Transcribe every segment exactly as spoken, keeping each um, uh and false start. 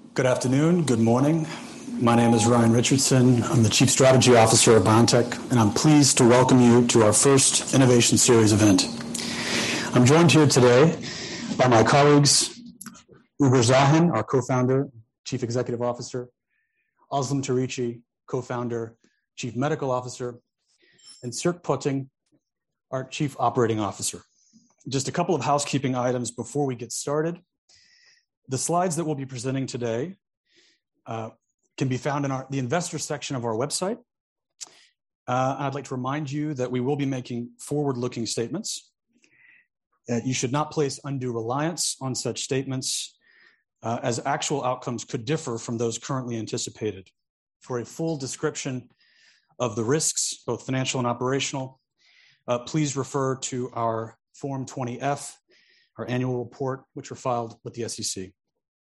Good afternoon, good morning. My name is Ryan Richardson. I'm the Chief Strategy Officer at BioNTech, and I'm pleased to welcome you to our first Innovation Series event. I'm joined here today by my colleagues, Ugur Sahin, our co-founder, Chief Executive Officer, Özlem Türeci, co-founder, Chief Medical Officer, and Sierk Poetting, our Chief Operating Officer. Just a couple of housekeeping items before we get started. The slides that we'll be presenting today uh, can be found in our, the investor section of our website. Uh, I'd like to remind you that we will be making forward-looking statements. Uh, you should not place undue reliance on such statements, uh, as actual outcomes could differ from those currently anticipated. For a full description of the risks, both financial and operational, uh, please refer to our Form twenty F, our annual report, which were filed with the S E C.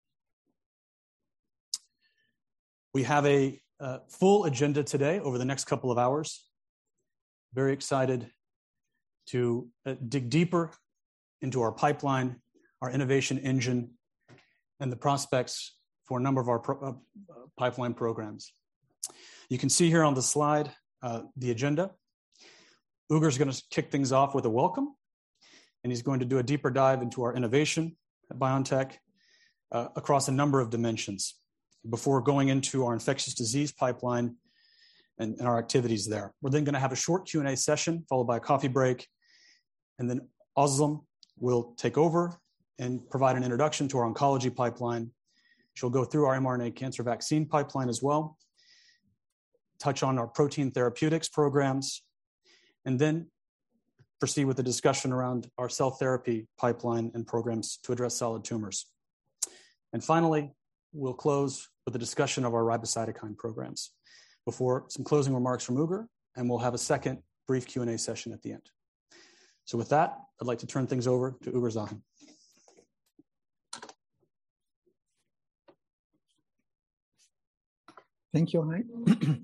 We have a uh, full agenda today over the next couple of hours. Very excited to uh, dig deeper into our pipeline, our innovation engine, and the prospects for a number of our pro- uh, pipeline programs. You can see here on the slide uh, the agenda. Ugur is going to kick things off with a welcome, and he's going to do a deeper dive into our innovation at BioNTech uh, across a number of dimensions before going into our infectious disease pipeline and, and our activities there. We're then going to have a short Q and A session followed by a coffee break, and then Özlem will take over and provide an introduction to our oncology pipeline. She'll go through our mRNA cancer vaccine pipeline as well, touch on our protein therapeutics programs, and then proceed with the discussion around our cell therapy pipeline and programs to address solid tumors. And finally, we'll close with a discussion of our ribocytokine programs before some closing remarks from Ugur, and we'll have a second brief Q and A session at the end. So with that, I'd like to turn things over to Ugur Sahin. Thank you, Ryan.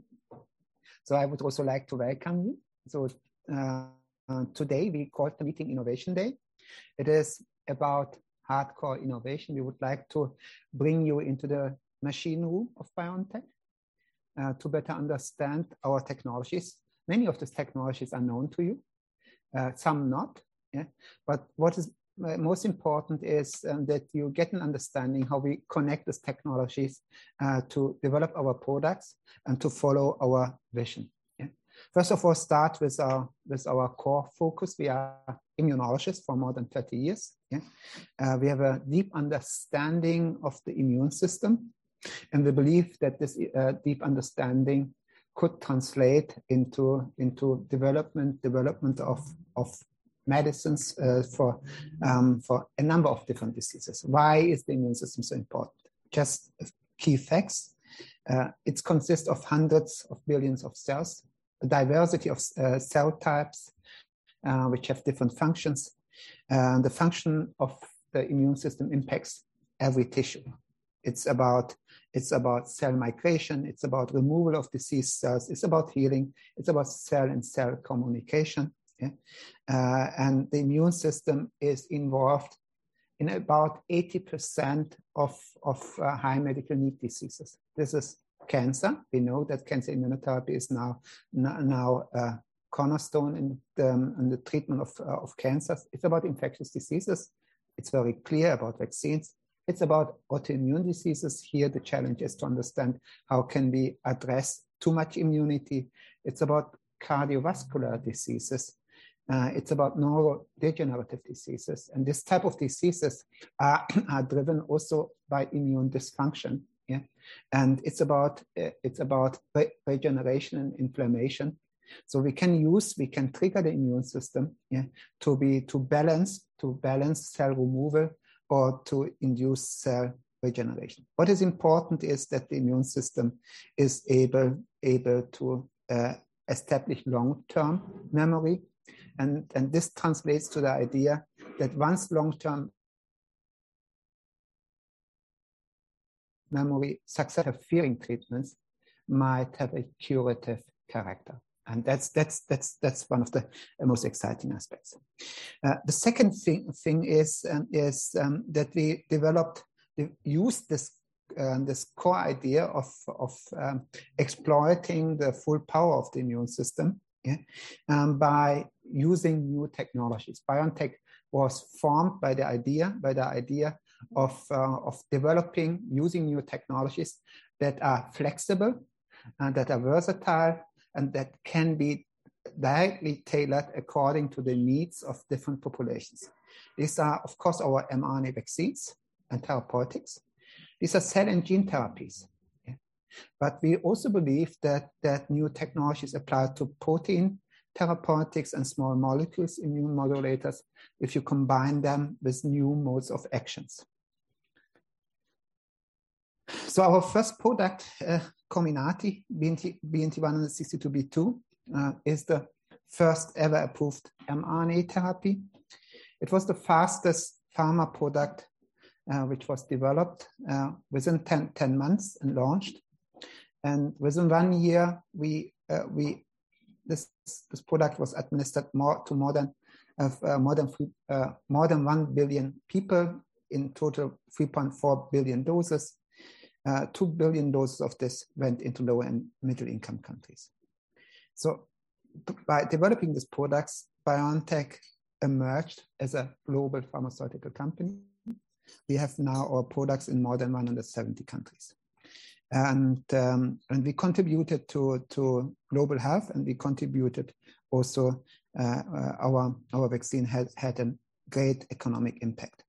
So I would also like to welcome you. So uh, uh, today we call the meeting Innovation Day. It is about hardcore innovation. We would like to bring you into the machine room of BioNTech uh, to better understand our technologies. Many of these technologies are known to you, uh, some not. Yeah? But what is most important is um, that you get an understanding how we connect these technologies uh, to develop our products and to follow our vision. Yeah? First of all, start with our, with our core focus. We are immunologists for more than thirty years. Yeah? Uh, we have a deep understanding of the immune system, and we believe that this uh, deep understanding could translate into, into development, development of, of medicines uh, for, um, for a number of different diseases. Why is the immune system so important? Just key facts. Uh, it consists of hundreds of billions of cells, a diversity of uh, cell types, uh, which have different functions. Uh, the function of the immune system impacts every tissue. It's about, it's about cell migration, it's about removal of diseased cells, it's about healing, it's about cell and cell communication. Yeah? Uh, and the immune system is involved in about eighty percent of, of uh, high medical need diseases. This is cancer. We know that cancer immunotherapy is now, now uh, cornerstone in the, in the treatment of, uh, of cancers. It's about infectious diseases. It's very clear about vaccines. It's about autoimmune diseases. Here, the challenge is to understand how can we address too much immunity. It's about cardiovascular diseases. Uh, it's about neurodegenerative diseases. And this type of diseases are, are driven also by immune dysfunction. Yeah? And it's about, uh, it's about re- regeneration and inflammation. So we can use, we can trigger the immune system yeah, to be, to balance, to balance cell removal or to induce cell regeneration. What is important is that the immune system is able, able to uh, establish long-term memory. And, and this translates to the idea that once long-term memory successive fearing treatments might have a curative character. And that's that's that's that's one of the most exciting aspects. Uh, the second thing thing is um, is um, that we developed, we used this uh, this core idea of, of um, exploiting the full power of the immune system yeah, um, by using new technologies. BioNTech was formed by the idea, by the idea of, uh, of developing, using new technologies that are flexible, and that are versatile, and that can be directly tailored according to the needs of different populations. These are, of course, our mRNA vaccines and therapeutics. These are cell and gene therapies. Yeah. But we also believe that, that new technologies apply to protein therapeutics and small molecules immune modulators if you combine them with new modes of actions. So our first product, uh, Comirnaty, B N T one sixty-two B two, uh, is the first ever approved mRNA therapy. It was the fastest pharma product uh, which was developed uh, within ten, ten months and launched. And within one year, we uh, we this this product was administered more to more than uh, more than uh, more than one billion people, in total three point four billion doses. Uh, two billion doses of this went into low and middle income countries. So by developing these products, BioNTech emerged as a global pharmaceutical company. We have now our products in more than one hundred seventy countries. And, um, and we contributed to, to global health, and we contributed also, uh, uh, our, our vaccine had, had a great economic impact.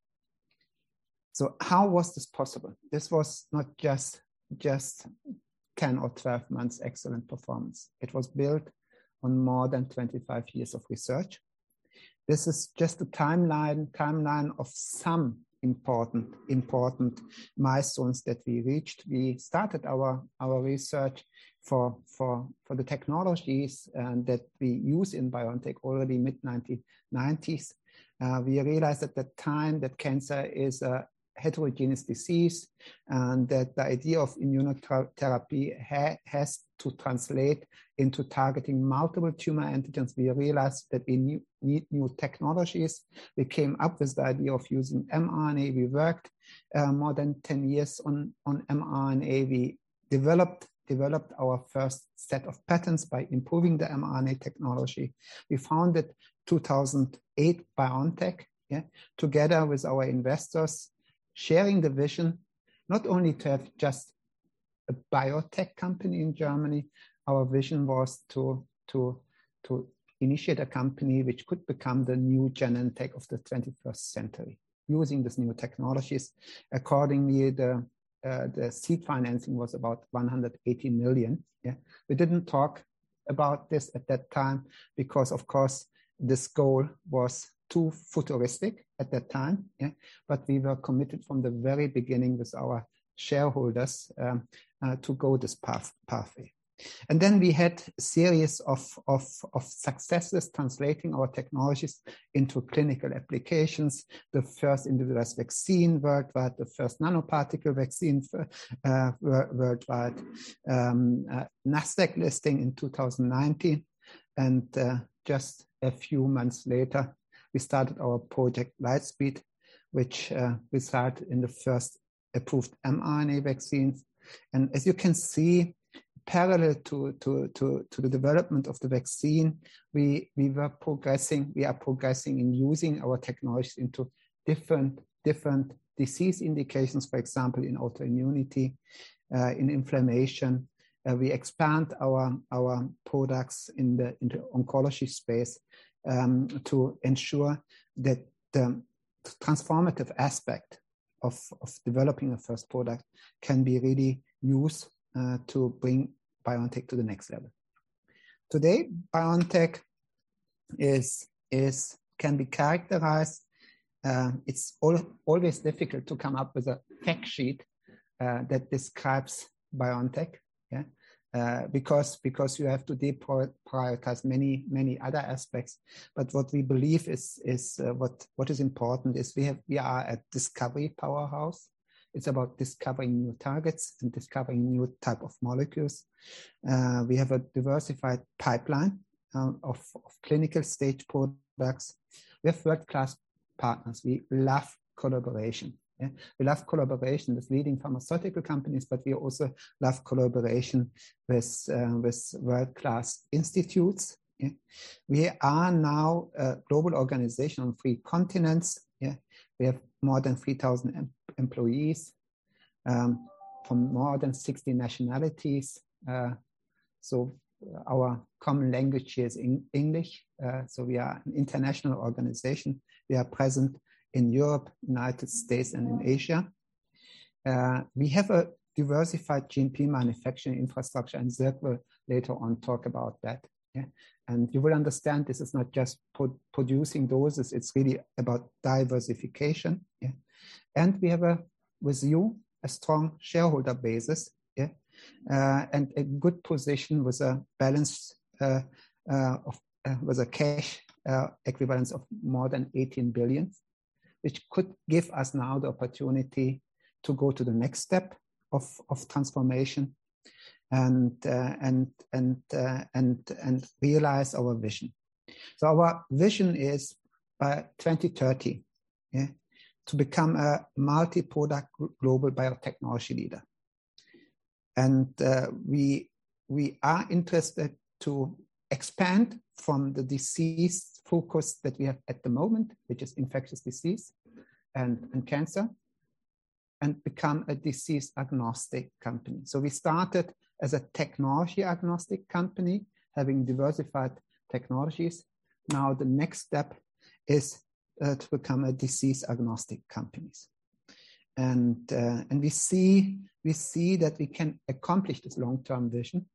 So how was this possible? This was not just, just ten or twelve months excellent performance. It was built on more than twenty-five years of research. This is just a timeline, timeline of some important, important milestones that we reached. We started our, our research for, for, for the technologies uh, that we use in BioNTech already mid nineteen nineties. Uh, we realized at that time that cancer is a heterogeneous disease, and that the idea of immunotherapy ha has to translate into targeting multiple tumor antigens. We realized that we need, need new technologies. We came up with the idea of using mRNA. We worked uh, more than ten years on, on mRNA. We developed developed our first set of patents by improving the mRNA technology. We founded two thousand eight BioNTech, yeah, together with our investors, sharing the vision, not only to have just a biotech company in Germany. Our vision was to, to, to initiate a company which could become the new Genentech of the twenty-first century, using these new technologies. Accordingly, the, uh, the seed financing was about one hundred eighty million. Yeah? We didn't talk about this at that time because, of course, this goal was too futuristic at that time, yeah? But we were committed from the very beginning with our shareholders um, uh, to go this path, pathway. And then we had a series of, of, of successes translating our technologies into clinical applications. The first individualized vaccine worldwide, the first nanoparticle vaccine for, uh, worldwide, um, uh, NASDAQ listing in two thousand nineteen. And uh, just a few months later, we started our project Lightspeed, which uh, resulted in the first approved mRNA vaccines. And as you can see, parallel to, to, to, to the development of the vaccine, we, we were progressing, we are progressing in using our technologies into different, different disease indications, for example, in autoimmunity, uh, in inflammation. Uh, we expand our, our products in the, in the oncology space um, to ensure that the transformative aspect of, of developing a first product can be really used uh, to bring BioNTech to the next level. Today, BioNTech is, is, can be characterized, uh, it's all, always difficult to come up with a fact sheet uh, that describes BioNTech, yeah? Uh, because, because you have to deprioritize many, many other aspects. But what we believe is, is uh, what, what is important is we, have, we are a discovery powerhouse. It's about discovering new targets and discovering new type of molecules. Uh, we have a diversified pipeline uh, of, of clinical stage products. We have world-class partners. We love collaboration. Yeah? We love collaboration with leading pharmaceutical companies, but we also love collaboration with, uh, with world-class institutes. Yeah? We are now a global organization on three continents. Yeah? We have more than three thousand em- employees um, from more than sixty nationalities. Uh, so our common language is in English. Uh, so we are an international organization. We are present in Europe, United States, and in Asia. Uh, we have a diversified G M P manufacturing infrastructure, and Zirk will later on talk about that. Yeah? And you will understand this is not just pro- producing doses, it's really about diversification. Yeah? And we have a, with you, a strong shareholder basis, yeah? uh, and a good position with a balance uh, uh, of, uh, with a cash uh, equivalence of more than eighteen billion, which could give us now the opportunity to go to the next step of, of transformation and uh, and and uh, and and realize our vision. So our vision is by twenty thirty, yeah, to become a multi-product global biotechnology leader. And uh, we we are interested to expand from the disease focus that we have at the moment, which is infectious disease and, and cancer, and become a disease agnostic company. So we started as a technology agnostic company, having diversified technologies. Now the next step is uh, to become a disease agnostic companies. And, uh, and we see, we see that we can accomplish this long-term vision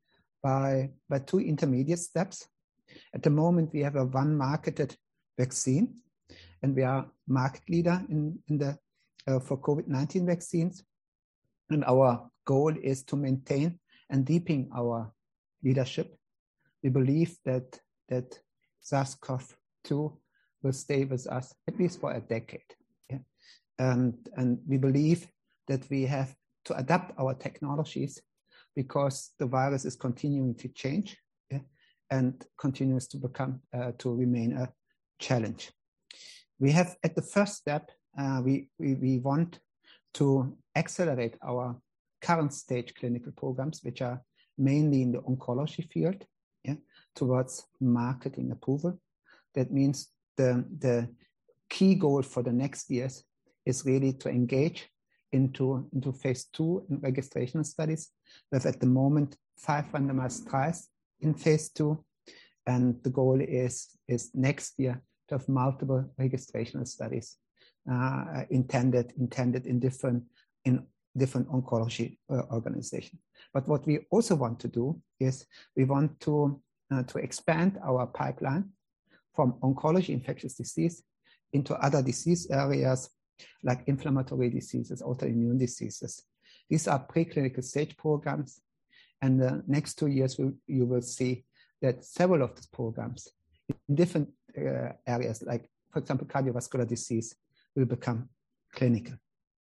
by, by two intermediate steps. At the moment, we have a one marketed vaccine, and we are market leader in, in the, uh, for COVID nineteen vaccines. And our goal is to maintain and deepen our leadership. We believe that, that SARS-CoV two will stay with us at least for a decade. Yeah? And, and we believe that we have to adapt our technologies because the virus is continuing to change, yeah? And continues to become, uh, to remain a challenge. We have, at the first step, uh, we, we, we want to accelerate our current stage clinical programs, which are mainly in the oncology field, yeah, towards marketing approval. That means the, the key goal for the next years is really to engage into, into phase two and registrational studies. We have at the moment five randomized trials in phase two, and the goal is, is next year to have multiple registrational studies uh, intended, intended in different, in different oncology uh, organizations. But what we also want to do is we want to, uh, to expand our pipeline from oncology, infectious disease, into other disease areas like inflammatory diseases, autoimmune diseases. These are preclinical stage programs, and the next two years we, you will see that several of these programs in different uh, areas, like, for example, cardiovascular disease, will become clinical.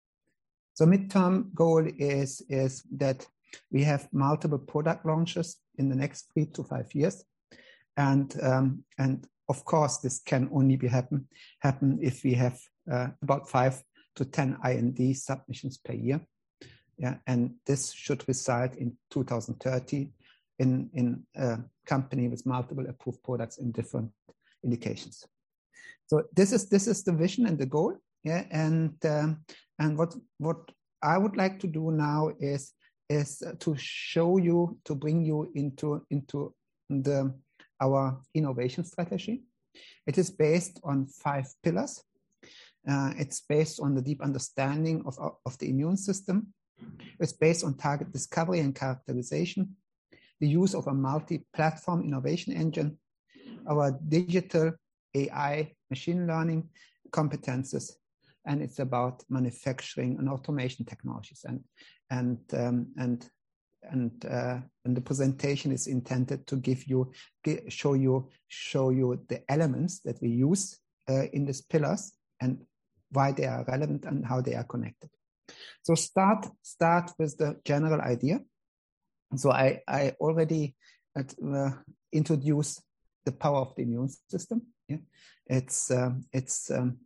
So midterm goal is, is that we have multiple product launches in the next three to five years. And, um, and of course, this can only be happen, happen if we have uh, about five to ten I N D submissions per year. Yeah, and this should result in two thousand thirty in, in a company with multiple approved products in different indications. So this is, this is the vision and the goal. Yeah, and, um, and what, what I would like to do now is, is to show you, to bring you into, into the, our innovation strategy. It is based on five pillars. Uh, it's based on the deep understanding of, of the immune system. It's based on target discovery and characterization, the use of a multi-platform innovation engine, our digital A I machine learning competences, and it's about manufacturing and automation technologies. And and um, and and uh, and the presentation is intended to give you, show you, show you the elements that we use uh, in these pillars and why they are relevant and how they are connected. So start start with the general idea. So I I already uh, introduced the power of the immune system. Yeah, it's um, it's um,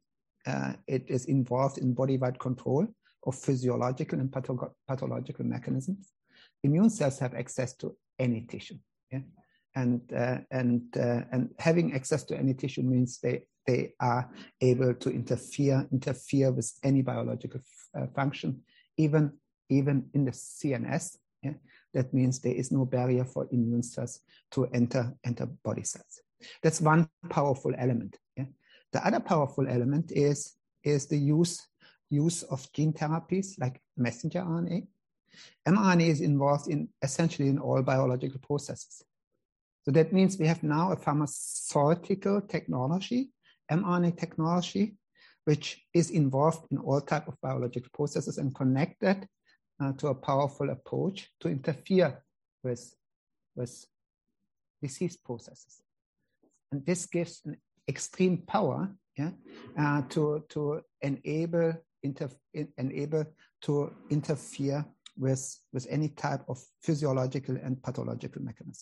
uh, it is involved in body-wide control of physiological and patho- pathological mechanisms. Immune cells have access to any tissue, yeah? and uh, and uh, and having access to any tissue means they they are able to interfere interfere with any biological f- uh, function, even even in the C N S. Yeah? That means there is no barrier for immune cells to enter enter body cells. That's one powerful element. Yeah? The other powerful element is is the use use of gene therapies like messenger R N A. mRNA is involved in essentially in all biological processes. So that means we have now a pharmaceutical technology, mRNA technology, which is involved in all types of biological processes and connected uh, to a powerful approach to interfere with, with disease processes. And this gives an extreme power, yeah, uh, to, to enable, inter, enable to interfere with, with any type of physiological and pathological mechanism.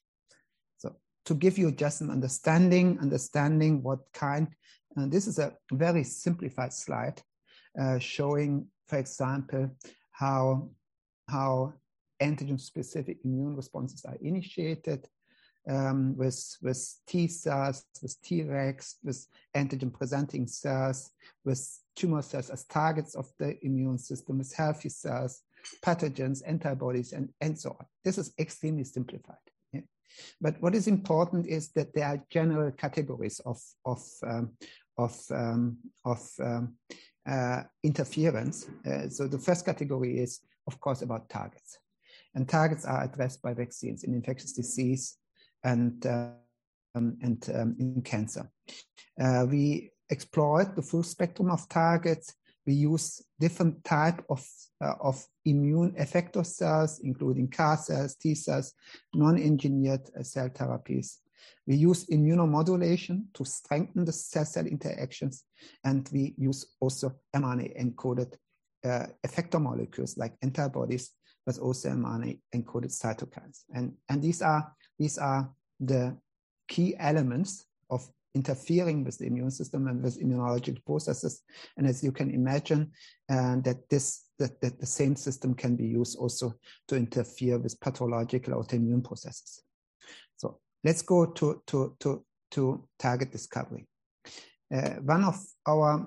So to give you just an understanding, understanding what kind, and this is a very simplified slide uh, showing, for example, how, how antigen-specific immune responses are initiated um, with, with T cells, with Tregs, with antigen-presenting cells, with tumor cells as targets of the immune system, with healthy cells, pathogens, antibodies, and, and so on. This is extremely simplified. Yeah? But what is important is that there are general categories of, of, um, of, um, of um, uh, interference. Uh, so the first category is, of course, about targets. And targets are addressed by vaccines in infectious disease and, uh, um, and um, in cancer. Uh, we explored the full spectrum of targets. We use different type of, uh, of immune effector cells, including C A R cells, T cells, non-engineered uh, cell therapies. We use immunomodulation to strengthen the cell-cell interactions, and we use also mRNA-encoded uh, effector molecules like antibodies, but also mRNA-encoded cytokines. And, and these are, these are the key elements of interfering with the immune system and with immunological processes. And as you can imagine, uh, that this that, that the same system can be used also to interfere with pathological autoimmune processes. So let's go to, to, to, to target discovery. Uh, one of our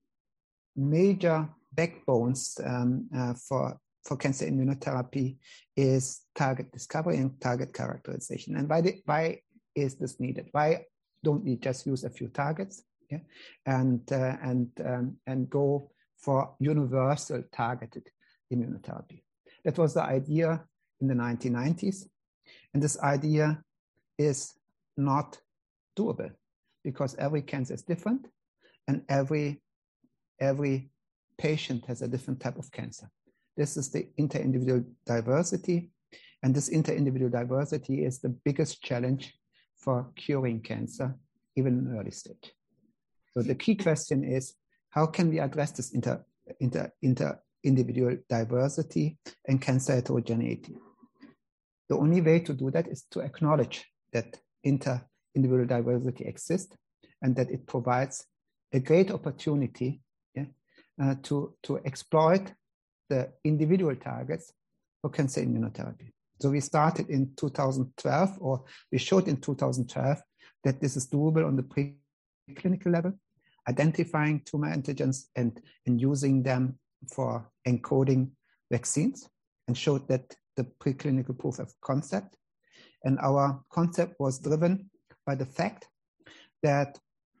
major backbones um, uh, for, for cancer immunotherapy is target discovery and target characterization. And why, the, why is this needed? Why don't we just use a few targets, yeah, and uh, and um, and go for universal targeted immunotherapy? That was the idea in the nineteen nineties, and this idea is not doable because every cancer is different, and every every patient has a different type of cancer. This is the inter-individual diversity, and this inter-individual diversity is the biggest challenge for curing cancer, even in early stage. So the key question is, how can we address this inter, inter, inter individual diversity and cancer heterogeneity? The only way to do that is to acknowledge that inter individual diversity exists and that it provides a great opportunity, yeah, uh, to, to exploit the individual targets for cancer immunotherapy. So we started in two thousand twelve, or we showed in two thousand twelve that this is doable on the preclinical level, identifying tumor antigens and, and using them for encoding vaccines, and showed that the preclinical proof of concept. And our concept was driven by the fact that,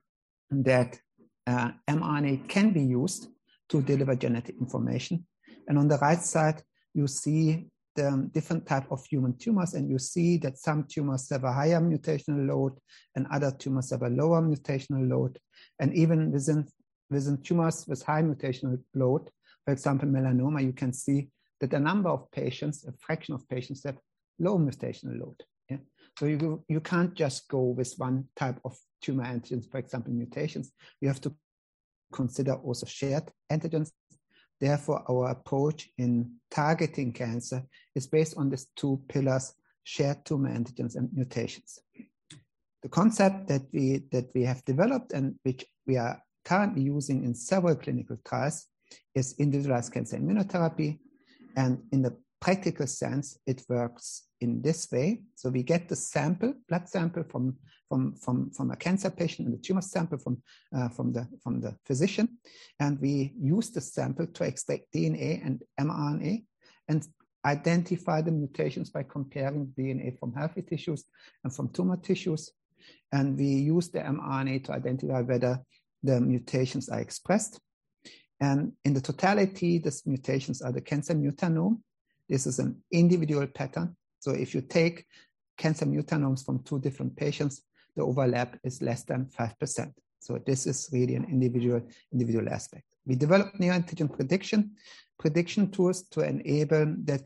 that uh, mRNA can be used to deliver genetic information. And on the right side, you see the different type of human tumors, and you see that some tumors have a higher mutational load and other tumors have a lower mutational load. And even within, within tumors with high mutational load, for example, melanoma, you can see that a number of patients, a fraction of patients have low mutational load. Yeah? So you, you can't just go with one type of tumor antigens, for example, mutations. You have to consider also shared antigens. Therefore, our approach in targeting cancer is based on these two pillars, shared tumor antigens and mutations. The concept that we, that we have developed and which we are currently using in several clinical trials is individualized cancer immunotherapy. And in the practical sense, it works in this way. So we get the sample, blood sample from, from, from, from a cancer patient and the tumor sample from, uh, from, the, from the physician. And we use the sample to extract D N A and mRNA and identify the mutations by comparing D N A from healthy tissues and from tumor tissues. And we use the mRNA to identify whether the mutations are expressed. And in the totality, these mutations are the cancer mutanome. This is an individual pattern. So if you take cancer mutanomes from two different patients, the overlap is less than five percent. So this is really an individual, individual aspect. We developed neoantigen prediction, prediction tools to enable that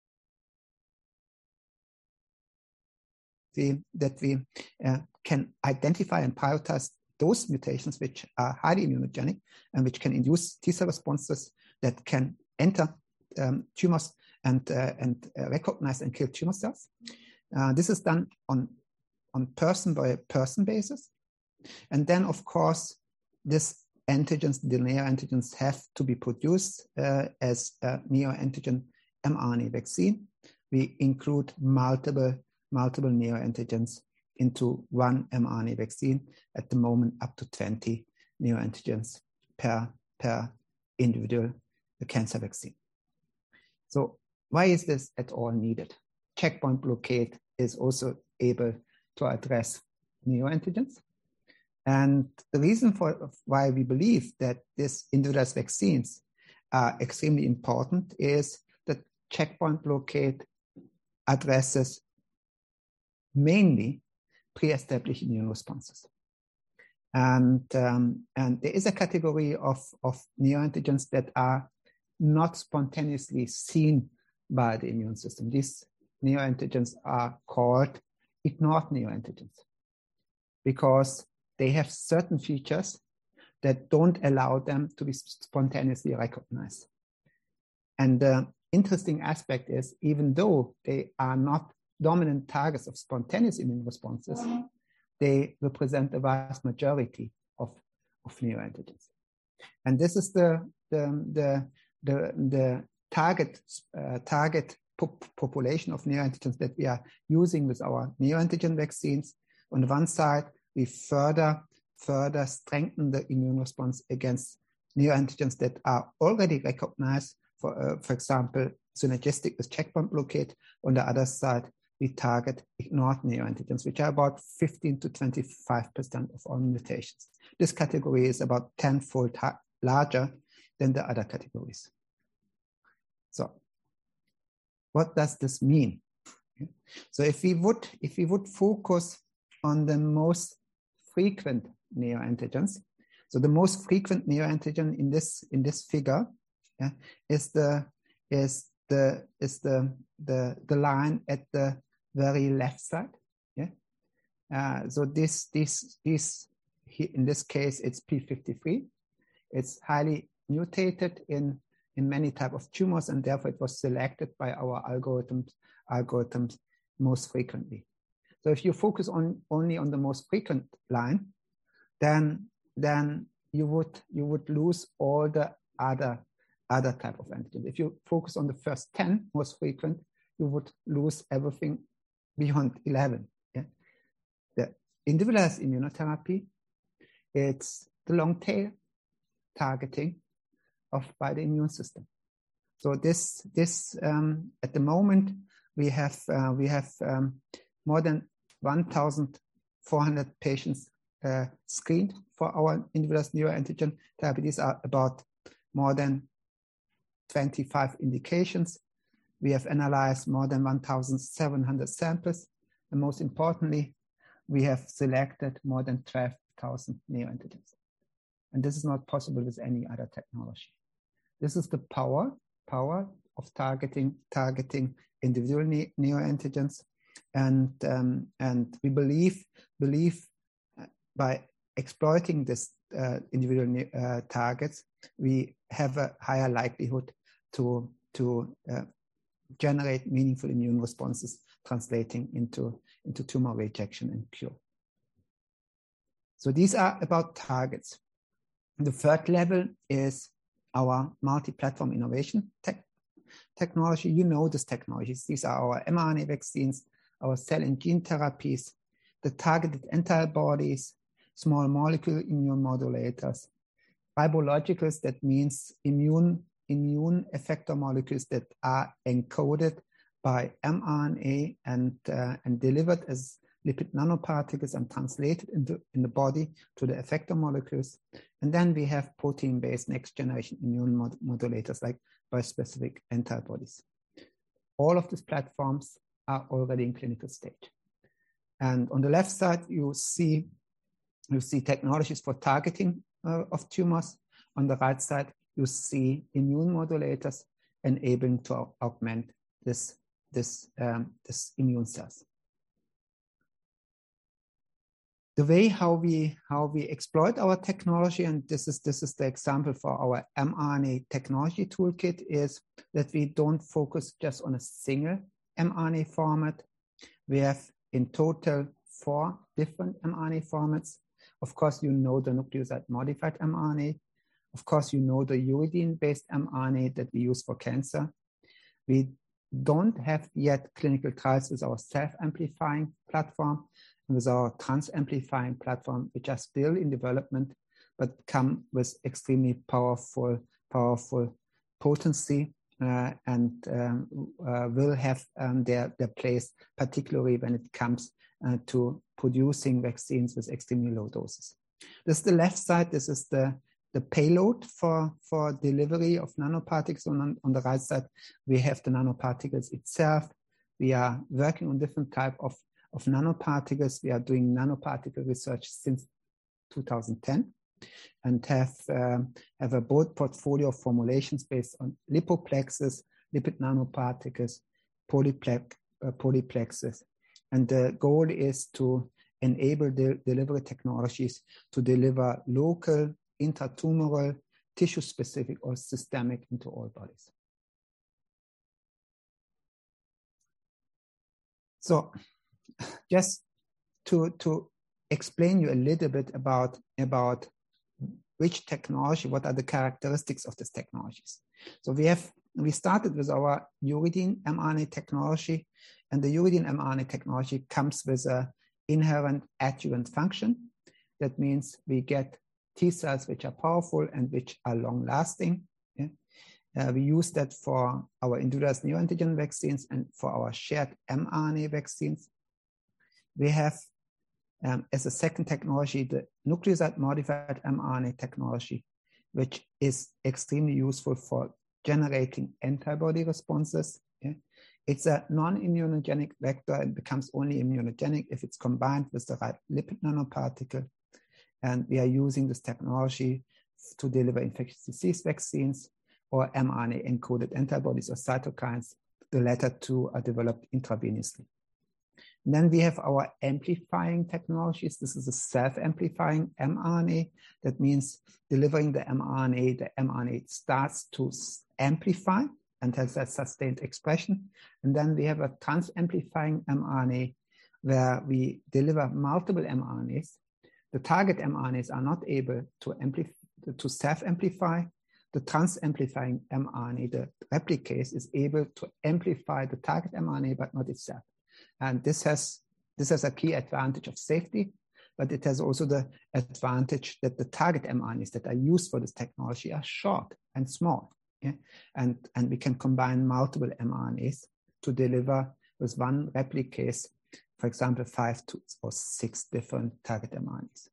we, that we uh, can identify and prioritize those mutations which are highly immunogenic and which can induce T-cell responses that can enter um, tumors and, uh, and uh, recognize and kill tumor cells. Uh, this is done on, on person by person basis. And then, of course, this antigens, the neoantigens have to be produced uh, as a neoantigen mRNA vaccine. We include multiple, multiple neoantigens into one mRNA vaccine, at the moment up to twenty neoantigens per, per individual cancer vaccine. So why is this at all needed? Checkpoint blockade is also able to address neoantigens. And the reason for why we believe that these individualized vaccines are extremely important is that checkpoint blockade addresses mainly pre-established immune responses. And, um, and there is a category of, of neoantigens that are not spontaneously seen by the immune system. These neoantigens are called ignored neoantigens because they have certain features that don't allow them to be spontaneously recognized. And the interesting aspect is, even though they are not dominant targets of spontaneous immune responses, they represent the vast majority of, of neoantigens. And this is the, the, the, the, the target, uh, target po- population of neoantigens that we are using with our neoantigen vaccines. On the one side, we further, further strengthen the immune response against neoantigens that are already recognized, for, uh, for example, synergistic with checkpoint blockade. On the other side, we target ignored neoantigens, which are about fifteen to twenty-five percent of all mutations. This category is about tenfold ha- larger than the other categories. So what does this mean? Okay. So if we would, if we would focus on the most frequent neoantigens, so the most frequent neoantigen in this in this figure yeah, is the is the is the the the line at the very left side. Yeah. Uh, so this this this in this case it's P fifty-three. It's highly mutated in in many type of tumors, and therefore it was selected by our algorithms algorithms most frequently. So if you focus on only on the most frequent line, then then you would you would lose all the other other type of antigens. If you focus on the first ten most frequent, you would lose everything beyond eleven. Yeah? The individualized immunotherapy, it's the long tail targeting of by the immune system. So this this um, at the moment we have uh, we have um, more than one thousand four hundred patients uh, screened for our individualized neoantigen therapy. These are about more than twenty-five indications. We have analyzed more than one thousand seven hundred samples. And most importantly, we have selected more than twelve thousand neoantigens. And this is not possible with any other technology. This is the power, power of targeting, targeting individual ne- neoantigens. And, um, and we believe, believe by exploiting this uh, individual ne- uh, targets, we have a higher likelihood to, to uh, generate meaningful immune responses, translating into, into tumor rejection and cure. So these are about targets. The third level is our multi-platform innovation tech technology. You know these technologies. These are our mRNA vaccines, our cell and gene therapies, the targeted antibodies, small molecule immune modulators, biologicals, that means immune, immune effector molecules that are encoded by mRNA and, uh, and delivered as lipid nanoparticles and translated into in the body to the effector molecules. And then we have protein-based next-generation immune mod modulators like bispecific antibodies. All of these platforms are already in clinical stage. And on the left side, you see, you see technologies for targeting uh, of tumors. On the right side, you see immune modulators enabling to augment this, this, um, this immune cells. The way how we how we exploit our technology, and this is this is the example for our mRNA technology toolkit, is that we don't focus just on a single mRNA format. We have in total four different mRNA formats. Of course, you know the nucleoside modified mRNA. Of course, you know the uridine-based mRNA that we use for cancer. We don't have yet clinical trials with our self-amplifying platform and with our trans-amplifying platform, which are still in development, but come with extremely powerful, powerful potency uh, and um, uh, will have um, their, their place, particularly when it comes uh, to producing vaccines with extremely low doses. This is the left side. This is the, the payload for, for delivery of nanoparticles. On, on the right side, we have the nanoparticles itself. We are working on different type of of nanoparticles. We are doing nanoparticle research since two thousand ten and have, um, have a broad portfolio of formulations based on lipoplexes, lipid nanoparticles, polyplex, uh, polyplexes. And the goal is to enable the delivery technologies to deliver local, intratumoral, tissue-specific or systemic into all bodies. So, just to, to explain you a little bit about, about which technology, what are the characteristics of these technologies. So we have, we started with our uridine mRNA technology, and the uridine mRNA technology comes with an inherent adjuvant function. That means we get T cells which are powerful and which are long lasting. Yeah? Uh, we use that for our individualized neoantigen vaccines and for our shared mRNA vaccines. We have, um, as a second technology, the nucleoside modified mRNA technology, which is extremely useful for generating antibody responses. Yeah? It's a non-immunogenic vector and becomes only immunogenic if it's combined with the right lipid nanoparticle. And we are using this technology to deliver infectious disease vaccines or mRNA encoded antibodies or cytokines. The latter two are developed intravenously. And then we have our amplifying technologies. This is a self-amplifying mRNA. That means delivering the mRNA, the mRNA starts to amplify and has a sustained expression. And then we have a trans-amplifying mRNA where we deliver multiple mRNAs. The target mRNAs are not able to, amplif- to self-amplify. The trans-amplifying mRNA, the replicase, is able to amplify the target mRNA, but not itself. And this has, this has a key advantage of safety, but it has also the advantage that the target mRNAs that are used for this technology are short and small. Yeah? And, and we can combine multiple mRNAs to deliver with one replicase, for example, five to or six different target mRNAs.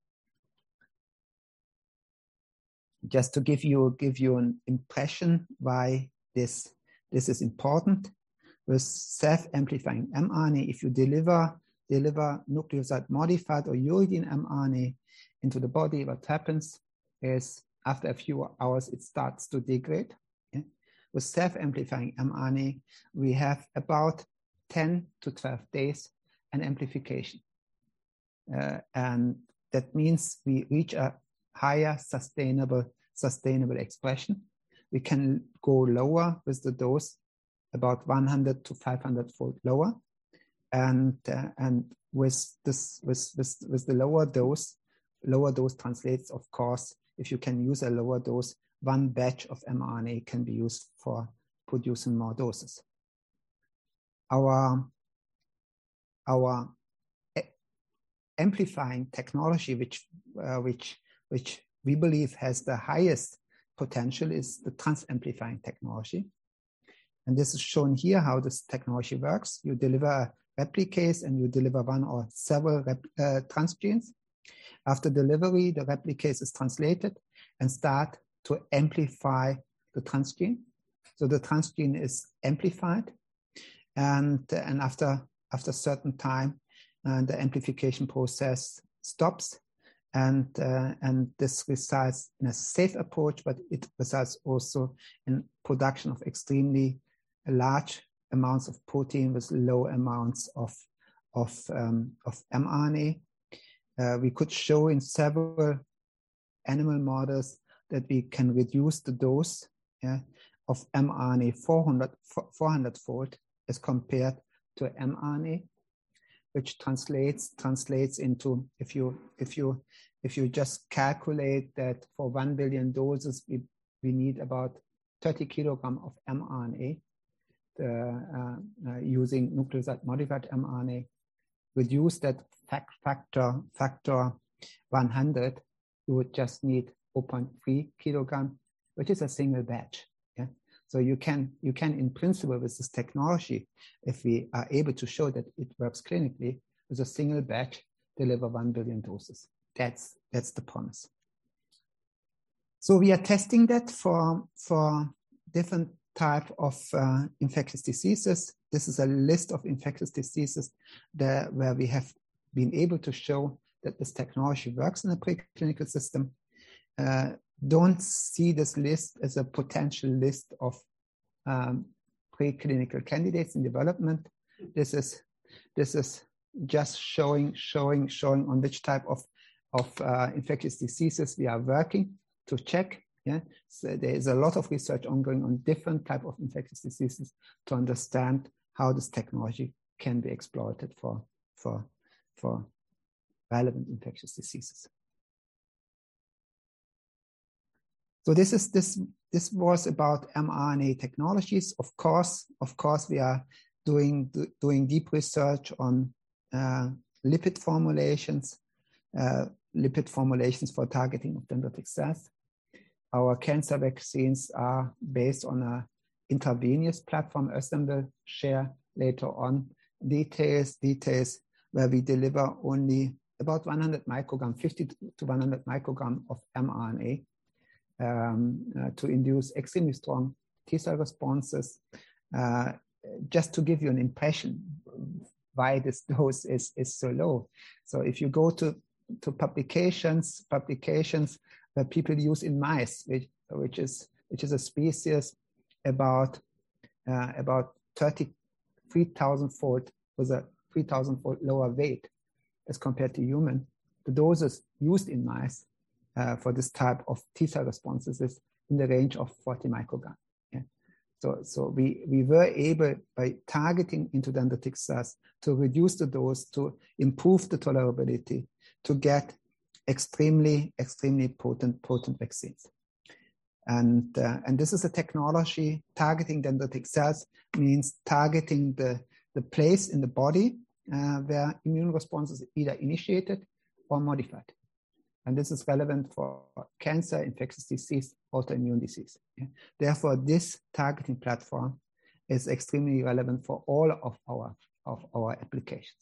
Just to give you, give you an impression why this, this is important. With self-amplifying mRNA, if you deliver, deliver nucleoside modified or uridine mRNA into the body, what happens is after a few hours, it starts to degrade. Yeah? With self-amplifying mRNA, we have about ten to twelve days an amplification. Uh, and that means we reach a higher sustainable, sustainable expression. We can go lower with the dose, about one hundred to five hundred fold lower. And, uh, and with this, with, with, with the lower dose, lower dose translates, of course, if you can use a lower dose, one batch of mRNA can be used for producing more doses. Our, our amplifying technology, which, uh, which, which we believe has the highest potential, is the trans-amplifying technology. And this is shown here how this technology works. You deliver a replicase and you deliver one or several rep, uh, transgenes. After delivery, the replicase is translated and start to amplify the transgene. So the transgene is amplified, and, and after, after a certain time, uh, the amplification process stops, and, uh, and this results in a safe approach, but it results also in production of extremely large amounts of protein with low amounts of, of, um, of mRNA. Uh, we could show in several animal models that we can reduce the dose yeah, of mRNA four hundred fold as compared to mRNA, which translates translates into, if you if you if you just calculate that for one billion doses we, we need about thirty kilogram of mRNA uh, uh, uh, using nucleoside modified mRNA. Reduce that factor factor one hundred, you would just need zero point three kilogram, which is a single batch. Yeah? So you can you can in principle with this technology, if we are able to show that it works clinically, with a single batch deliver one billion doses. That's that's the promise. So we are testing that for for different type of uh, infectious diseases. This is a list of infectious diseases that, where we have been able to show that this technology works in a preclinical system. Uh, don't see this list as a potential list of um, preclinical candidates in development. This is this is just showing showing showing on which type of of uh, infectious diseases we are working to check. Yeah, so there is a lot of research ongoing on different type of infectious diseases to understand how this technology can be exploited for for for relevant infectious diseases. So this is this this was about mRNA technologies. Of course, of course, we are doing doing deep research on uh, lipid formulations, uh, lipid formulations for targeting of dendritic cells. Our cancer vaccines are based on a intravenous platform. Özlem will share later on details, details where we deliver only about one hundred microgram, fifty to one hundred microgram of mRNA um, uh, to induce extremely strong T-cell responses. Uh, just to give you an impression why this dose is, is so low. So if you go to, to publications, publications that people use in mice, which, which is which is a species about uh, about thirty-three thousand fold with a three thousand fold lower weight as compared to human. The doses used in mice uh, for this type of T-cell responses is in the range of forty microgram. Yeah. So so we we were able, by targeting into dendritic cells, to reduce the dose, to improve the tolerability, to get extremely, extremely potent, potent vaccines. And, uh, and this is a technology. Targeting dendritic cells means targeting the, the place in the body uh, where immune responses are either initiated or modified. And this is relevant for cancer, infectious disease, autoimmune disease. Yeah? Therefore, this targeting platform is extremely relevant for all of our, of our applications.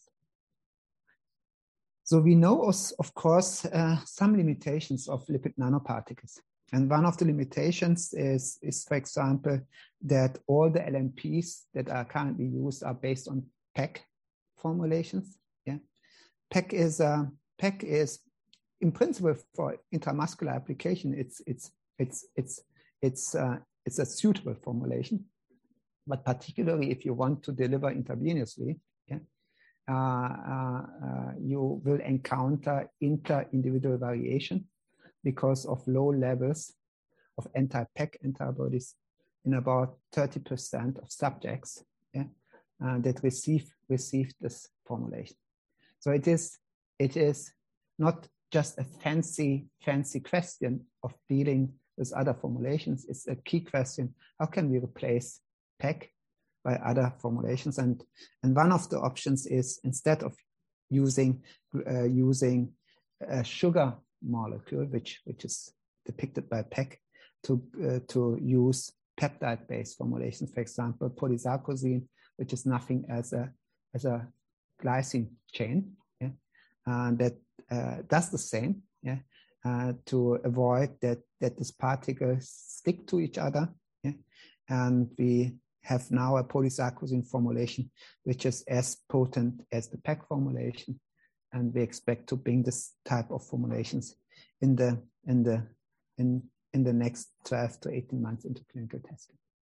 So we know, of course, uh, some limitations of lipid nanoparticles. And one of the limitations is, is, for example, that all the L N Ps that are currently used are based on P E C formulations. Yeah? P E C is, uh, P E C is, in principle, for intramuscular application, it's, it's, it's, it's, it's, uh, it's a suitable formulation. But particularly if you want to deliver intravenously, yeah, Uh, uh, uh, you will encounter inter-individual variation because of low levels of anti-P E C antibodies in about thirty percent of subjects yeah, uh, that receive receive this formulation. So it is it is not just a fancy, fancy question of dealing with other formulations. It's a key question. How can we replace P E C by other formulations? And, and one of the options is, instead of using, uh, using a sugar molecule, which, which is depicted by P E C, to, uh, to use peptide-based formulations, for example, polysarcosine, which is nothing as a, as a glycine chain, yeah? uh, that uh, does the same, yeah? uh, to avoid that, that these particles stick to each other. Yeah? And we have now a polysarcosine formulation, which is as potent as the P E C formulation. And we expect to bring this type of formulations in the, in the, in, in the next twelve to eighteen months into clinical testing.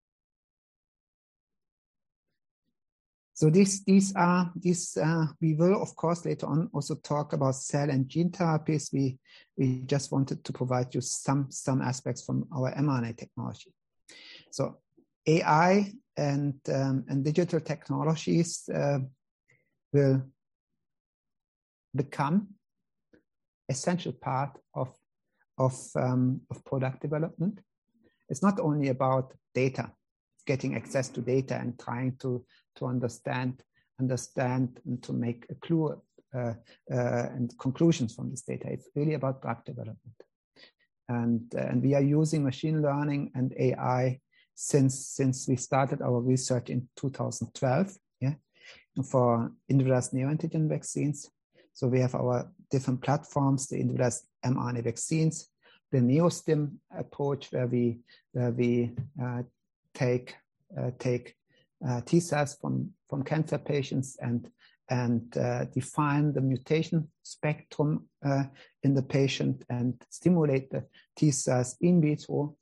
So these, these are, these, uh, we will, of course, later on also talk about cell and gene therapies. We, we just wanted to provide you some, some aspects from our mRNA technology. So A I and, um, and digital technologies uh, will become essential part of, of, um, of product development. It's not only about data, getting access to data and trying to, to understand, understand and to make a clue uh, uh, and conclusions from this data. It's really about drug development. And, uh, and we are using machine learning and A I since, since we started our research in two thousand twelve, yeah, for individualized neoantigen vaccines. So we have our different platforms, the individualized mRNA vaccines, the NeoStim approach, where we, where we uh, take, uh, take uh, T cells from, from cancer patients and, and uh, define the mutation spectrum uh, in the patient and stimulate the T cells in vitro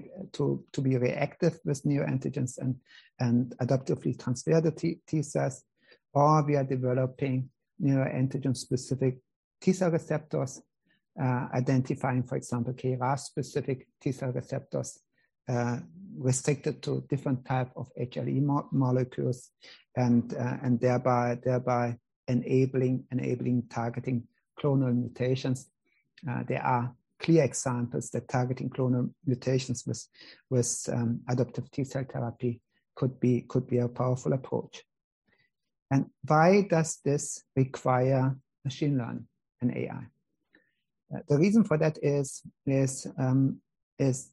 to, to be reactive with neoantigens and, and adaptively transfer the T, T cells. Or we are developing neoantigen-specific T cell receptors, uh, identifying, for example, K R A S-specific T cell receptors uh, restricted to different type of H L E mo molecules, and uh, and thereby thereby enabling enabling targeting clonal mutations. Uh, there are clear examples that targeting clonal mutations with with um, adaptive T cell therapy could be could be a powerful approach. And why does this require machine learning and A I? Uh, the reason for that is, is, um, is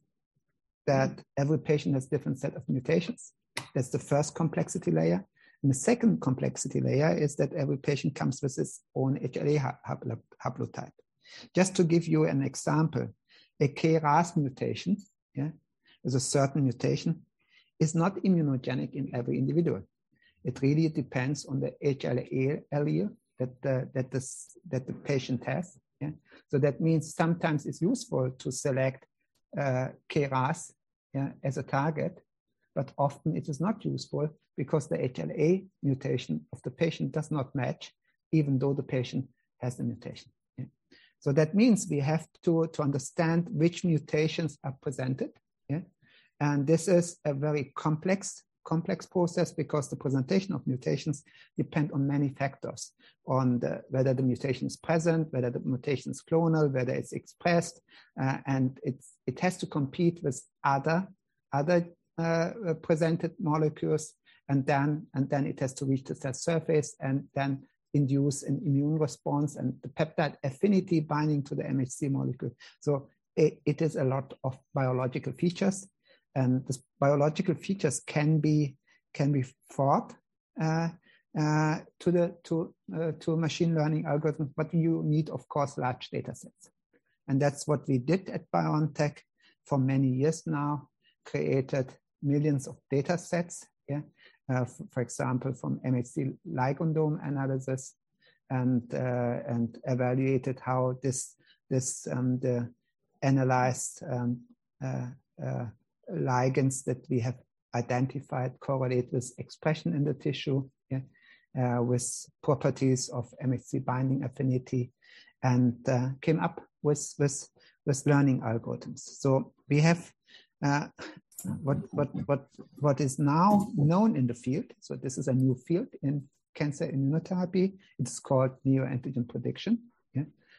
that every patient has a different set of mutations. That's the first complexity layer. And the second complexity layer is that every patient comes with his own H L A haplotype. Just to give you an example, a K R A S mutation, yeah, is a certain mutation, is not immunogenic in every individual. It really depends on the H L A allele that the, that, the, that the patient has. Yeah? So that means sometimes it's useful to select uh, K R A S, yeah, as a target, but often it is not useful because the H L A mutation of the patient does not match, even though the patient has the mutation. Yeah? So that means we have to, to understand which mutations are presented. Yeah? And this is a very complex complex process because the presentation of mutations depend on many factors, on the, whether the mutation is present, whether the mutation is clonal, whether it's expressed, uh, and it's, it has to compete with other, other uh, presented molecules, and then, and then it has to reach the cell surface and then induce an immune response and the peptide affinity binding to the M H C molecule. So it, it is a lot of biological features. And these biological features can be can be thought uh, uh, to the to uh, to machine learning algorithms, but you need, of course, large data sets, and that's what we did at BioNTech for many years now. Created millions of data sets, yeah, uh, f for example, from M H C ligandome analysis, and uh, and evaluated how this this um, the analyzed um, uh, uh, ligands that we have identified correlate with expression in the tissue, yeah, uh, with properties of M H C binding affinity, and uh, came up with, with, with learning algorithms. So we have uh, what, what, what, what is now known in the field. So this is a new field in cancer immunotherapy. It's called neoantigen prediction. Yeah?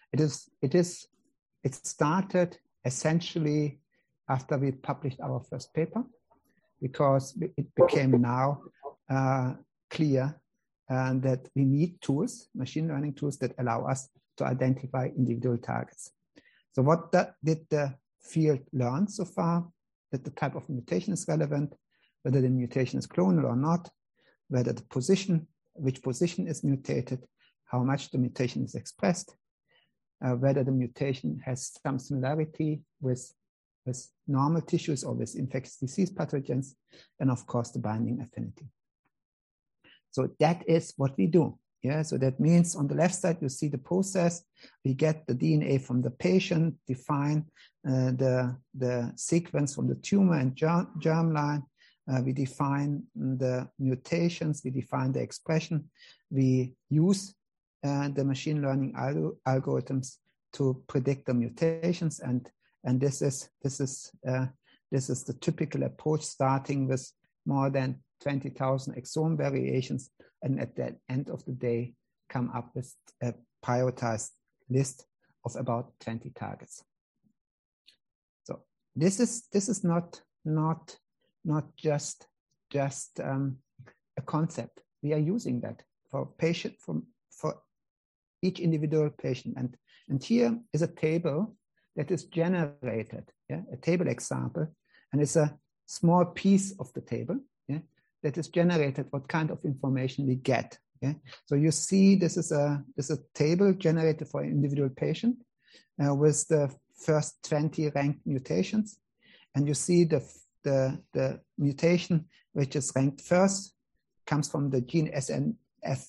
It is, it is, it started essentially after we published our first paper, because it became now uh, clear uh, that we need tools, machine learning tools that allow us to identify individual targets. So what the, did the field learn so far? That the type of mutation is relevant, whether the mutation is clonal or not, whether the position, which position is mutated, how much the mutation is expressed, uh, whether the mutation has some similarity with, with normal tissues or with infectious disease pathogens, and of course the binding affinity. So that is what we do. Yeah, so that means on the left side, you see the process. We get the D N A from the patient, define uh, the, the sequence from the tumor and germ, germline. Uh, we define the mutations, we define the expression. We use uh, the machine learning alg algorithms to predict the mutations. And, and this is, this is, uh, this is the typical approach, starting with more than twenty thousand exome variations, and at the end of the day, come up with a prioritized list of about twenty targets. So this is this is not not not just just um, a concept. We are using that for patient for for each individual patient, and and here is a table that is generated, yeah, a table example, and it's a small piece of the table, yeah, that is generated, what kind of information we get. Yeah? So you see this is a this is a table generated for an individual patient uh, with the first twenty ranked mutations. And you see the, the, the mutation which is ranked first comes from the gene S N F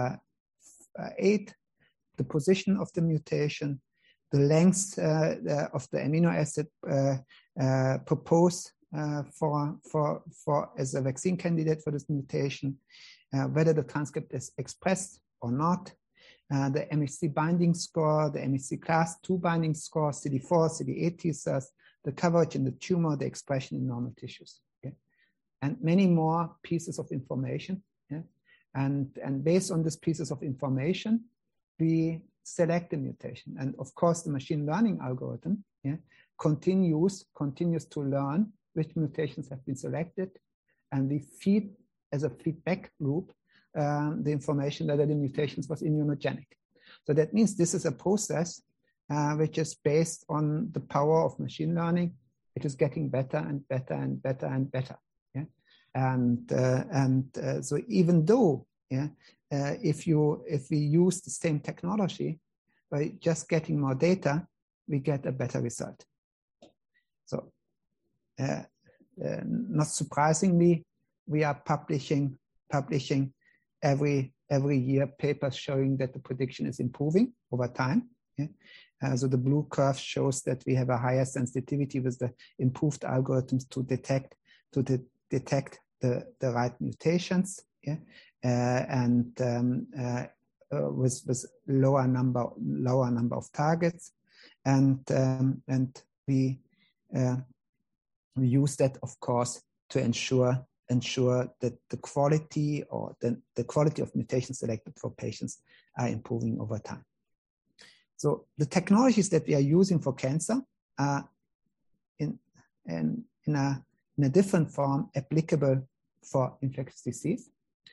eight, the position of the mutation, the length uh, the, of the amino acid uh, uh, proposed Uh, for, for, for as a vaccine candidate for this mutation, uh, whether the transcript is expressed or not, uh, the M H C binding score, the M H C class two binding score, C D four, C D eight T cells, the coverage in the tumor, the expression in normal tissues, okay? And many more pieces of information. Yeah? And, and based on these pieces of information, we select the mutation. And of course, the machine learning algorithm, yeah, continues, continues to learn which mutations have been selected, and we feed as a feedback loop um, the information whether the mutations was immunogenic. So that means this is a process uh, which is based on the power of machine learning. It is getting better and better and better and better. Yeah, and uh, and uh, so even though yeah, uh, if you if we use the same technology by just getting more data, we get a better result. So. Uh, uh, not surprisingly, we are publishing publishing every every year papers showing that the prediction is improving over time. Yeah? Uh, so the blue curve shows that we have a higher sensitivity with the improved algorithms to detect to de detect the the right mutations. Yeah, uh, and um, uh, uh, with with lower number lower number of targets, and um, and we. Uh, We use that, of course, to ensure ensure that the quality or the, the quality of mutations selected for patients are improving over time. So the technologies that we are using for cancer are in, in, in, a, in a different form applicable for infectious disease.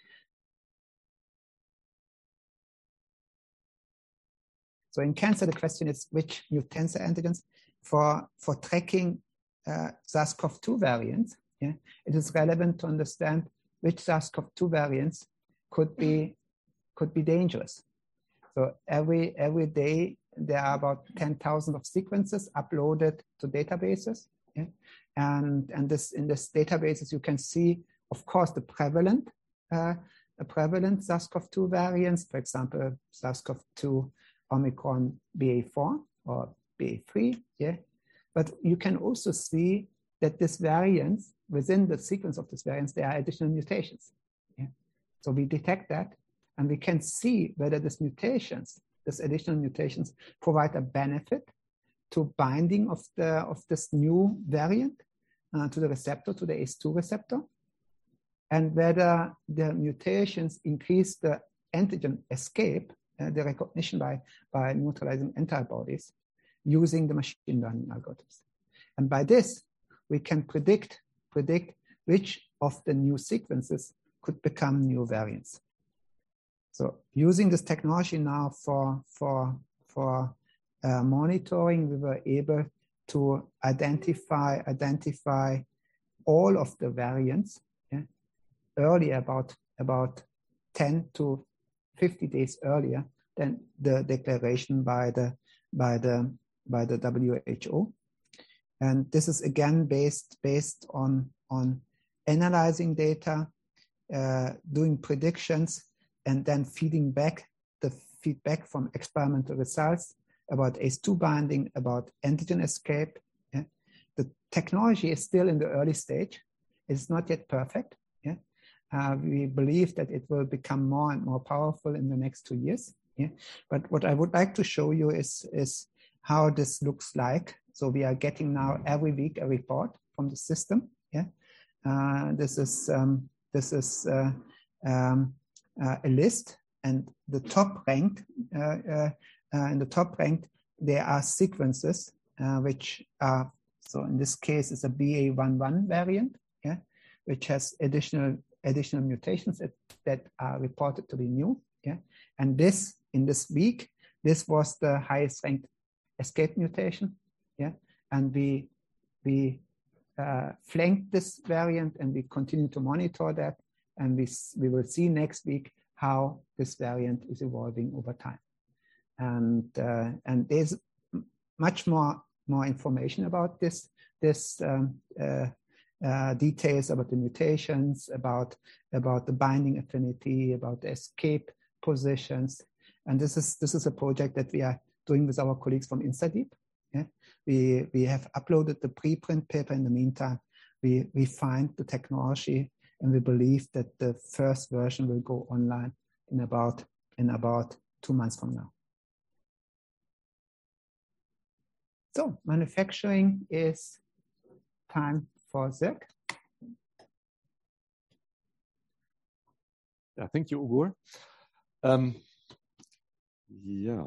So in cancer, the question is which mutant antigens for, for tracking Uh, SARS CoV two variants, yeah, it is relevant to understand which SARS CoV two variants could be could be dangerous. So every every day there are about ten thousand of sequences uploaded to databases, yeah? and and this in this databases you can see, of course, the prevalent uh, the prevalent SARS CoV two variants, for example, SARS CoV two Omicron B A four or B A three, yeah. But you can also see that this variance, within the sequence of this variance, there are additional mutations. Yeah? So we detect that, and we can see whether these mutations, these additional mutations, provide a benefit to binding of, the, of this new variant uh, to the receptor, to the A C E two receptor, and whether the mutations increase the antigen escape uh, the recognition by, by neutralizing antibodies using the machine learning algorithms. And by this, we can predict, predict which of the new sequences could become new variants. So using this technology now for, for, for uh, monitoring, we were able to identify, identify all of the variants yeah, earlier, about, about ten to fifty days earlier than the declaration by the, by the, by the W H O. And this is again based, based on, on analyzing data, uh, doing predictions, and then feeding back the feedback from experimental results about A C E two binding, about antigen escape. Yeah? The technology is still in the early stage. It's not yet perfect. Yeah? Uh, we believe that it will become more and more powerful in the next two years. Yeah? But what I would like to show you is, is how this looks like. So we are getting now every week a report from the system. Yeah, uh, this is um, this is uh, um, uh, a list, and the top ranked uh, uh, uh, in the top ranked there are sequences uh, which are, so in this case it's a B A one one variant. Yeah, which has additional additional mutations that, that are reported to be new. Yeah, and this in this week this was the highest ranked escape mutation. Yeah, and we we uh, flanked this variant, and we continue to monitor that, and we we will see next week how this variant is evolving over time, and uh, and there's much more more information about this this um, uh, uh, details about the mutations, about about the binding affinity, about the escape positions, and this is this is a project that we are doing with our colleagues from InstaDeep. Yeah, we we have uploaded the preprint paper in the meantime. We refined the technology, and we believe that the first version will go online in about in about two months from now. So manufacturing is time for Zirk. Yeah, thank you, Ugur. Um, yeah.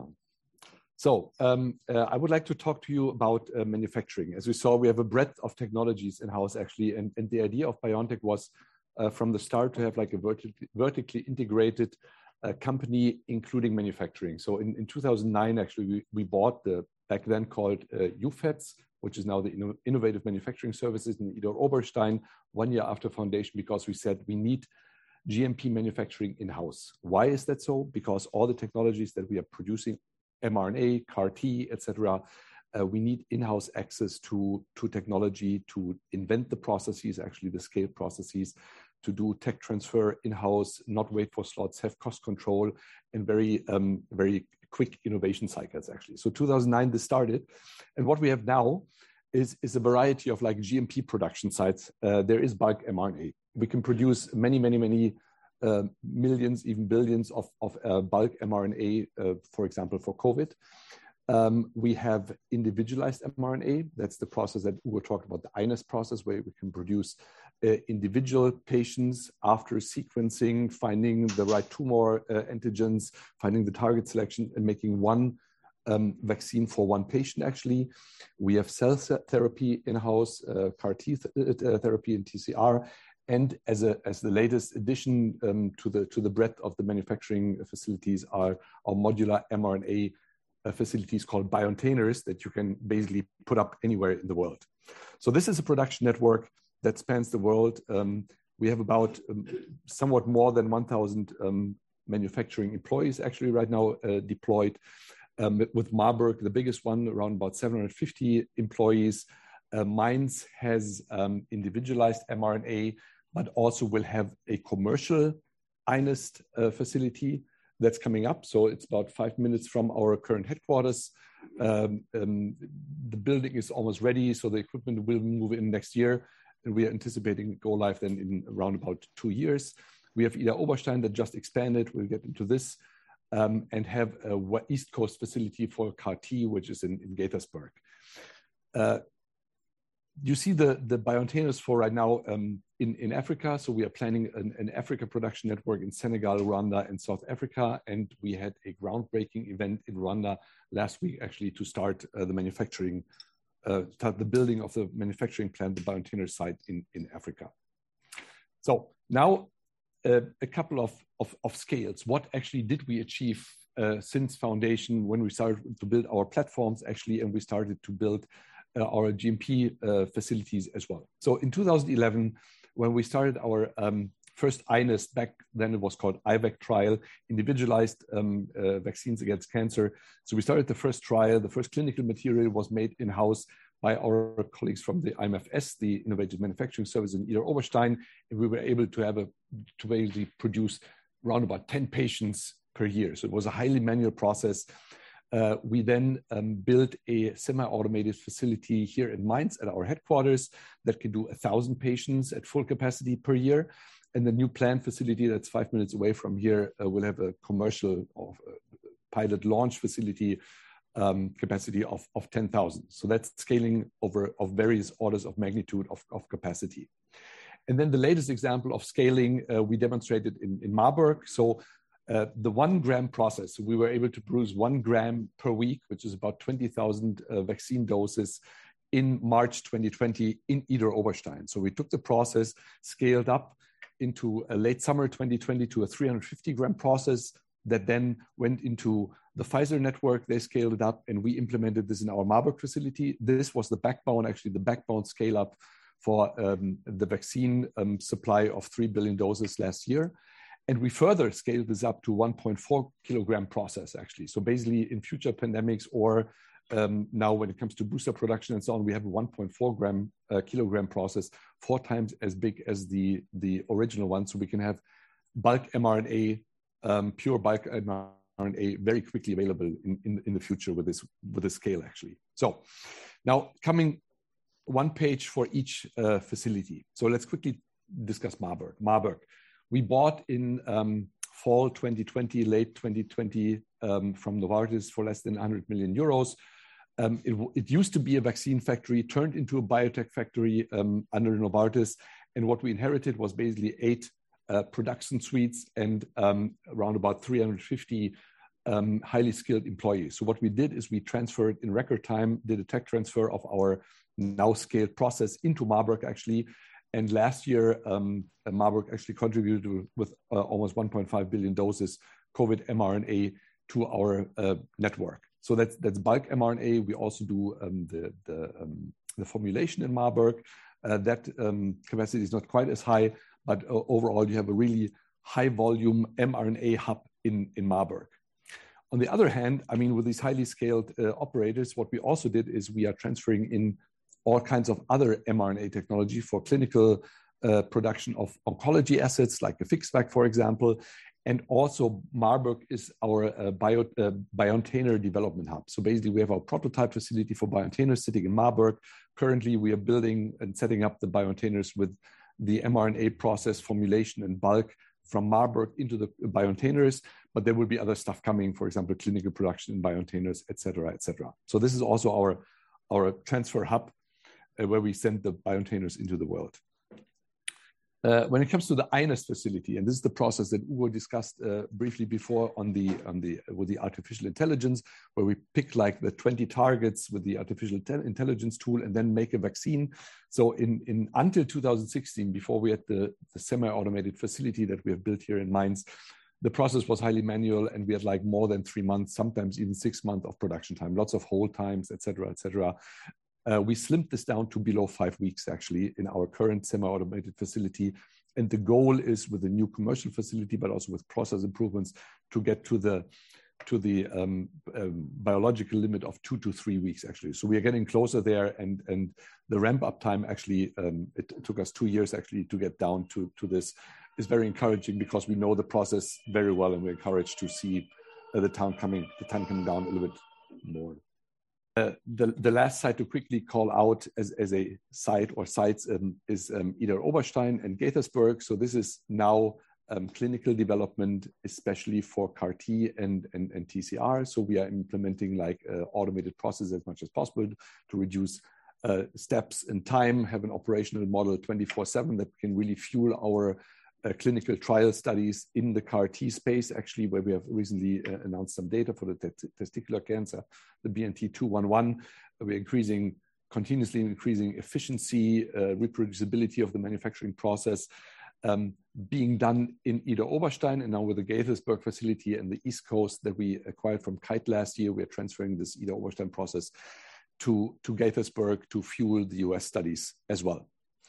So um, uh, I would like to talk to you about uh, manufacturing. As we saw, we have a breadth of technologies in-house actually, and, and the idea of BioNTech was uh, from the start to have like a vertically, vertically integrated uh, company, including manufacturing. So in, in two thousand nine, actually, we, we bought the back then called uh, U F E D S, which is now the Inno Innovative Manufacturing Services in Idar Oberstein, one year after foundation, because we said we need G M P manufacturing in-house. Why is that so? Because all the technologies that we are producing, mRNA, C A R T, et cetera, uh, we need in-house access to, to technology to invent the processes, actually the scale processes, to do tech transfer in-house, not wait for slots, have cost control, and very, um, very quick innovation cycles, actually. So two thousand nine, this started. And what we have now is, is a variety of like G M P production sites. Uh, there is bulk mRNA. We can produce many, many, many uh, millions, even billions of, of uh, bulk mRNA, uh, for example, for COVID. Um, we have individualized mRNA. That's the process that we talked about, the I N E S process, where we can produce uh, individual patients after sequencing, finding the right tumor uh, antigens, finding the target selection, and making one um, vaccine for one patient, actually. We have cell therapy in-house, uh, C A R T th uh, therapy and T C R. And as, a, as the latest addition um, to, the, to the breadth of the manufacturing facilities are our modular mRNA uh, facilities called BioNTainers that you can basically put up anywhere in the world. So this is a production network that spans the world. Um, we have about um, somewhat more than one thousand um, manufacturing employees actually right now uh, deployed. Um, with Marburg, the biggest one, around about seven hundred fifty employees. Uh, Mainz has um, individualized mRNA, but also will have a commercial I N E S uh, facility that's coming up. So it's about five minutes from our current headquarters. Um, um, the building is almost ready, so the equipment will move in next year, and we are anticipating go live then in around about two years. We have Idar Oberstein that just expanded. We'll get into this, um, and have a East Coast facility for C A R T, which is in, in Gaithersburg. Uh, You see the, the BioNTainers for right now um, in, in Africa. So we are planning an, an Africa production network in Senegal, Rwanda, and South Africa. And we had a groundbreaking event in Rwanda last week, actually, to start uh, the manufacturing, uh, start the building of the manufacturing plant, the BioNTainer site in, in Africa. So now uh, a couple of, of, of scales. What actually did we achieve uh, since foundation when we started to build our platforms, actually, and we started to build uh, our G M P uh, facilities as well. So in two thousand eleven, when we started our um, first iNeST, back then it was called I V A C trial, individualized um, uh, vaccines against cancer. So we started the first trial. The first clinical material was made in-house by our colleagues from the I M F S, the Innovative Manufacturing Service in Idar-Oberstein, and we were able to have a to basically produce around about ten patients per year. So it was a highly manual process. Uh, we then um, built a semi-automated facility here in Mainz at our headquarters that can do a thousand patients at full capacity per year. And the new plant facility that's five minutes away from here uh, will have a commercial of, uh, pilot launch facility um, capacity of, of ten thousand. So that's scaling over of various orders of magnitude of, of capacity. And then the latest example of scaling uh, we demonstrated in, in Marburg. So uh, the one gram process, we were able to produce one gram per week, which is about twenty thousand uh, vaccine doses in March twenty twenty in Idar-Oberstein. So we took the process, scaled up into a late summer twenty twenty to a three hundred fifty gram process that then went into the Pfizer network. They scaled it up and we implemented this in our Marburg facility. This was the backbone, actually the backbone scale up for um, the vaccine um, supply of three billion doses last year. And we further scaled this up to one point four kilogram process, actually. So basically in future pandemics or um, now when it comes to booster production and so on, we have a one point four gram uh, kilogram process, four times as big as the, the original one. So we can have bulk mRNA, um, pure bulk mRNA very quickly available in, in, in the future with this, with this scale, actually. So now coming one page for each uh, facility. So let's quickly discuss Marburg. Marburg. We bought in um, fall twenty twenty, late twenty twenty um, from Novartis for less than one hundred million euros. Um, it, it used to be a vaccine factory, turned into a biotech factory um, under Novartis. And what we inherited was basically eight uh, production suites and um, around about three hundred fifty um, highly skilled employees. So what we did is we transferred in record time, did a tech transfer of our now scaled process into Marburg, actually. And last year, um, Marburg actually contributed with uh, almost one point five billion doses COVID mRNA to our uh, network. So that's that's bulk mRNA. We also do um, the the, um, the formulation in Marburg. Uh, that um, capacity is not quite as high, but uh, overall you have a really high volume mRNA hub in in Marburg. On the other hand, I mean, with these highly scaled uh, operators, what we also did is we are transferring in all kinds of other mRNA technology for clinical uh, production of oncology assets, like the FixVac, for example. And also Marburg is our uh, bio, uh, BioNTainer development hub. So basically we have our prototype facility for BioNTainers sitting in Marburg. Currently we are building and setting up the BioNTainers with the mRNA process formulation and bulk from Marburg into the BioNTainers, but there will be other stuff coming, for example, clinical production in BioNTainers, et cetera, et cetera. So this is also our, our transfer hub uh, where we send the BioNTainers into the world. Uh, when it comes to the iNeST facility, and this is the process that Ugo discussed uh, briefly before on the, on the, with the artificial intelligence, where we pick like the twenty targets with the artificial intelligence tool and then make a vaccine. So in, in until two thousand sixteen, before we had the, the semi-automated facility that we have built here in Mainz, the process was highly manual and we had like more than three months, sometimes even six months of production time, lots of hold times, et cetera, et cetera. Uh, we slimmed this down to below five weeks, actually, in our current semi-automated facility. And the goal is with the new commercial facility, but also with process improvements, to get to the, to the um, um, biological limit of two to three weeks, actually. So we are getting closer there. And, and the ramp-up time, actually, um, it took us two years, actually, to get down to, to this. Is very encouraging because we know the process very well and we're encouraged to see uh, the, time coming, the time coming down a little bit more. Uh, the, the last site to quickly call out as, as a site or sites um, is um, Idar-Oberstein and Gaithersburg. So this is now um, clinical development, especially for C A R T and, and, and T C R. So we are implementing like uh, automated processes as much as possible to reduce uh, steps in time, have an operational model twenty-four seven that can really fuel our uh, clinical trial studies in the C A R T space, actually, where we have recently uh, announced some data for the te- testicular cancer, the B N T two eleven. We're increasing, continuously increasing efficiency, uh, reproducibility of the manufacturing process, um, being done in Idar-Oberstein, and now with the Gaithersburg facility and the East Coast that we acquired from Kite last year, we're transferring this Idar-Oberstein process to, to Gaithersburg to fuel the U S studies as well.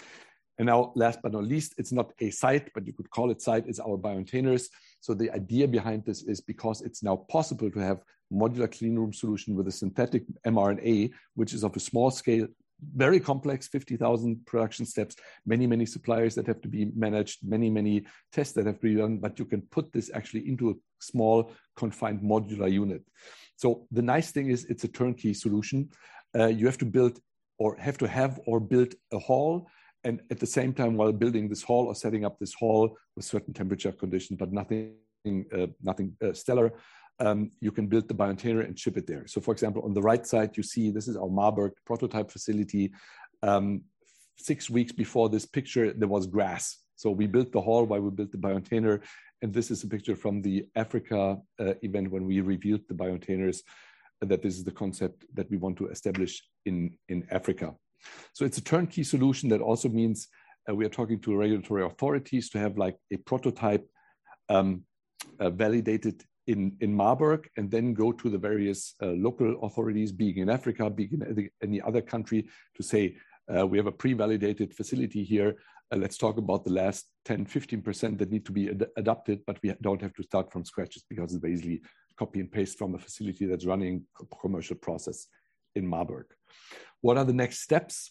And now, last but not least, it's not a site, but you could call it site, it's our biocontainers. So the idea behind this is because it's now possible to have modular clean room solution with a synthetic mRNA, which is of a small scale, very complex, fifty thousand production steps, many, many suppliers that have to be managed, many, many tests that have to be done, but you can put this actually into a small, confined modular unit. So the nice thing is it's a turnkey solution. Uh, you have to build or have to have or build a hall, and at the same time, while building this hall or setting up this hall with certain temperature conditions, but nothing, uh, nothing uh, stellar, um, you can build the biocontainer and ship it there. So, for example, on the right side, you see this is our Marburg prototype facility. Um, six weeks before this picture, there was grass. So we built the hall while we built the biocontainer, and this is a picture from the Africa uh, event when we revealed the biocontainers, uh, that this is the concept that we want to establish in, in Africa. So it's a turnkey solution that also means uh, we are talking to regulatory authorities to have like a prototype um, uh, validated in, in Marburg, and then go to the various uh, local authorities, being in Africa, being in any other country, to say, uh, we have a pre-validated facility here. Uh, let's talk about the last ten, fifteen percent that need to be ad- adapted, but we don't have to start from scratch because it's basically copy and paste from a facility that's running a commercial process in Marburg. What are the next steps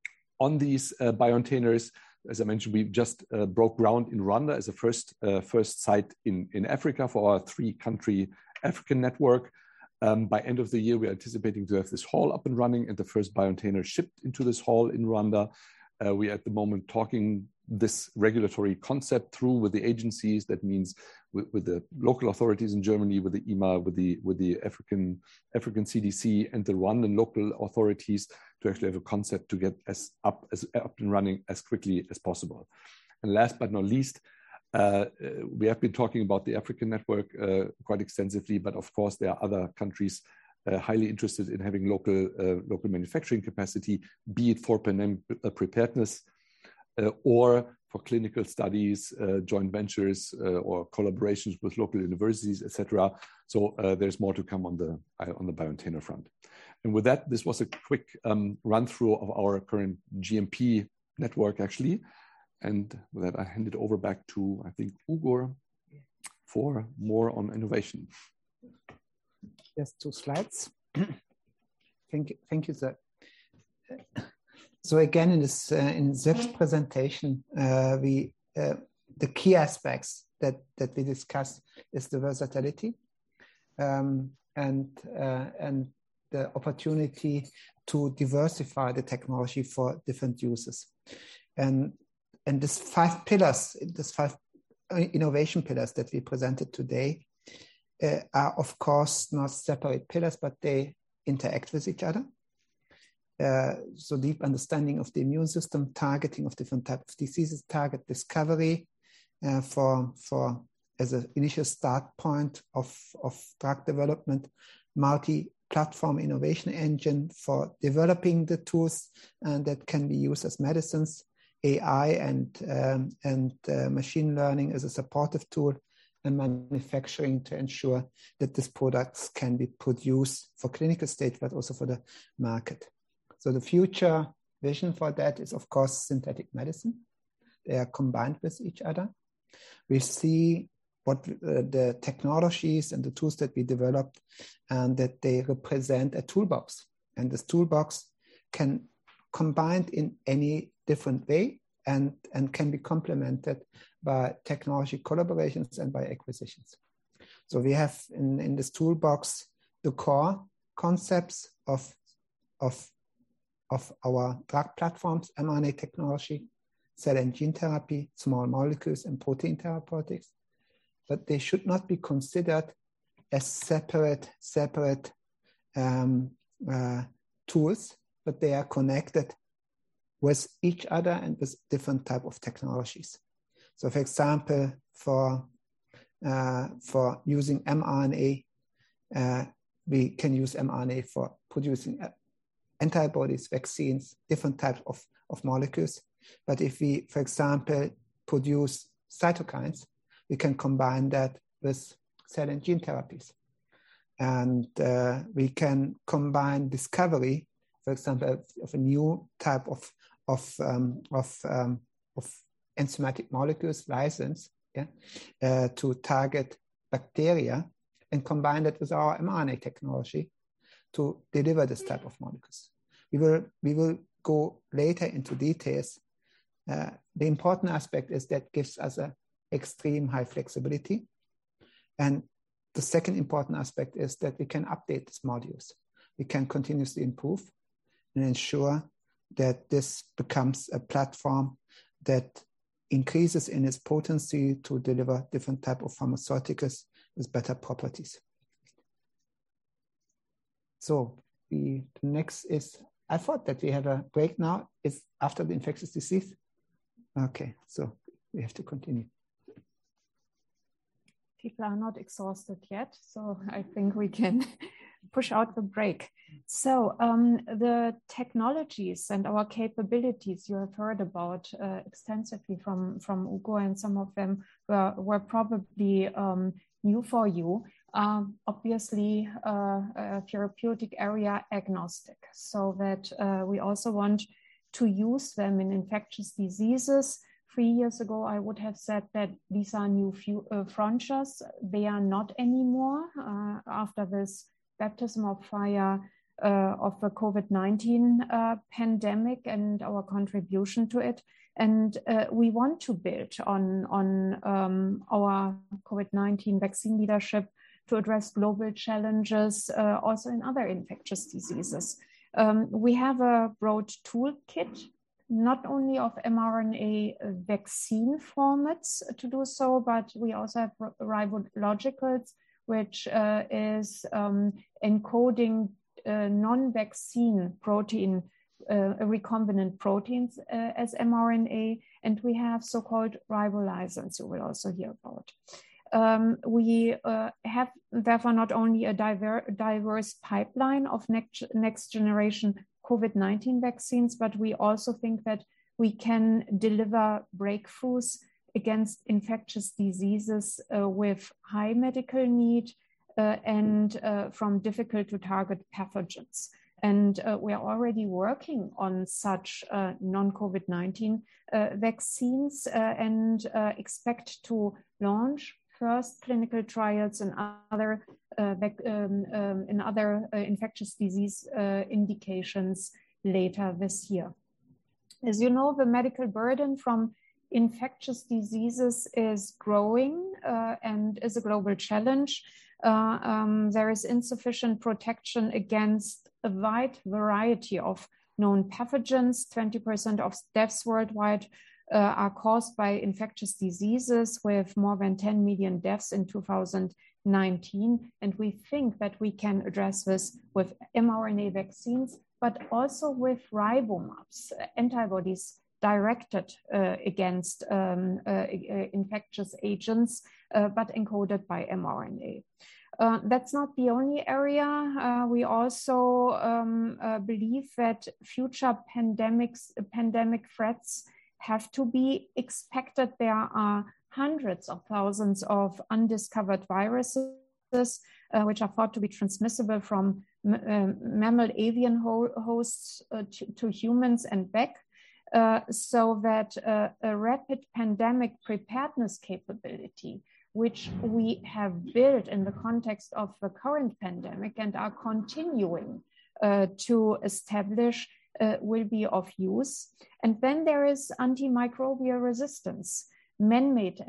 on these uh, biocontainers? As I mentioned, we just uh, broke ground in Rwanda as a first uh, first site in, in Africa for our three-country African network. Um, by end of the year, we're anticipating to have this hall up and running and the first biocontainer shipped into this hall in Rwanda. Uh, we are at the moment talking this regulatory concept through with the agencies. That means with, with the local authorities in Germany, with the E M A, with the with the African African C D C, and the Rwandan local authorities to actually have a concept to get as up as up and running as quickly as possible. And last but not least, uh, we have been talking about the African network uh, quite extensively, but of course there are other countries Uh, highly interested in having local uh, local manufacturing capacity, be it for pandemic preparedness uh, or for clinical studies, uh, joint ventures uh, or collaborations with local universities, et cetera. So uh, there's more to come on the uh, on the biocontainer front. And with that, this was a quick um, run through of our current G M P network, actually. And with that, I hand it over back to, I think, Ugur for more on innovation. Just two slides. Thank you, thank you, sir. So again, in this uh, in this presentation, uh, we uh, the key aspects that that we discussed is the versatility um, and uh, and the opportunity to diversify the technology for different uses, and and these five pillars, these five innovation pillars that we presented today, Uh, are of course not separate pillars, but they interact with each other. Uh, so deep understanding of the immune system, targeting of different types of diseases, target discovery uh, for, for as an initial start point of, of drug development, multi-platform innovation engine for developing the tools and that can be used as medicines, A I and, um, and uh, machine learning as a supportive tool, and manufacturing to ensure that these products can be produced for clinical stage, but also for the market. So the future vision for that is, of course, synthetic medicine. They are combined with each other. We see what uh, the technologies and the tools that we developed, and that they represent a toolbox. And this toolbox can combined in any different way and, and can be complemented by technology collaborations and by acquisitions. So we have in, in this toolbox the core concepts of, of, of our drug platforms, mRNA technology, cell and gene therapy, small molecules, and protein therapeutics. But they should not be considered as separate, separate um, uh, tools, but they are connected with each other and with different type of technologies. So for example, for, uh, for using mRNA, uh, we can use mRNA for producing antibodies, vaccines, different types of, of molecules. But if we, for example, produce cytokines, we can combine that with cell and gene therapies. And uh, we can combine discovery, for example, of, of a new type of, of, um, of, um, of enzymatic molecules, lysins, yeah, uh, to target bacteria, and combine that with our mRNA technology to deliver this type of molecules. We will, we will go later into details. Uh, the important aspect is that gives us an extreme high flexibility. And the second important aspect is that we can update these modules. We can continuously improve and ensure that this becomes a platform that increases in its potency to deliver different type of pharmaceuticals with better properties. So the, the next is, I thought that we have a break now. It's after the infectious disease. Okay, so we have to continue. People are not exhausted yet, so I think we can push out the break. So um, the technologies and our capabilities you have heard about uh, extensively from, from Ugo, and some of them were, were probably um, new for you. Um, obviously, uh, a therapeutic area agnostic, so that uh, we also want to use them in infectious diseases. Three years ago, I would have said that these are new few, uh, frontiers. They are not anymore uh, after this baptism of fire uh, of the COVID nineteen uh, pandemic and our contribution to it. And uh, we want to build on, on um, our COVID nineteen vaccine leadership to address global challenges, uh, also in other infectious diseases. Um, we have a broad toolkit, not only of mRNA vaccine formats to do so, but we also have ribologicals, which uh, is um, encoding uh, non-vaccine protein, uh, recombinant proteins uh, as mRNA, and we have so-called ribolysins you will also hear about. Um, we uh, have therefore not only a diver diverse pipeline of next, next generation COVID nineteen vaccines, but we also think that we can deliver breakthroughs against infectious diseases uh, with high medical need uh, and uh, from difficult to target pathogens. And uh, we are already working on such uh, non-COVID nineteen uh, vaccines uh, and uh, expect to launch first clinical trials in other uh, um, um, in other uh, infectious disease uh, indications later this year. As you know, the medical burden from infectious diseases is growing uh, and is a global challenge. Uh, um, there is insufficient protection against a wide variety of known pathogens. twenty percent of deaths worldwide Uh, are caused by infectious diseases, with more than ten million deaths in two thousand nineteen. And we think that we can address this with mRNA vaccines, but also with riboMABs, antibodies directed uh, against um, uh, infectious agents, uh, but encoded by mRNA. Uh, that's not the only area. Uh, we also um, uh, believe that future pandemics, pandemic threats have to be expected. There are hundreds of thousands of undiscovered viruses, uh, which are thought to be transmissible from uh, mammal avian ho hosts uh, to, to humans and back, uh, so that uh, a rapid pandemic preparedness capability, which we have built in the context of the current pandemic and are continuing uh, to establish, Uh, will be of use. And then there is antimicrobial resistance, man-made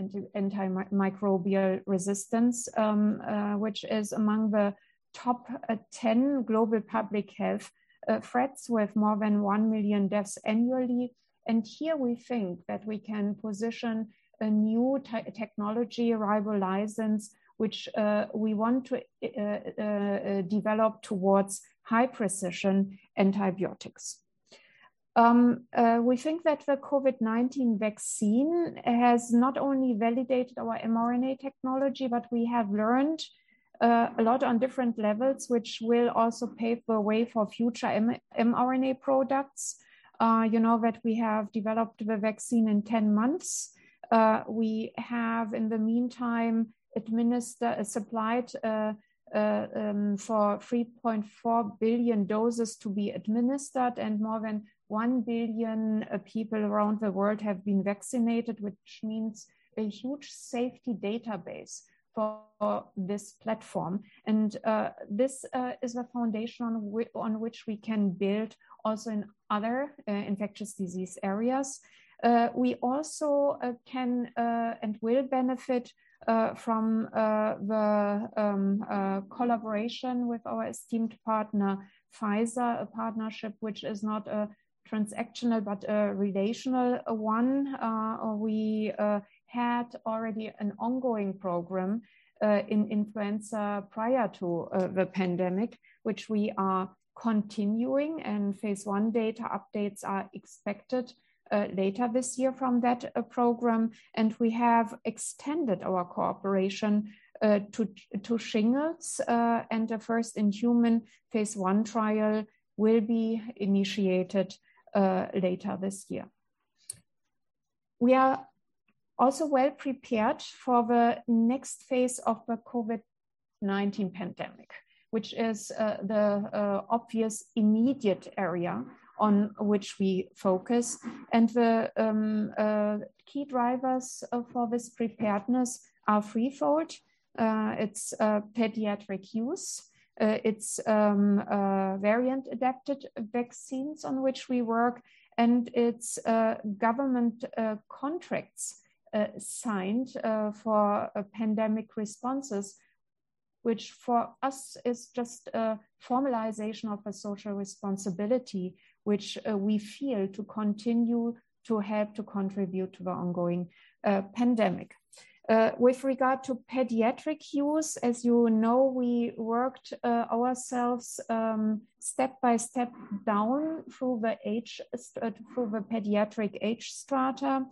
antimicrobial resistance, um, uh, which is among the top uh, ten global public health uh, threats, with more than one million deaths annually. And here we think that we can position a new technology, ribolysins, which uh, we want to uh, uh, develop towards high precision antibiotics. Um, uh, we think that the COVID nineteen vaccine has not only validated our mRNA technology, but we have learned uh, a lot on different levels, which will also pave the way for future M mRNA products. Uh, you know that we have developed the vaccine in ten months. Uh, we have, in the meantime, administered, uh, supplied uh, uh, um, for three point four billion doses to be administered, and more than one billion uh, people around the world have been vaccinated, which means a huge safety database for this platform. And uh, this uh, is the foundation on, whi on which we can build also in other uh, infectious disease areas. Uh, we also uh, can uh, and will benefit uh, from uh, the um, uh, collaboration with our esteemed partner Pfizer, a partnership which is not a transactional but a relational one. Uh, we uh, had already an ongoing program uh, in influenza prior to uh, the pandemic, which we are continuing, and phase one data updates are expected uh, later this year from that uh, program. And we have extended our cooperation uh, to, to shingles, uh, and the first in human phase one trial will be initiated uh, later this year. We are also well prepared for the next phase of the COVID nineteen pandemic, which is uh, the uh, obvious immediate area on which we focus. And the um, uh, key drivers uh, for this preparedness are threefold. Uh, it's uh, pediatric use, uh, it's um, uh, variant adapted vaccines on which we work, and it's uh, government uh, contracts uh, signed uh, for uh, pandemic responses, which for us is just a formalization of a social responsibility, which uh, we feel to continue to help to contribute to the ongoing uh, pandemic. Uh, with regard to pediatric use, as you know, we worked uh, ourselves um, step by step down through the age, uh, through the pediatric age strata,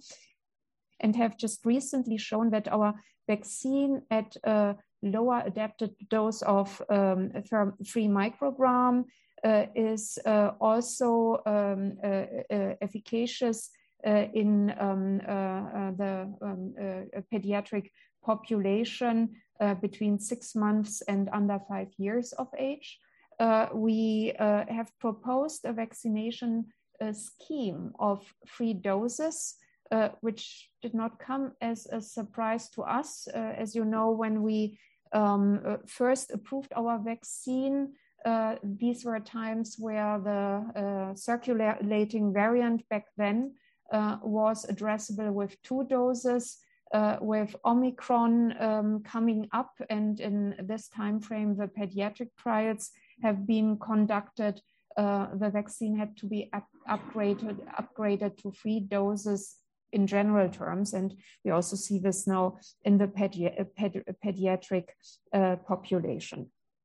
and have just recently shown that our vaccine at a lower adapted dose of um, three microgram uh, is uh, also um, uh, uh, efficacious uh, in um, uh, uh, the um, uh, pediatric population uh, between six months and under five years of age. Uh, we uh, have proposed a vaccination uh, scheme of three doses, uh, which did not come as a surprise to us. Uh, as you know, when we um, uh, first approved our vaccine, uh, these were times where the uh, circulating variant back then uh, was addressable with two doses. Uh, with Omicron um, coming up, and in this time frame, the pediatric trials have been conducted. Uh, the vaccine had to be up upgraded, upgraded to three doses in general terms, and we also see this now in the pedi pedi pediatric uh, population.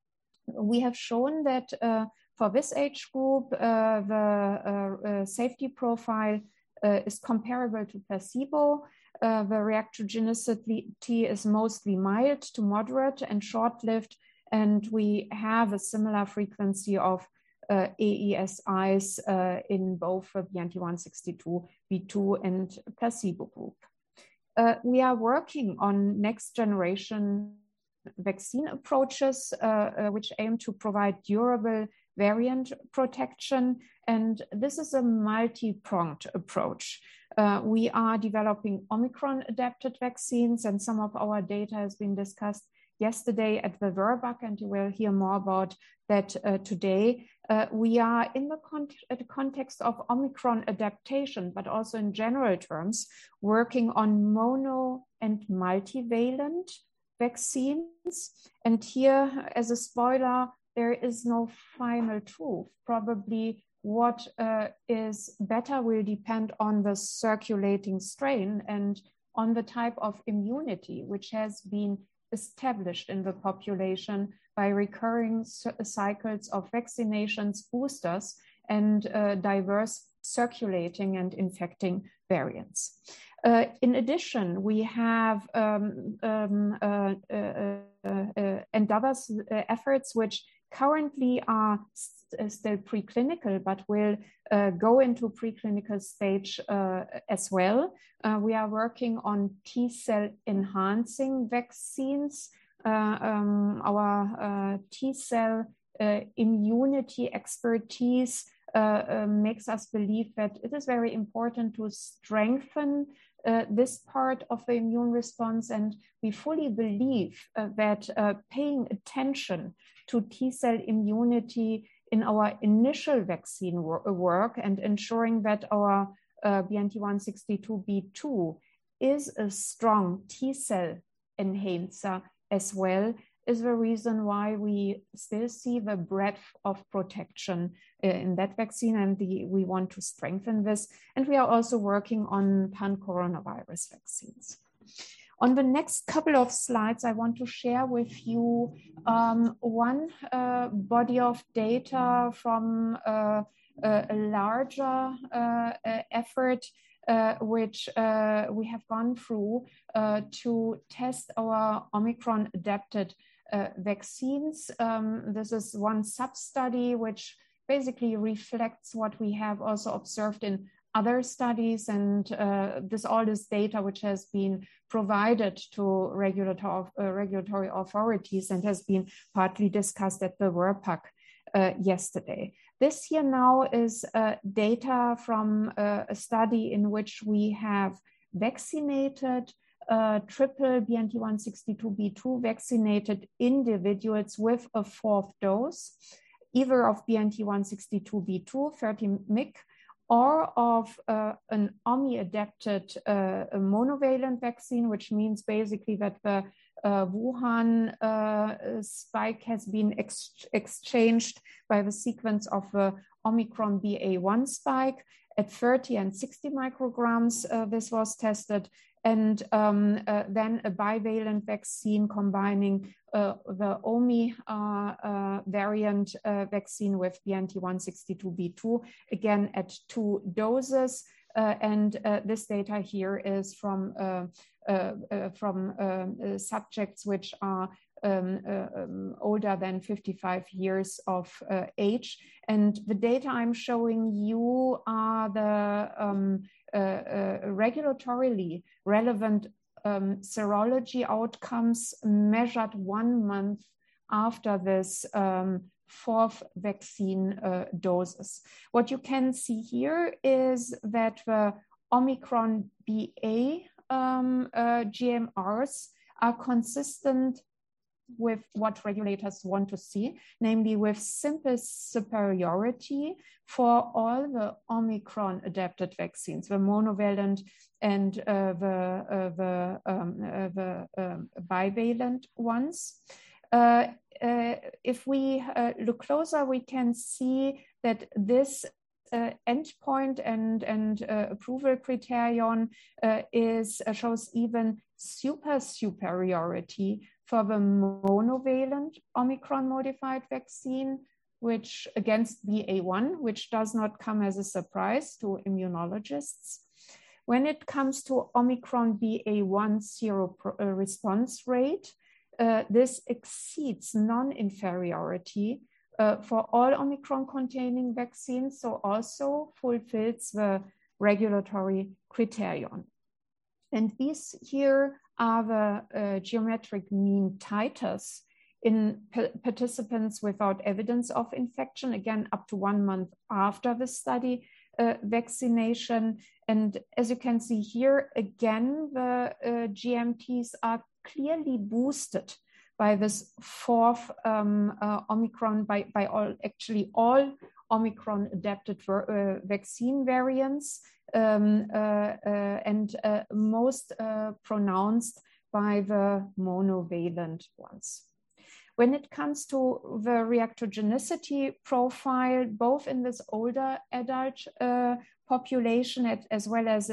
We have shown that uh, for this age group, uh, the uh, uh, safety profile uh, is comparable to placebo. Uh, the reactogenicity is mostly mild to moderate and short-lived, and we have a similar frequency of uh, A E S Is uh, in both the B N T one sixty-two B two and placebo group. Uh, we are working on next-generation vaccine approaches, uh, uh, which aim to provide durable variant protection, and this is a multi-pronged approach. Uh, we are developing Omicron-adapted vaccines, and some of our data has been discussed yesterday at the VRBAC, and you will hear more about that uh, today. Uh, we are in the, con the context of Omicron adaptation, but also in general terms, working on mono and multivalent vaccines. And here, as a spoiler, there is no final truth. Probably what uh, is better will depend on the circulating strain and on the type of immunity which has been established in the population by recurring cycles of vaccinations, boosters, and uh, diverse circulating and infecting variants. Uh, in addition, we have um, um, uh, uh, uh, endeavors, uh, efforts which currently are st still preclinical, but will uh, go into preclinical stage uh, as well. Uh, we are working on T-cell enhancing vaccines. Uh, um, our uh, T-cell uh, immunity expertise uh, uh, makes us believe that it is very important to strengthen uh, this part of the immune response, and we fully believe uh, that uh, paying attention to T-cell immunity in our initial vaccine wor work and ensuring that our uh, B N T one sixty-two B two is a strong T-cell enhancer as well is the reason why we still see the breadth of protection uh, in that vaccine, and the, we want to strengthen this. And we are also working on pan-coronavirus vaccines. On the next couple of slides, I want to share with you um, one uh, body of data from uh, a, a larger uh, effort uh, which uh, we have gone through uh, to test our Omicron-adapted uh, vaccines. Um, this is one sub-study which basically reflects what we have also observed in other studies, and uh, this all this data which has been provided to regulatory, uh, regulatory authorities and has been partly discussed at the WERPAC uh, yesterday. This here now is uh, data from uh, a study in which we have vaccinated uh, triple B N T one sixty-two B two vaccinated individuals with a fourth dose, either of B N T one sixty-two B two, thirty micrograms, or of uh, an Omi-adapted uh, monovalent vaccine, which means basically that the uh, Wuhan uh, spike has been ex exchanged by the sequence of the Omicron B A one spike at thirty and sixty micrograms. Uh, this was tested. And um, uh, then a bivalent vaccine combining uh, the Omi uh, uh, variant uh, vaccine with B N T one sixty-two B two, again at two doses. Uh, and uh, this data here is from, uh, uh, uh, from uh, subjects which are um, uh, um, older than fifty-five years of uh, age. And the data I'm showing you are the um, uh, uh, regulatorily relevant um, serology outcomes measured one month after this um, fourth vaccine uh, doses. What you can see here is that the Omicron B A um, uh, G M Rs are consistent with what regulators want to see, namely with simple superiority for all the Omicron adapted vaccines, the monovalent and uh, the, uh, the, um, uh, the um, bivalent ones. Uh, uh, if we uh, look closer, we can see that this uh, endpoint and, and uh, approval criterion uh, is, uh, shows even super superiority for the monovalent Omicron modified vaccine, which against B A one, which does not come as a surprise to immunologists. When it comes to Omicron B A one zero uh, response rate, uh, this exceeds non-inferiority uh, for all Omicron containing vaccines, so also fulfills the regulatory criterion. And these here are the uh, geometric mean titers in participants without evidence of infection, again, up to one month after the study uh, vaccination. And as you can see here, again, the uh, G M Ts are clearly boosted by this fourth um, uh, Omicron, by, by all, actually all Omicron adapted uh, vaccine variants, um, uh, uh, and uh, most uh, pronounced by the monovalent ones. When it comes to the reactogenicity profile, both in this older adult uh, population at, as well as in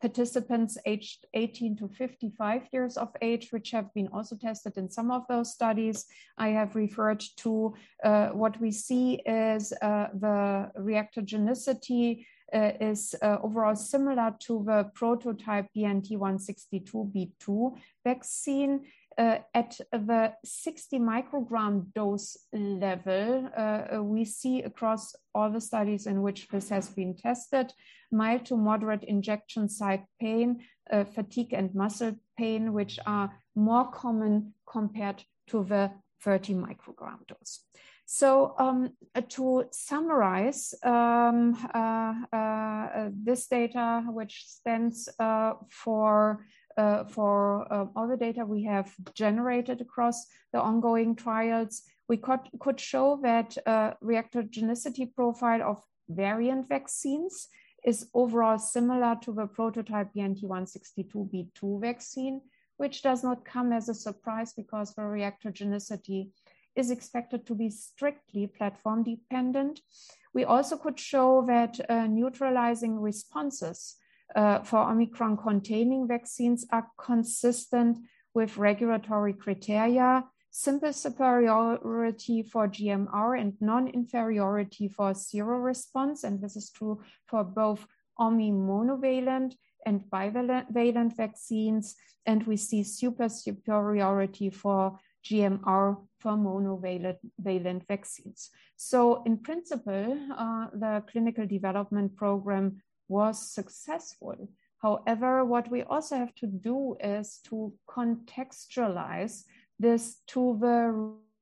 participants aged eighteen to fifty-five years of age, which have been also tested in some of those studies. I have referred to uh, what we see is uh, the reactogenicity uh, is uh, overall similar to the prototype B N T one sixty-two B two vaccine. Uh, at the sixty microgram dose level, uh, we see across all the studies in which this has been tested, mild to moderate injection site pain, uh, fatigue and muscle pain, which are more common compared to the thirty microgram dose. So um, uh, to summarize um, uh, uh, this data, which stands uh, for Uh, for uh, all the data we have generated across the ongoing trials, we could, could show that uh, reactogenicity profile of variant vaccines is overall similar to the prototype B N T one sixty-two B two vaccine, which does not come as a surprise because the reactogenicity is expected to be strictly platform dependent. We also could show that uh, neutralizing responses Uh, for Omicron-containing vaccines are consistent with regulatory criteria, simple superiority for G M R and non-inferiority for seroresponse, and this is true for both Omi monovalent and bivalent vaccines, and we see super superiority for G M R for monovalent vaccines. So in principle, uh, the clinical development program was successful. However, what we also have to do is to contextualize this to the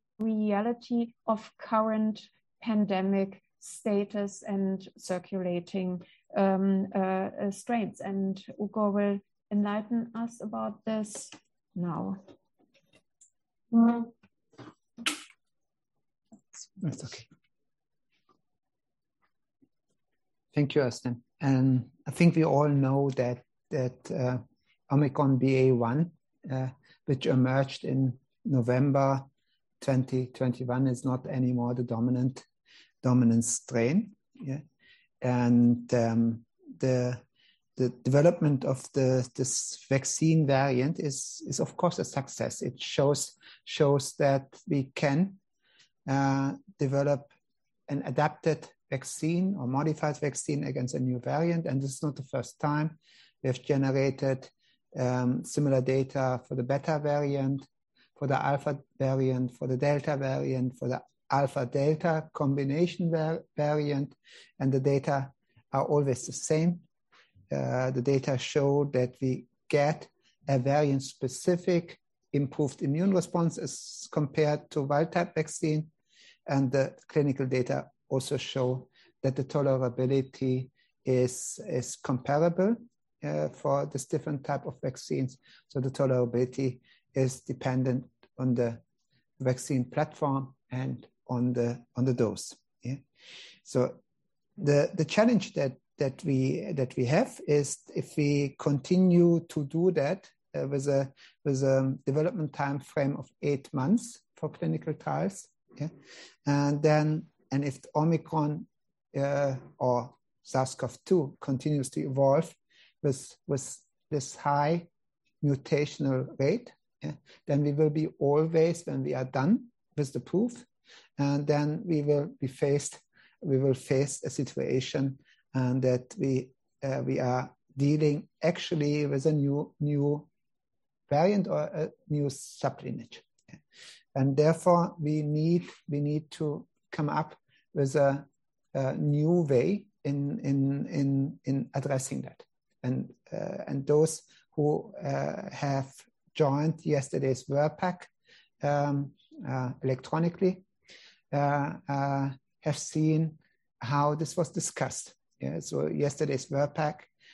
reality of current pandemic status and circulating um, uh, strains. And Ugo will enlighten us about this now. Mm. That's okay. Thank you, Austin. And I think we all know that that uh, Omicron B A one, uh, which emerged in November twenty twenty-one, is not anymore the dominant dominant strain. Yeah, and um, the the development of the this vaccine variant is is of course a success. It shows shows that we can uh, develop an adapted vaccine or modified vaccine against a new variant. And this is not the first time. We have generated um, similar data for the beta variant, for the alpha variant, for the delta variant, for the alpha-delta combination var variant, and the data are always the same. Uh, the data show that we get a variant-specific improved immune response as compared to wild-type vaccine, and the clinical data also show that the tolerability is, is comparable uh, for this different type of vaccines. So the tolerability is dependent on the vaccine platform and on the on the dose. Yeah. So the the challenge that that we that we have is if we continue to do that uh, with a with a development time frame of eight months for clinical trials. Yeah, and then and if Omicron uh, or SARS-CoV two continues to evolve with, with this high mutational rate, yeah, then we will be always, when we are done with the proof, and then we will be faced, we will face a situation and that we uh, we are dealing actually with a new new variant or a new sublineage, yeah. And therefore we need we need to come up with a, a new way in in in in addressing that, and uh, and those who uh, have joined yesterday's WordPack um, uh, electronically uh, uh, have seen how this was discussed. Yeah, so yesterday's WordPack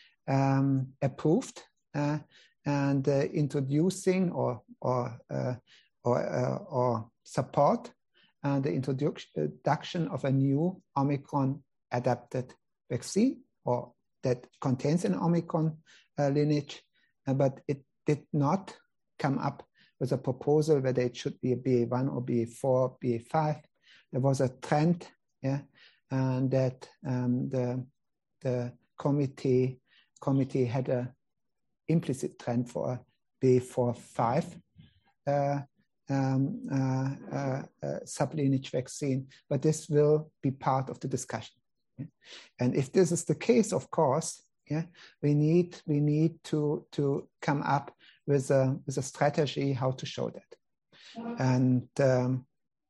um, approved uh, and uh, introducing or or uh, or, uh, or support uh, the introduction of a new Omicron adapted vaccine, or that contains an Omicron uh, lineage, uh, but it did not come up with a proposal whether it should be a B A one or B A four, B A five. There was a trend, yeah, and that um, the the committee committee had a implicit trend for B A four five uh, um, uh, uh, uh, sublineage vaccine, but this will be part of the discussion. Yeah? And if this is the case, of course, yeah, we need we need to to come up with a with a strategy how to show that, and um,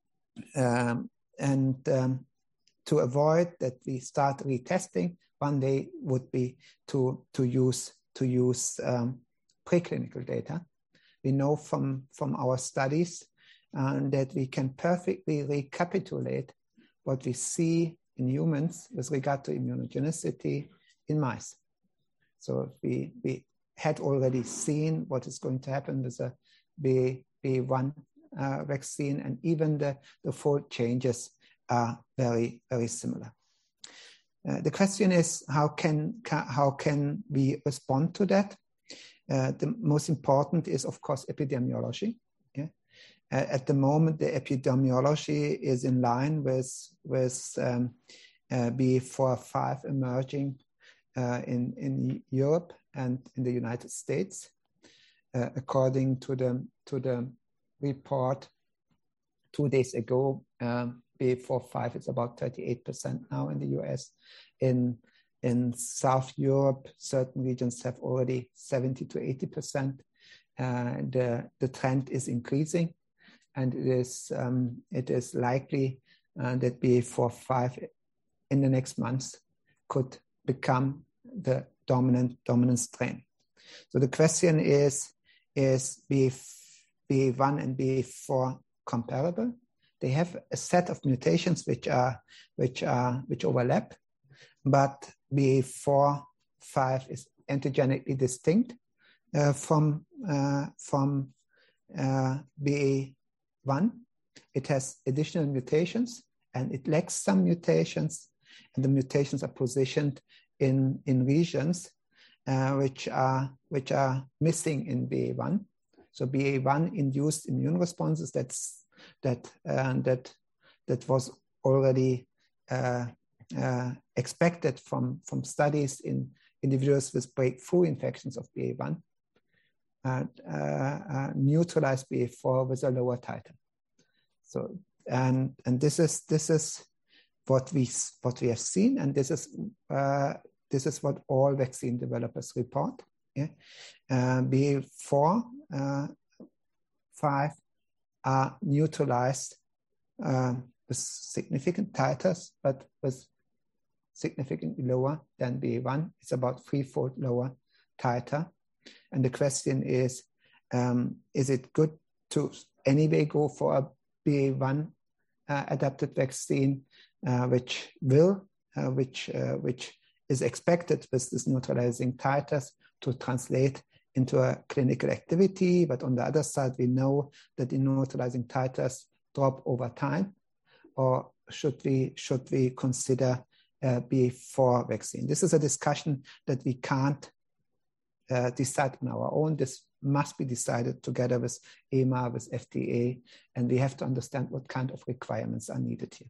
um, and um, to avoid that we start retesting. One way would be to to use to use um, preclinical data. We know from from our studies uh, that we can perfectly recapitulate what we see in humans with regard to immunogenicity in mice. So we we had already seen what is going to happen with a B A one uh, vaccine, and even the, the fold changes are very, very similar. Uh, the question is, how can, ca how can we respond to that? Uh, the most important is, of course, epidemiology. Yeah? Uh, at the moment, the epidemiology is in line with, with um, uh, B A four five emerging uh, in, in Europe and in the United States. Uh, according to the, to the report two days ago, um, B A four five is about thirty-eight percent now in the U S. In, in South Europe, certain regions have already seventy to eighty percent. Uh, the, the trend is increasing, and it is, um, it is likely uh, that B A four five in the next months could become the dominant, dominant strain. So the question is, is B A one and B A four comparable? They have a set of mutations which are which are which overlap, but B A four five is antigenically distinct uh, from uh, from uh, B A one. It has additional mutations, and it lacks some mutations, and the mutations are positioned in in regions uh, which are which are missing in B A one. So B A one induced immune responses that's that uh, that that was already uh, uh, expected from from studies in individuals with breakthrough infections of B A one, uh, uh, uh, neutralized B A four with a lower titer. So and and this is this is what we what we have seen, and this is uh, this is what all vaccine developers report. Yeah, uh, B A four uh, five are neutralized uh, with significant titers, but with significantly lower than B A one. It's about threefold lower titer. And the question is, um, is it good to anyway go for a B A one uh, adapted vaccine, uh, which will, uh, which uh, which is expected with this neutralizing titers to translate into a clinical activity, but on the other side, we know that the neutralizing titers drop over time, or should we should we consider a B A four vaccine? This is a discussion that we can't uh, decide on our own. This must be decided together with E M A, with F D A, and we have to understand what kind of requirements are needed here.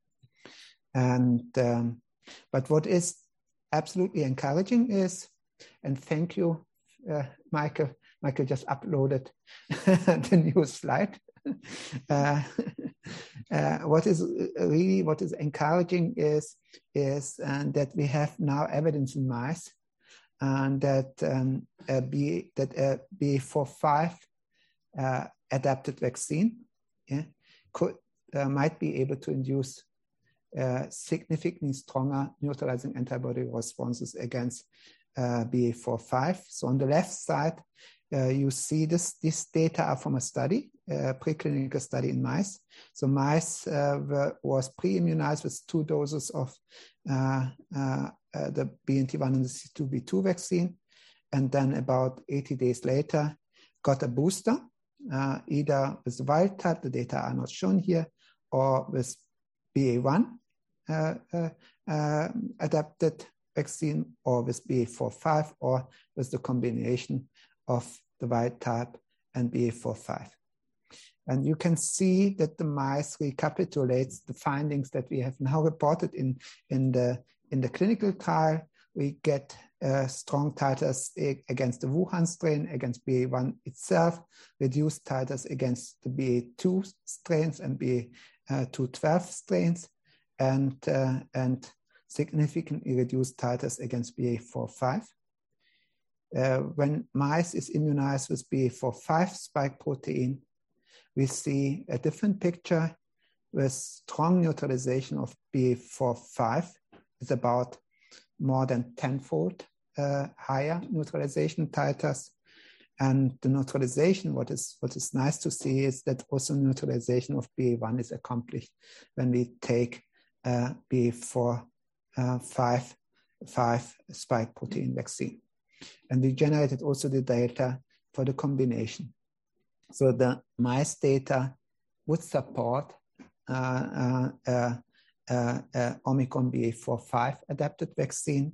And um, but what is absolutely encouraging is, and thank you, Uh, Michael. Michael just uploaded the new slide. Uh, uh, what is really what is encouraging is is uh, that we have now evidence in mice, and that um, a B that a B A four five uh, adapted vaccine, yeah, could uh, might be able to induce uh, significantly stronger neutralizing antibody responses against Uh, B A four five. So on the left side, uh, you see this, this data are from a study, a preclinical study in mice. So mice uh, were, was pre-immunized with two doses of uh, uh, uh, the B N T one and the C two B two vaccine. And then about eighty days later, got a booster, uh, either with the wild type, the data are not shown here, or with B A one uh, uh, uh, adapted vaccine, or with B A four five, or with the combination of the wild type and B A four five. And you can see that the mice recapitulates the findings that we have now reported in, in, the, in the clinical trial. We get uh, strong titers against the Wuhan strain, against B A one itself, reduced titers against the B A two strains and B A two twelve strains, and, uh, and significantly reduced titers against B A four five. Uh, when mice is immunized with B A four five spike protein, we see a different picture with strong neutralization of B A four five. It's about more than tenfold uh, higher neutralization titers. And the neutralization, what is, what is nice to see is that also neutralization of B A one is accomplished when we take uh, B A four five spike protein vaccine. And we generated also the data for the combination. So the mice data would support uh, uh, uh, uh, uh, Omicron B A four five adapted vaccine.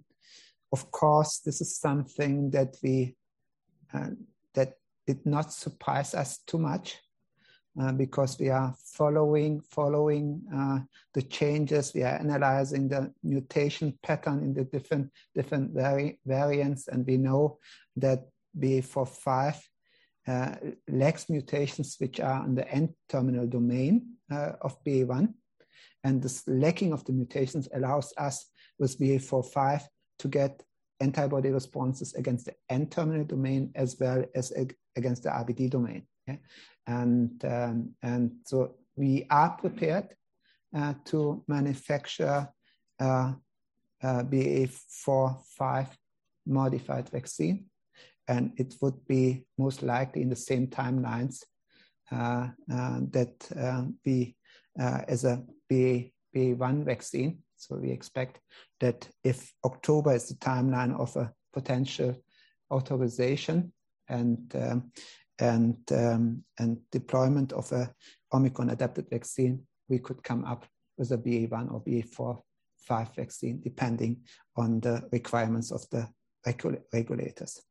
Of course, this is something that we uh, that did not surprise us too much uh, because we are following following uh, the changes. We are analyzing the mutation pattern in the different different vari variants, and we know that B A four five uh, lacks mutations which are on the N-terminal domain uh, of B A one, and this lacking of the mutations allows us with B A four five to get antibody responses against the N-terminal domain as well as ag against the R B D domain. Yeah? And, um, and so we are prepared uh, to manufacture uh, uh, B A four five modified vaccine. And it would be most likely in the same timelines uh, uh, that uh, we, uh, as a B A one vaccine. So we expect that if October is the timeline of a potential authorization and um, and um, and deployment of a Omicron adapted vaccine, we could come up with a B A one or B A four five vaccine, depending on the requirements of the regul regulators.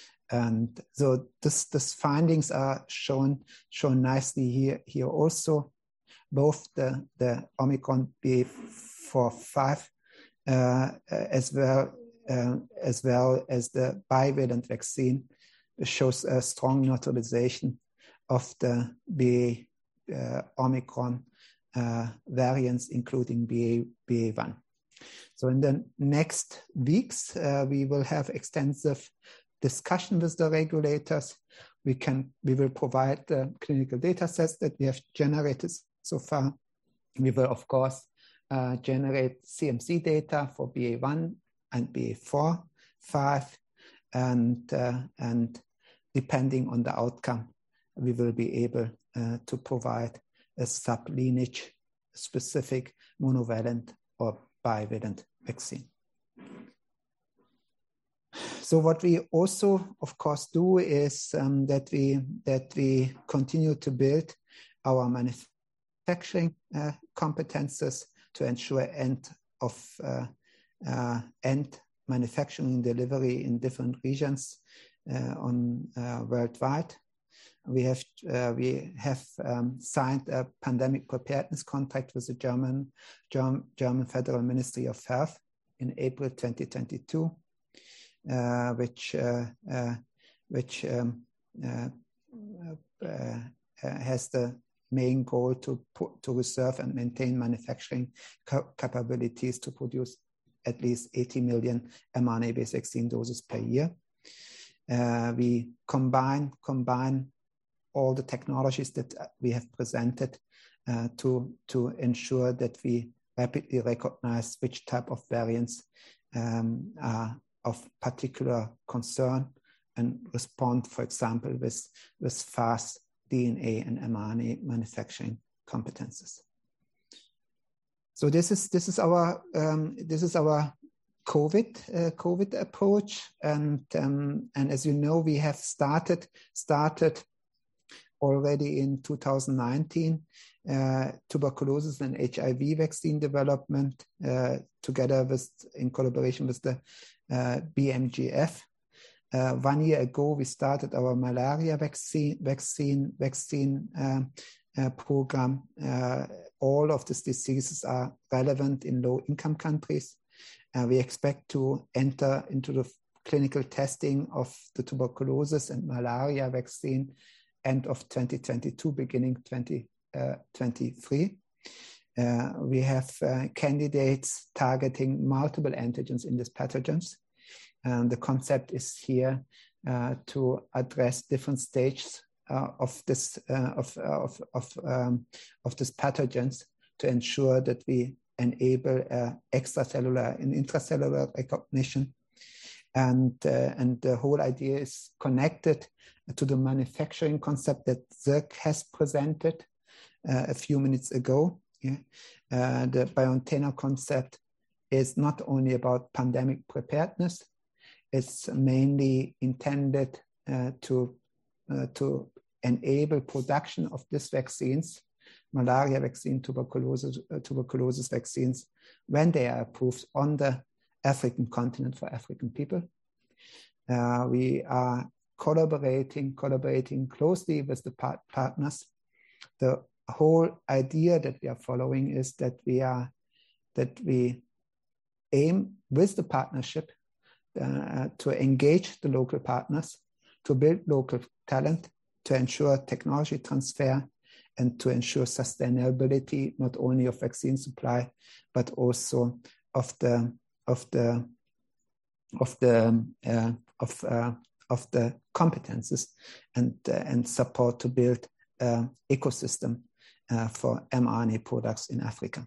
And so this, this findings are shown shown nicely here here also. Both the the Omicron B A four five uh, as well uh, as well as the bivalent vaccine shows a strong neutralization of the B A uh, Omicron uh, variants, including B A B A one. So in the next weeks, uh, we will have extensive discussion with the regulators. We can we will provide the clinical data sets that we have generated so far. We will, of course, uh, generate C M C data for B A one and B A four five, and uh, and depending on the outcome, we will be able uh, to provide a sub-lineage specific monovalent or bivalent vaccine. So what we also, of course, do is um, that we that we continue to build our manufacturing uh, competences to ensure end of uh, uh, end manufacturing delivery in different regions uh, on uh, worldwide. We have uh, we have um, signed a pandemic preparedness contract with the German German, German Federal Ministry of Health in April twenty twenty-two. Uh, which uh, uh, which um, uh, uh, has the main goal to put, to reserve and maintain manufacturing ca capabilities to produce at least eighty million mRNA-based vaccine doses per year. Uh, we combine combine all the technologies that we have presented uh, to to ensure that we rapidly recognize which type of variants um, are of particular concern and respond, for example, with, with fast D N A and mRNA manufacturing competences. So this is this is our um, this is our COVID uh, COVID approach, and um, and as you know, we have started started already in two thousand nineteen uh, tuberculosis and H I V vaccine development uh, together with in collaboration with the Uh, B M G F. Uh, one year ago, we started our malaria vaccine vaccine vaccine uh, uh, program. Uh, all of these diseases are relevant in low-income countries. Uh, we expect to enter into the clinical testing of the tuberculosis and malaria vaccine end of twenty twenty-two, beginning twenty twenty-three. Uh, we have uh, candidates targeting multiple antigens in these pathogens. And the concept is here uh, to address different stages uh, of this uh, of of of, um, of these pathogens to ensure that we enable uh, extracellular and intracellular recognition. And, uh, and the whole idea is connected to the manufacturing concept that Zirk has presented uh, a few minutes ago. Yeah? Uh, the BioNTech concept is not only about pandemic preparedness, it's mainly intended uh, to, uh, to enable production of these vaccines, malaria vaccine, tuberculosis, uh, tuberculosis vaccines, when they are approved on the African continent for African people. Uh, we are collaborating, collaborating closely with the part partners. The whole idea that we are following is that we are, that we aim with the partnership uh, to engage the local partners, to build local talent, to ensure technology transfer, and to ensure sustainability not only of vaccine supply, but also of the of the of the uh, of uh, of the competences and uh, and support to build an ecosystem uh, for mRNA products in Africa.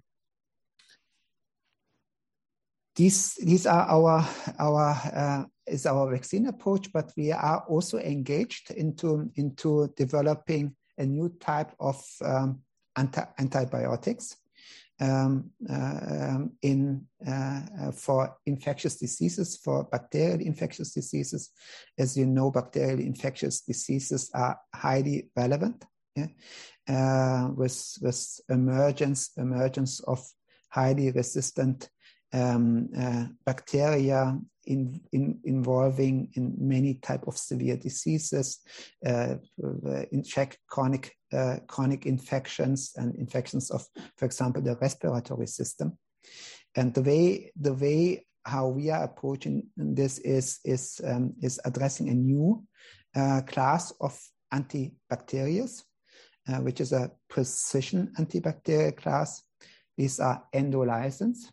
These these are our our uh, is our vaccine approach, but we are also engaged into into developing a new type of um, anti antibiotics. Um, uh, in uh, for infectious diseases, for bacterial infectious diseases. As you know, bacterial infectious diseases are highly relevant, yeah? uh, with with emergence emergence of highly resistant um, uh, bacteria in, in involving in many type of severe diseases, uh, in check chronic uh, chronic infections and infections of, for example, the respiratory system. And the way the way how we are approaching this is is um, is addressing a new uh, class of antibacterials, uh, which is a precision antibacterial class. These are endolysins.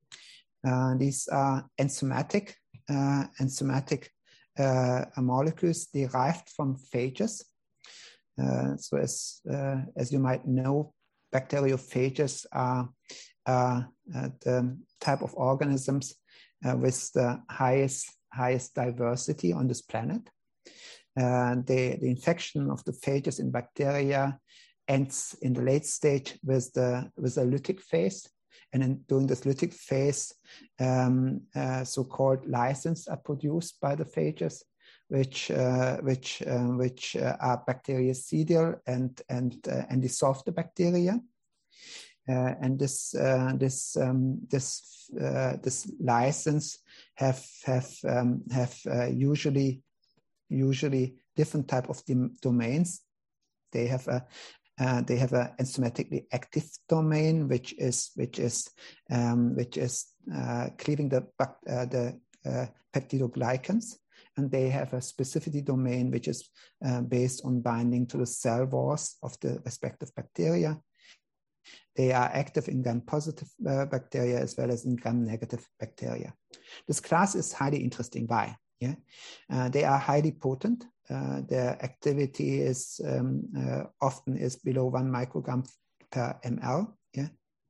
Uh, these are enzymatic uh, enzymatic uh, molecules derived from phages. Uh, so as uh, as you might know, bacteriophages are uh, uh, the type of organisms uh, with the highest highest diversity on this planet. Uh, the, the infection of the phages in bacteria ends in the late stage with the with the lytic phase. And then during this lytic phase, um, uh, so-called lysins are produced by the phages, which uh, which uh, which uh, are bactericidal and and uh, and dissolve the bacteria. Uh, and this uh, this um, this uh, this lysins have have um, have uh, usually usually different type of domains. They have a Uh, they have an enzymatically active domain, which is which is um, which is uh, cleaving the uh, the uh, peptidoglycans, and they have a specificity domain which is uh, based on binding to the cell walls of the respective bacteria. They are active in gram-positive uh, bacteria as well as in gram-negative bacteria. This class is highly interesting. Why? Yeah, uh, they are highly potent. Uh, their activity is um, uh, often is below one microgram per ml. Yeah,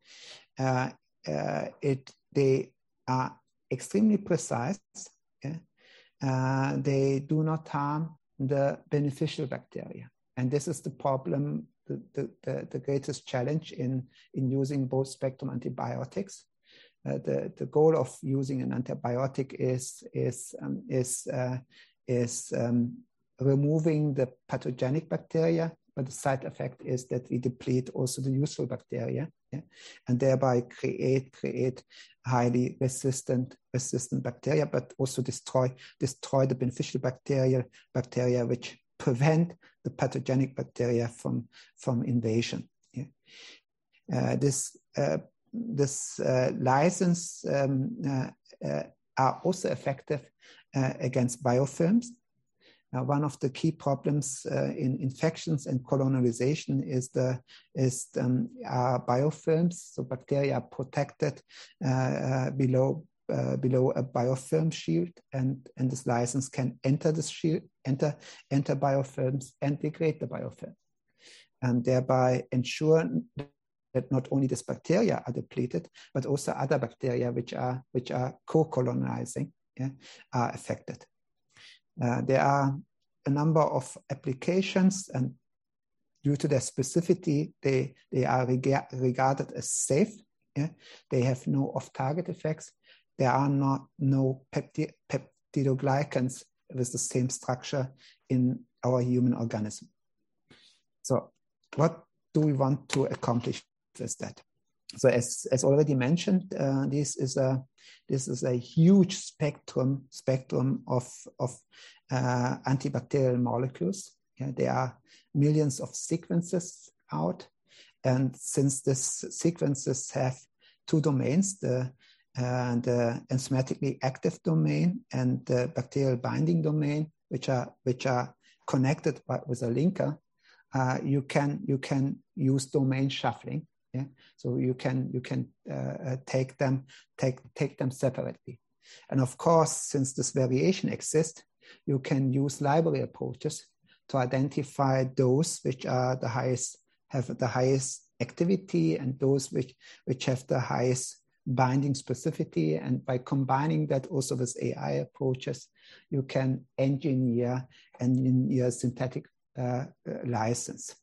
uh, uh, it they are extremely precise. Yeah, uh, they do not harm the beneficial bacteria, and this is the problem, the the, the, the greatest challenge in in using broad spectrum antibiotics. Uh, the the goal of using an antibiotic is is um, is uh, is um, removing the pathogenic bacteria, but the side effect is that we deplete also the useful bacteria, yeah? And thereby create create highly resistant resistant bacteria, but also destroy destroy the beneficial bacteria bacteria which prevent the pathogenic bacteria from from invasion. Yeah? Uh, this uh, this uh, lysins um, uh, uh, are also effective uh, against biofilms. Uh, one of the key problems uh, in infections and colonization is the is um, uh, biofilms. So bacteria are protected uh, uh, below uh, below a biofilm shield, and and this license can enter this shield, enter enter biofilms, and degrade the biofilm, and thereby ensure that not only these bacteria are depleted, but also other bacteria which are which are co-colonizing, yeah, are affected. Uh, there are a number of applications, and due to their specificity, they, they are rega regarded as safe. Yeah? They have no off-target effects. There are not no pepti peptidoglycans with the same structure in our human organism. So what do we want to accomplish with that? So as, as already mentioned, uh, this is a this is a huge spectrum spectrum of of uh, antibacterial molecules. Yeah, there are millions of sequences out, and since these sequences have two domains, the uh, the enzymatically active domain and the bacterial binding domain, which are which are connected by, with a linker, uh, you can you can use domain shuffling. Yeah, so you can you can uh, take them take take them separately, and of course, since this variation exists, you can use library approaches to identify those which are the highest have the highest activity and those which which have the highest binding specificity, and by combining that also with A I approaches, you can engineer engineer synthetic uh, license,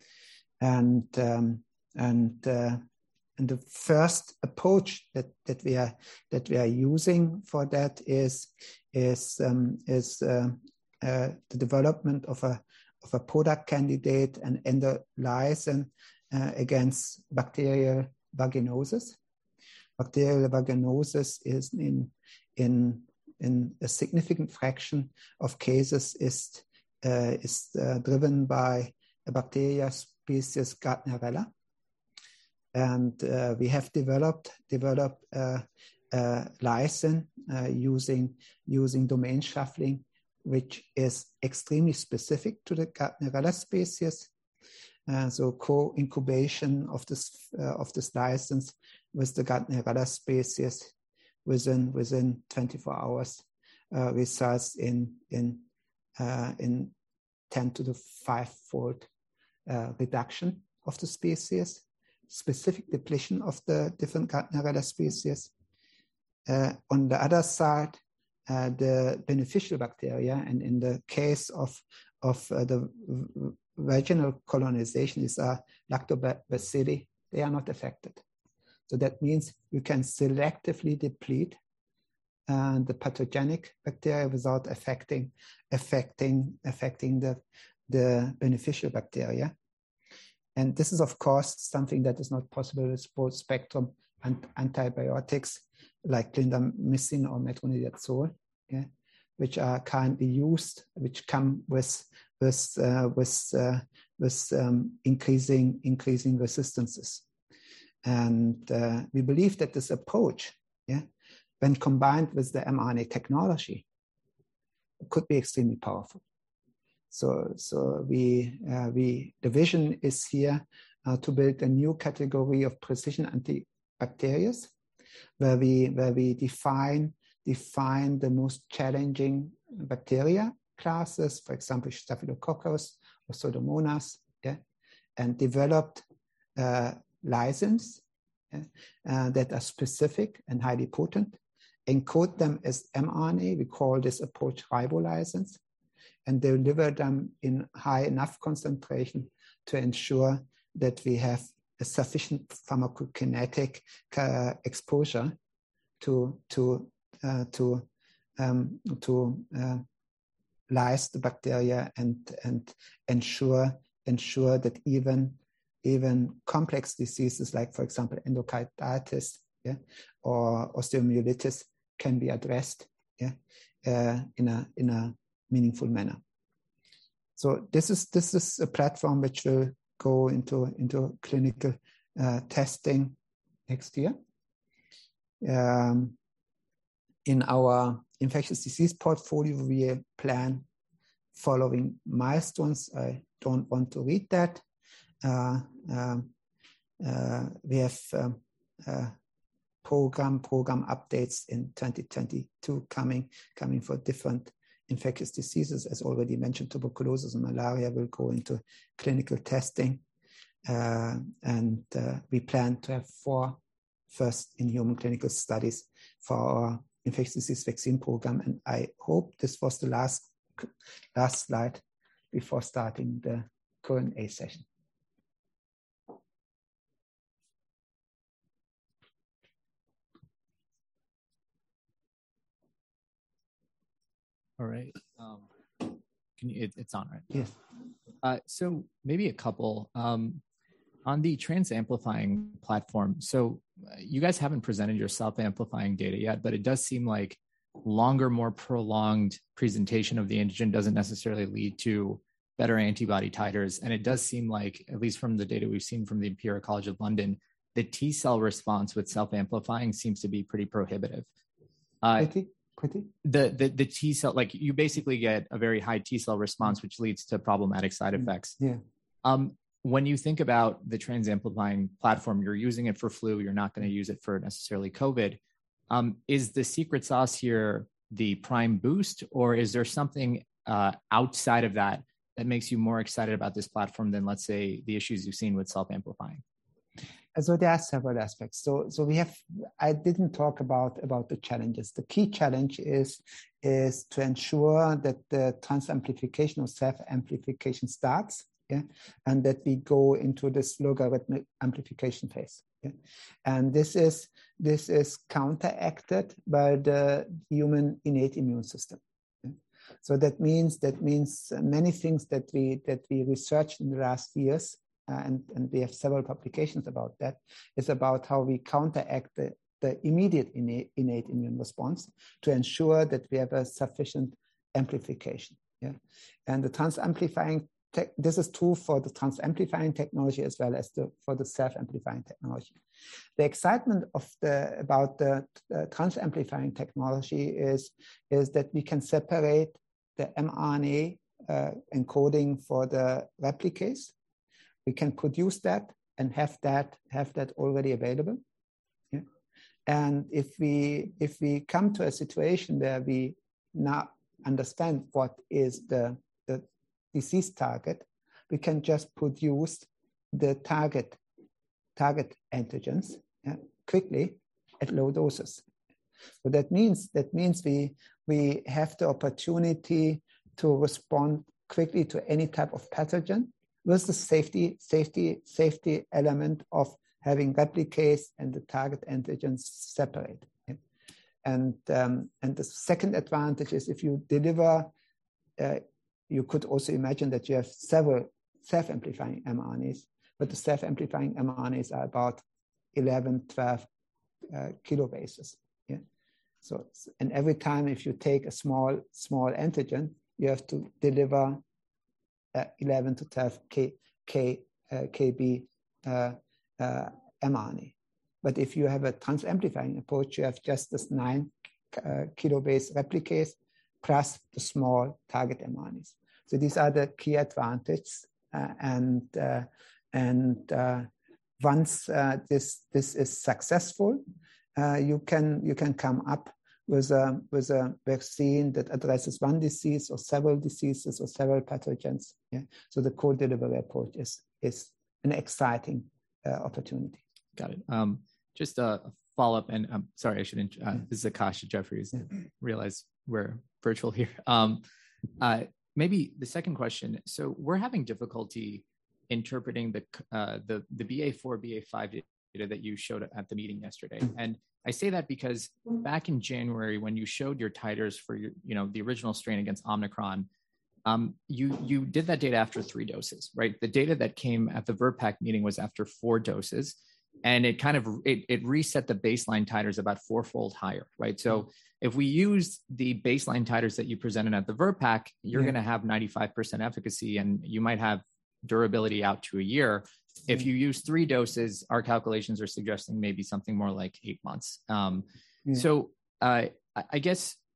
and um, And, uh, and the first approach that, that we are that we are using for that is is um, is uh, uh, the development of a of a product candidate and endolysin uh, against bacterial vaginosis. Bacterial vaginosis is in in in a significant fraction of cases is uh, is uh, driven by a bacteria species Gardnerella. And uh, we have developed developed uh, uh, lysine uh, using using domain shuffling, which is extremely specific to the Gardnerella species. Uh, so co-incubation of this uh, of this lysine with the Gardnerella species within within twenty-four hours uh, results in in uh, in ten to the five-fold uh, reduction of the species. Specific depletion of the different Gardnerella species. Uh, on the other side, uh, the beneficial bacteria, and in the case of, of uh, the vaginal colonization, is uh, lactobacilli, they are not affected. So that means you can selectively deplete uh, the pathogenic bacteria without affecting, affecting, affecting the, the beneficial bacteria. And this is, of course, something that is not possible with broad spectrum and antibiotics like clindamycin or metronidazole, yeah, which are currently used, which come with with uh, with uh, with um, increasing increasing resistances. And uh, we believe that this approach, yeah, when combined with the mRNA technology, could be extremely powerful. So, so we, uh, we, the vision is here uh, to build a new category of precision antibacterials, where we, where we define, define the most challenging bacteria classes, for example, Staphylococcus or Pseudomonas, yeah, and developed uh, lysins yeah, uh, that are specific and highly potent, encode them as mRNA. We call this approach ribolysins, and deliver them in high enough concentration to ensure that we have a sufficient pharmacokinetic uh, exposure to to uh, to um, to uh, lyse the bacteria and and ensure ensure that even even complex diseases like, for example, endocarditis, yeah, or osteomyelitis can be addressed, yeah, uh, in a in a meaningful manner. So this is this is a platform which will go into into clinical uh, testing next year. Um, in our infectious disease portfolio, we plan following milestones. I don't want to read that. Uh, um, uh, we have um, uh, program program updates in twenty twenty-two coming coming for different infectious diseases. As already mentioned, tuberculosis and malaria will go into clinical testing. Uh, and uh, we plan to have four first in human clinical studies for our infectious disease vaccine program. And I hope this was the last, last slide before starting the Q and A session. All right. Um, can you, it, it's on, right? Yes. Uh, so maybe a couple. Um, on the trans-amplifying platform, so uh, you guys haven't presented your self-amplifying data yet, but it does seem like longer, more prolonged presentation of the antigen doesn't necessarily lead to better antibody titers. And it does seem like, at least from the data we've seen from the Imperial College of London, the T cell response with self-amplifying seems to be pretty prohibitive. Uh, pretty, pretty. The, the, the T cell, like you basically get a very high T cell response, which leads to problematic side effects. Yeah. Um, when you think about the trans-amplifying platform, you're using it for flu, you're not going to use it for necessarily COVID. Um, is the secret sauce here the prime boost, or is there something uh, outside of that that makes you more excited about this platform than, let's say, the issues you've seen with self-amplifying? So there are several aspects. So, so we have, I didn't talk about, about the challenges. The key challenge is, is to ensure that the trans-amplification or self-amplification starts, yeah, and that we go into this logarithmic amplification phase. Yeah? And this is, this is counteracted by the human innate immune system. Yeah? So that means, that means many things that we, that we researched in the last years, Uh, and, and we have several publications about that, is about how we counteract the, the immediate innate, innate immune response to ensure that we have a sufficient amplification. Yeah? And the trans-amplifying, te- this is true for the trans-amplifying technology as well as the, for the self-amplifying technology. The excitement of the, about the, the trans-amplifying technology is, is that we can separate the mRNA uh, encoding for the replicase. We can produce that and have that have that already available. Yeah? And if we if we come to a situation where we now understand what is the, the disease target, we can just produce the target target antigens, yeah, quickly at low doses. So that means that means we we have the opportunity to respond quickly to any type of pathogen, with the safety, safety, safety element of having replicase and the target antigens separate. Okay? And, um, and the second advantage is if you deliver, uh, you could also imagine that you have several self-amplifying mRNAs, but the self-amplifying mRNAs are about eleven, twelve uh, kilobases. Yeah? So, and every time if you take a small, small antigen, you have to deliver Uh, eleven to twelve K, K, uh, kb uh, uh, mRNA. But if you have a trans-amplifying approach, you have just this nine uh, kilobase replicase plus the small target mRNAs. So these are the key advantages. Uh, and uh, and uh, once uh, this this is successful, uh, you can you can come up with a, with a vaccine that addresses one disease or several diseases or several pathogens. Yeah? So the co-delivery approach is, is an exciting uh, opportunity. Got it. Um, just a follow-up, and I'm sorry, I shouldn't, uh, this is Akasha Jeffries. Yeah. Realize we're virtual here. Um, uh, maybe the second question. So we're having difficulty interpreting the, uh, the, the B A four, B A five data that you showed at the meeting yesterday. And I say that because back in January, when you showed your titers for your, you know, the original strain against Omicron, um, you you did that data after three doses, right? The data that came at the VRBPAC meeting was after four doses, and it kind of it, it reset the baseline titers about fourfold higher, right? So if we use the baseline titers that you presented at the VRBPAC, you're yeah. going to have ninety-five percent efficacy, and you might have durability out to a year. If you use three doses, our calculations are suggesting maybe something more like eight months. Um, yeah. So uh, I guess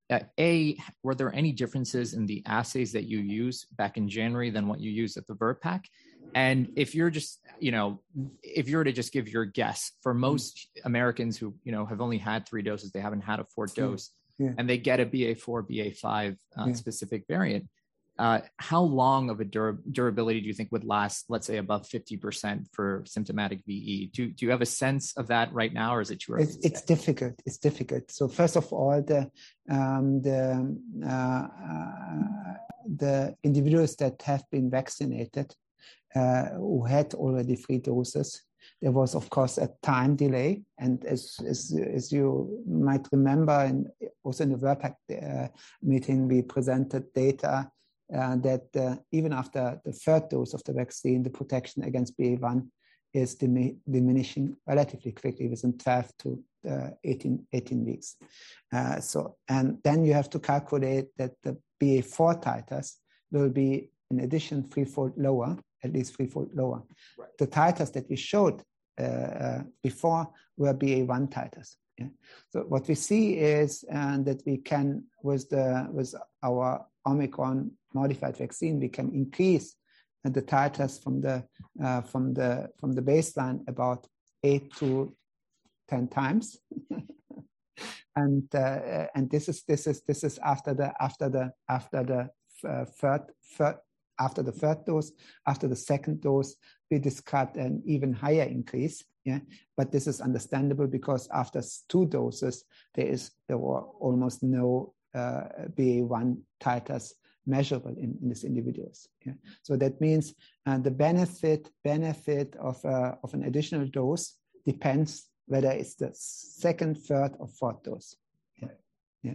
uh, A, were there any differences in the assays that you used back in January than what you used at the VRBPAC? And if you're just, you know, if you were to just give your guess, for most Americans who, you know, have only had three doses, they haven't had a fourth dose, yeah. and they get a B A four, B A five uh, yeah. specific variant, uh, how long of a dur- durability do you think would last, let's say, above fifty percent for symptomatic V E? Do, do you have a sense of that right now, or is it too early? It's, it's difficult. It's difficult. So first of all, the um, the uh, uh, the individuals that have been vaccinated, uh, who had already three doses, there was, of course, a time delay. And as as, as you might remember, and also in the VRBPAC uh, meeting, we presented data uh, that uh, even after the third dose of the vaccine, the protection against B A one is dim- diminishing relatively quickly within twelve to eighteen weeks. Uh, so, and then you have to calculate that the B A four titers will be, in addition, threefold lower, at least threefold lower. Right. The titers that we showed uh, uh, before were B A one titers. Yeah? So what we see is uh, that we can, with the with our Omicron modified vaccine, we can increase the titers from the uh, from the from the baseline about eight to ten times, and uh, and this is this is this is after the after the after the uh, third third after the third dose. After the second dose, we described an even higher increase. Yeah, but this is understandable because after two doses, there is there were almost no uh, B A one titers measurable in, in these individuals. Yeah? So that means uh, the benefit benefit of uh, of an additional dose depends whether it's the second, third, or fourth dose. Yeah. Yeah.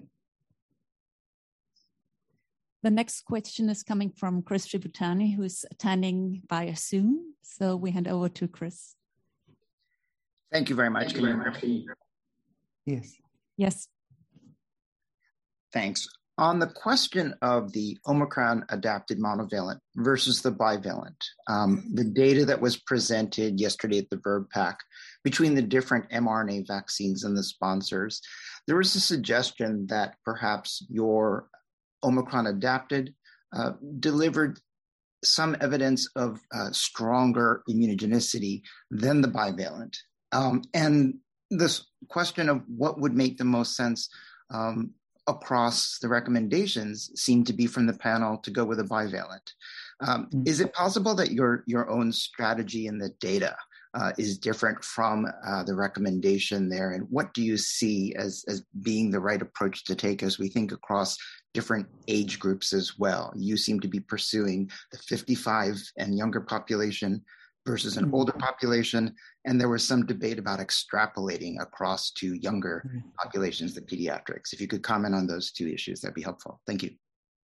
The next question is coming from Chris Tributani, who's attending via Zoom. So we hand over to Chris. Thank you very much. Can you hear me? Yes. Yes. Thanks. On the question of the Omicron adapted monovalent versus the bivalent, um, the data that was presented yesterday at the VRBPAC between the different mRNA vaccines and the sponsors, there was a suggestion that perhaps your Omicron adapted uh, delivered some evidence of uh, stronger immunogenicity than the bivalent. Um, and this question of what would make the most sense um, across the recommendations seem to be from the panel to go with a bivalent. Um, mm-hmm. Is it possible that your your own strategy in the data uh, is different from uh, the recommendation there? And what do you see as, as being the right approach to take as we think across different age groups as well? You seem to be pursuing the fifty-five and younger population versus an older population, and there was some debate about extrapolating across to younger populations, the pediatrics. If you could comment on those two issues, that'd be helpful. Thank you.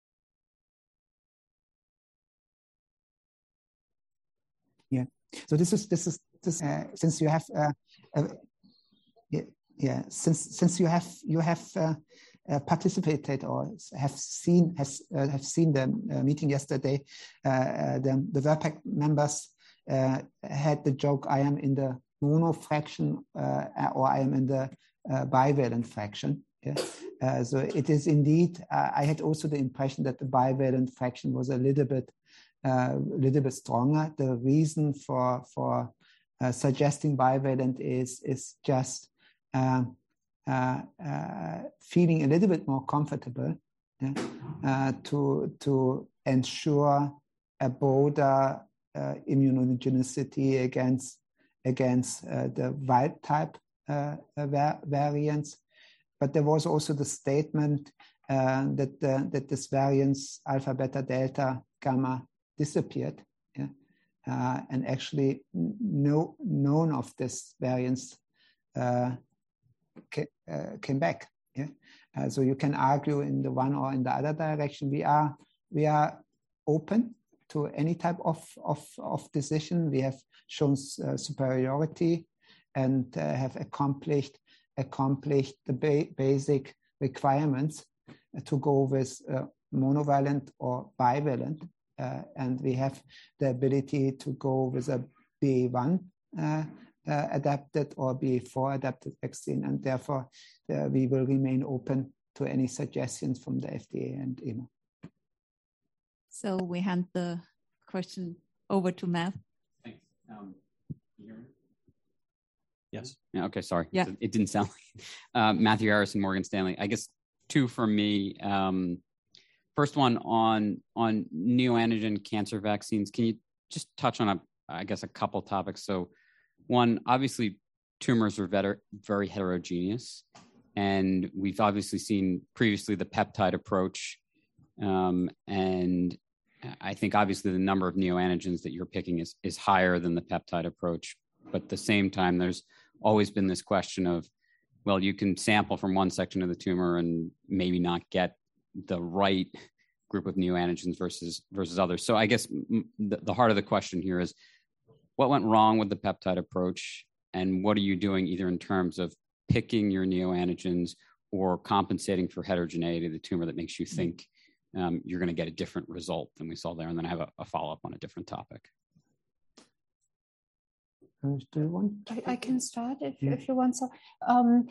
Yeah. So this is this is this uh, since you have uh, uh, yeah, yeah since since you have you have uh, uh, participated or have seen has uh, have seen the uh, meeting yesterday, uh, the the VRBPAC members Uh, had the joke, I am in the mono fraction uh, or I am in the uh, bivalent fraction. Yeah? Uh, so it is indeed, uh, I had also the impression that the bivalent fraction was a little bit uh, little bit stronger. The reason for for uh, suggesting bivalent is, is just uh, uh, uh, feeling a little bit more comfortable, yeah? uh, to, to ensure a broader Uh, immunogenicity against against uh, the wild type uh, va- variants, but there was also the statement uh, that uh, that this variants alpha, beta, delta, gamma disappeared, yeah? uh, and actually no none of these variants uh, ca- uh, came back. Yeah, uh, so you can argue in the one or in the other direction. We are we are open to any type of, of, of decision. We have shown uh, superiority and uh, have accomplished accomplished the ba- basic requirements to go with uh, monovalent or bivalent. Uh, and we have the ability to go with a B A one uh, uh, adapted or B A four adapted vaccine. And therefore, uh, we will remain open to any suggestions from the F D A and E M A. So we hand the question over to Matt. Thanks. Um, can you hear me? Yes. Yeah, okay, sorry. Yeah. It didn't sound like uh, Matthew Harrison, Morgan Stanley. I guess two for me. Um, first one on on neoantigen cancer vaccines. Can you just touch on, a, I guess, a couple topics? So one, obviously, tumors are very, very heterogeneous. And we've obviously seen previously the peptide approach. Um, and I think obviously the number of neoantigens that you're picking is, is higher than the peptide approach. But at the same time, there's always been this question of, well, you can sample from one section of the tumor and maybe not get the right group of neoantigens versus versus others. So I guess the, the heart of the question here is, what went wrong with the peptide approach, and what are you doing either in terms of picking your neoantigens or compensating for heterogeneity of the tumor that makes you think um, you're going to get a different result than we saw there? And then I have a, a follow-up on a different topic. Do you want? I, I can start if, Yeah. if you want. So, um,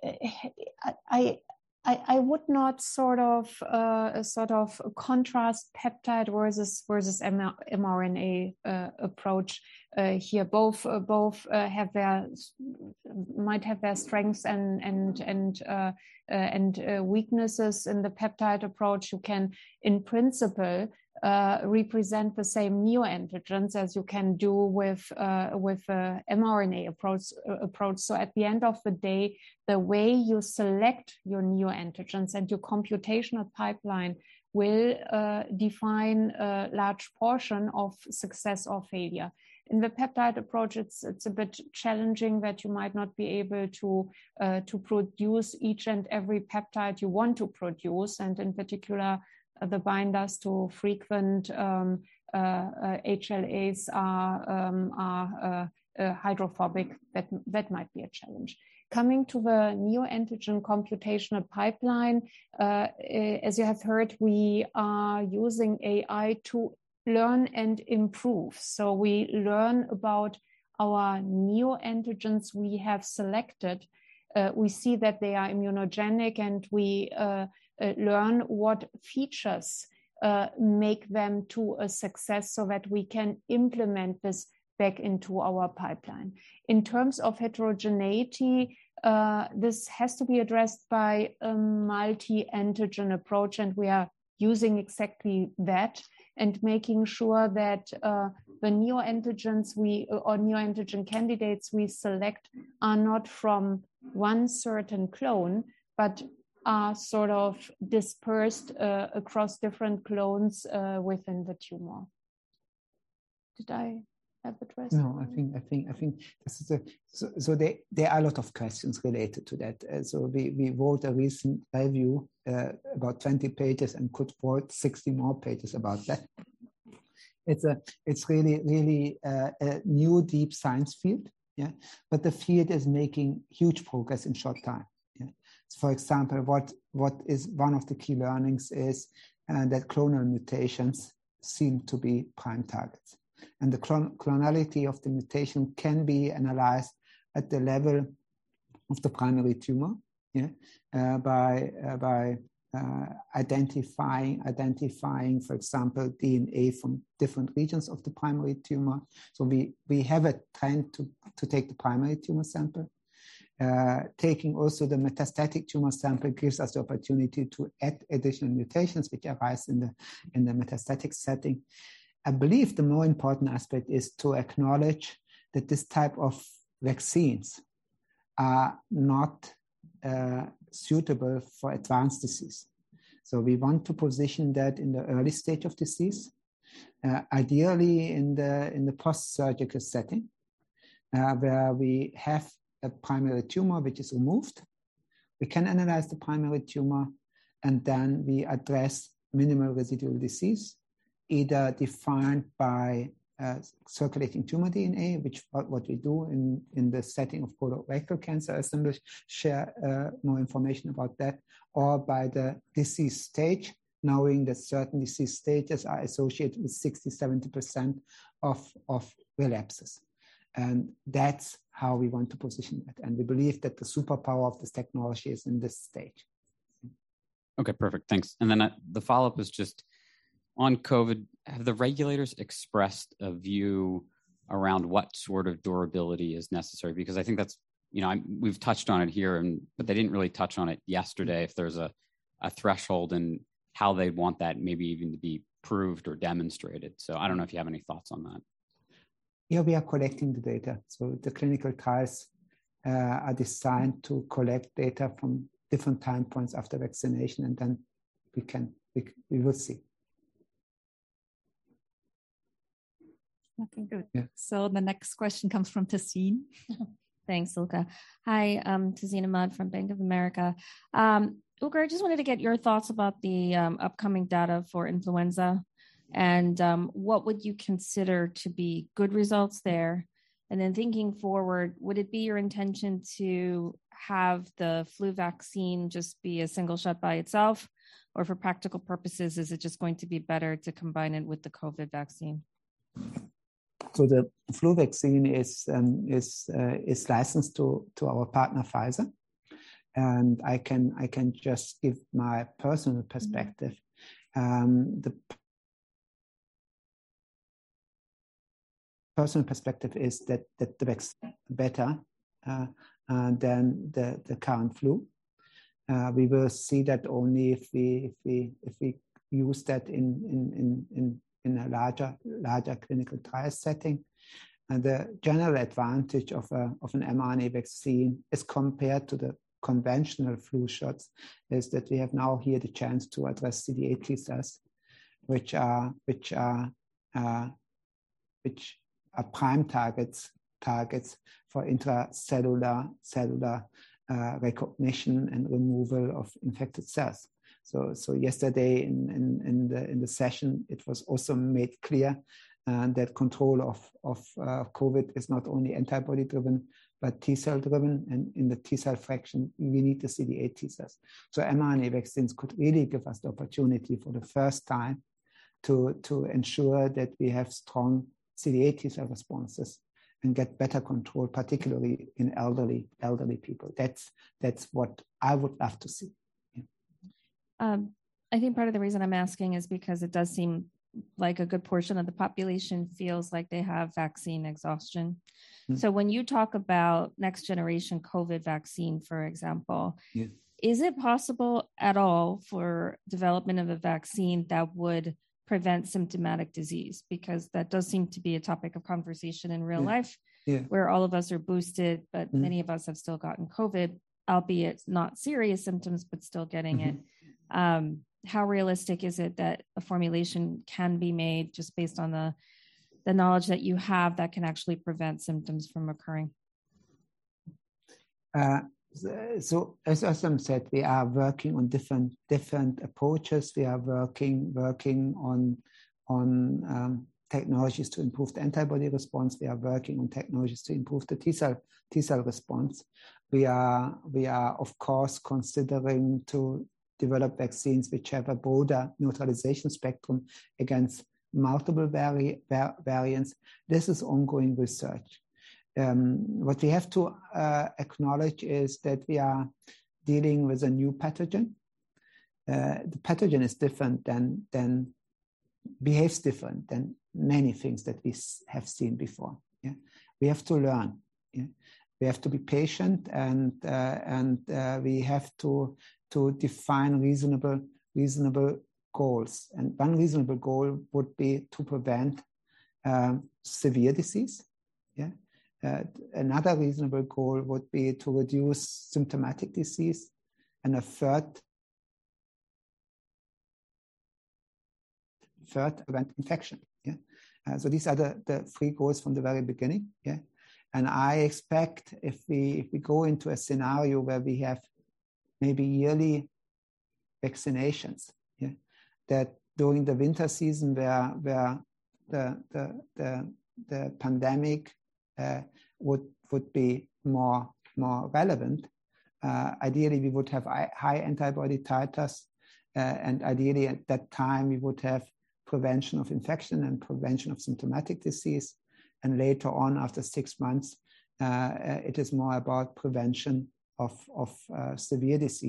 I, I, I would not sort of, uh, sort of contrast peptide versus versus mRNA uh, approach uh, here. Both, uh, both uh, have their might have their strengths and and and uh, uh, and uh, weaknesses. In the peptide approach, you can, in principle, Uh, represent the same neoantigens as you can do with uh, with uh, mRNA approach uh, approach. So at the end of the day, the way you select your neoantigens and your computational pipeline will uh, define a large portion of success or failure. In the peptide approach, it's it's a bit challenging that you might not be able to uh, to produce each and every peptide you want to produce, and in particular, the binders to frequent um, uh, uh, H L As are, um, are uh, uh, hydrophobic. That, that might be a challenge. Coming to the neoantigen computational pipeline, uh, as you have heard, we are using A I to learn and improve. So we learn about our neoantigens we have selected. Uh, we see that they are immunogenic, and we uh, Uh, learn what features uh, make them to a success so that we can implement this back into our pipeline. In terms of heterogeneity, uh, this has to be addressed by a multi-antigen approach, and we are using exactly that and making sure that uh, the neoantigens we or neoantigen candidates we select are not from one certain clone, but are sort of dispersed uh, across different clones uh, within the tumor. Did I have addressed? No, I think I think I think this is a so, so there there are a lot of questions related to that. Uh, so we we wrote a recent review uh, about twenty pages and could write sixty more pages about that. It's a it's really really uh, a new deep science field, yeah. But the field is making huge progress in short time. Yeah. So for example, what what is one of the key learnings is uh, that clonal mutations seem to be prime targets. And the clon clonality of the mutation can be analyzed at the level of the primary tumor, yeah, uh, by uh, by uh, identifying identifying, for example, D N A from different regions of the primary tumor. So we we have a trend to to take the primary tumor sample. Uh, taking also the metastatic tumor sample gives us the opportunity to add additional mutations which arise in the in the metastatic setting. I believe the more important aspect is to acknowledge that this type of vaccines are not uh, suitable for advanced disease. So we want to position that in the early stage of disease, uh, ideally in the, in the post-surgical setting, uh, where we have a primary tumor which is removed. We can analyze the primary tumor, and then we address minimal residual disease, either defined by uh, circulating tumor D N A, which what, what we do in, in the setting of colorectal cancer. As I share uh, more information about that, or by the disease stage, knowing that certain disease stages are associated with sixty, seventy percent of, of relapses. And that's how we want to position it. And we believe that the superpower of this technology is in this stage. Okay, perfect. Thanks. And then uh, the follow-up is just on COVID, have the regulators expressed a view around what sort of durability is necessary? Because I think that's, you know, I'm, we've touched on it here, and but they didn't really touch on it yesterday. If there's a, a threshold and how they want that maybe even to be proved or demonstrated. So I don't know if you have any thoughts on that. Yeah, we are collecting the data. So the clinical trials uh, are designed to collect data from different time points after vaccination, and then we can we, we will see. Okay, good. Yeah. So the next question comes from Tazeen. Thanks, Ilka. Hi, I'm Tazeen Ahmad from Bank of America. Um, Ilka, I just wanted to get your thoughts about the um, upcoming data for influenza, and um, what would you consider to be good results there? And then thinking forward, would it be your intention to have the flu vaccine just be a single shot by itself, or for practical purposes, is it just going to be better to combine it with the COVID vaccine? So the flu vaccine is um, is uh, is licensed to to our partner Pfizer, and I can I can just give my personal perspective. Um, the personal perspective is that that the vaccine is better uh, uh, than the the current flu. Uh, we will see that only if we if we if we use that in in in in in a larger, larger clinical trial setting. And the general advantage of, a, of an mRNA vaccine as compared to the conventional flu shots is that we have now here the chance to address C D eight T cells, which are, which are, uh, which are prime targets, targets for intracellular cellular uh, recognition and removal of infected cells. So, so yesterday in, in, in, the, in the session, it was also made clear uh, that control of, of uh, COVID is not only antibody-driven, but T-cell driven. And in the T-cell fraction, we need the C D eight T cells. So mRNA vaccines could really give us the opportunity for the first time to, to ensure that we have strong C D eight T cell responses and get better control, particularly in elderly, elderly people. That's, that's what I would love to see. Um, I think part of the reason I'm asking is because it does seem like a good portion of the population feels like they have vaccine exhaustion. Mm-hmm. So when you talk about next generation COVID vaccine, for example, yeah. is it possible at all for development of a vaccine that would prevent symptomatic disease? Because that does seem to be a topic of conversation in real yeah. life, yeah. where all of us are boosted, but mm-hmm. many of us have still gotten COVID, albeit not serious symptoms, but still getting mm-hmm. it. Um, how realistic is it that a formulation can be made just based on the, the knowledge that you have that can actually prevent symptoms from occurring? Uh, so, as Özlem said, we are working on different different approaches. We are working working on on um, technologies to improve the antibody response. We are working on technologies to improve the T cell T cell response. We are we are of course considering to develop vaccines which have a broader neutralization spectrum against multiple vari- var- variants. This is ongoing research. Um, what we have to uh, acknowledge is that we are dealing with a new pathogen. Uh, the pathogen is different than, than, behaves different than many things that we have seen before. Yeah? We have to learn. Yeah? We have to be patient, and uh, and uh, we have to to define reasonable reasonable goals. And one reasonable goal would be to prevent um, severe disease. Yeah. Uh, another reasonable goal would be to reduce symptomatic disease, and a third third prevent infection. Yeah. Uh, so these are the, the three goals from the very beginning. Yeah. And I expect if we if we go into a scenario where we have maybe yearly vaccinations, yeah, that during the winter season where where the the the, the pandemic uh, would would be more more relevant, uh, ideally we would have high antibody titers, uh, and ideally at that time we would have prevention of infection and prevention of symptomatic disease. And later on, after six months, uh, it is more about prevention of, of uh, severe disease.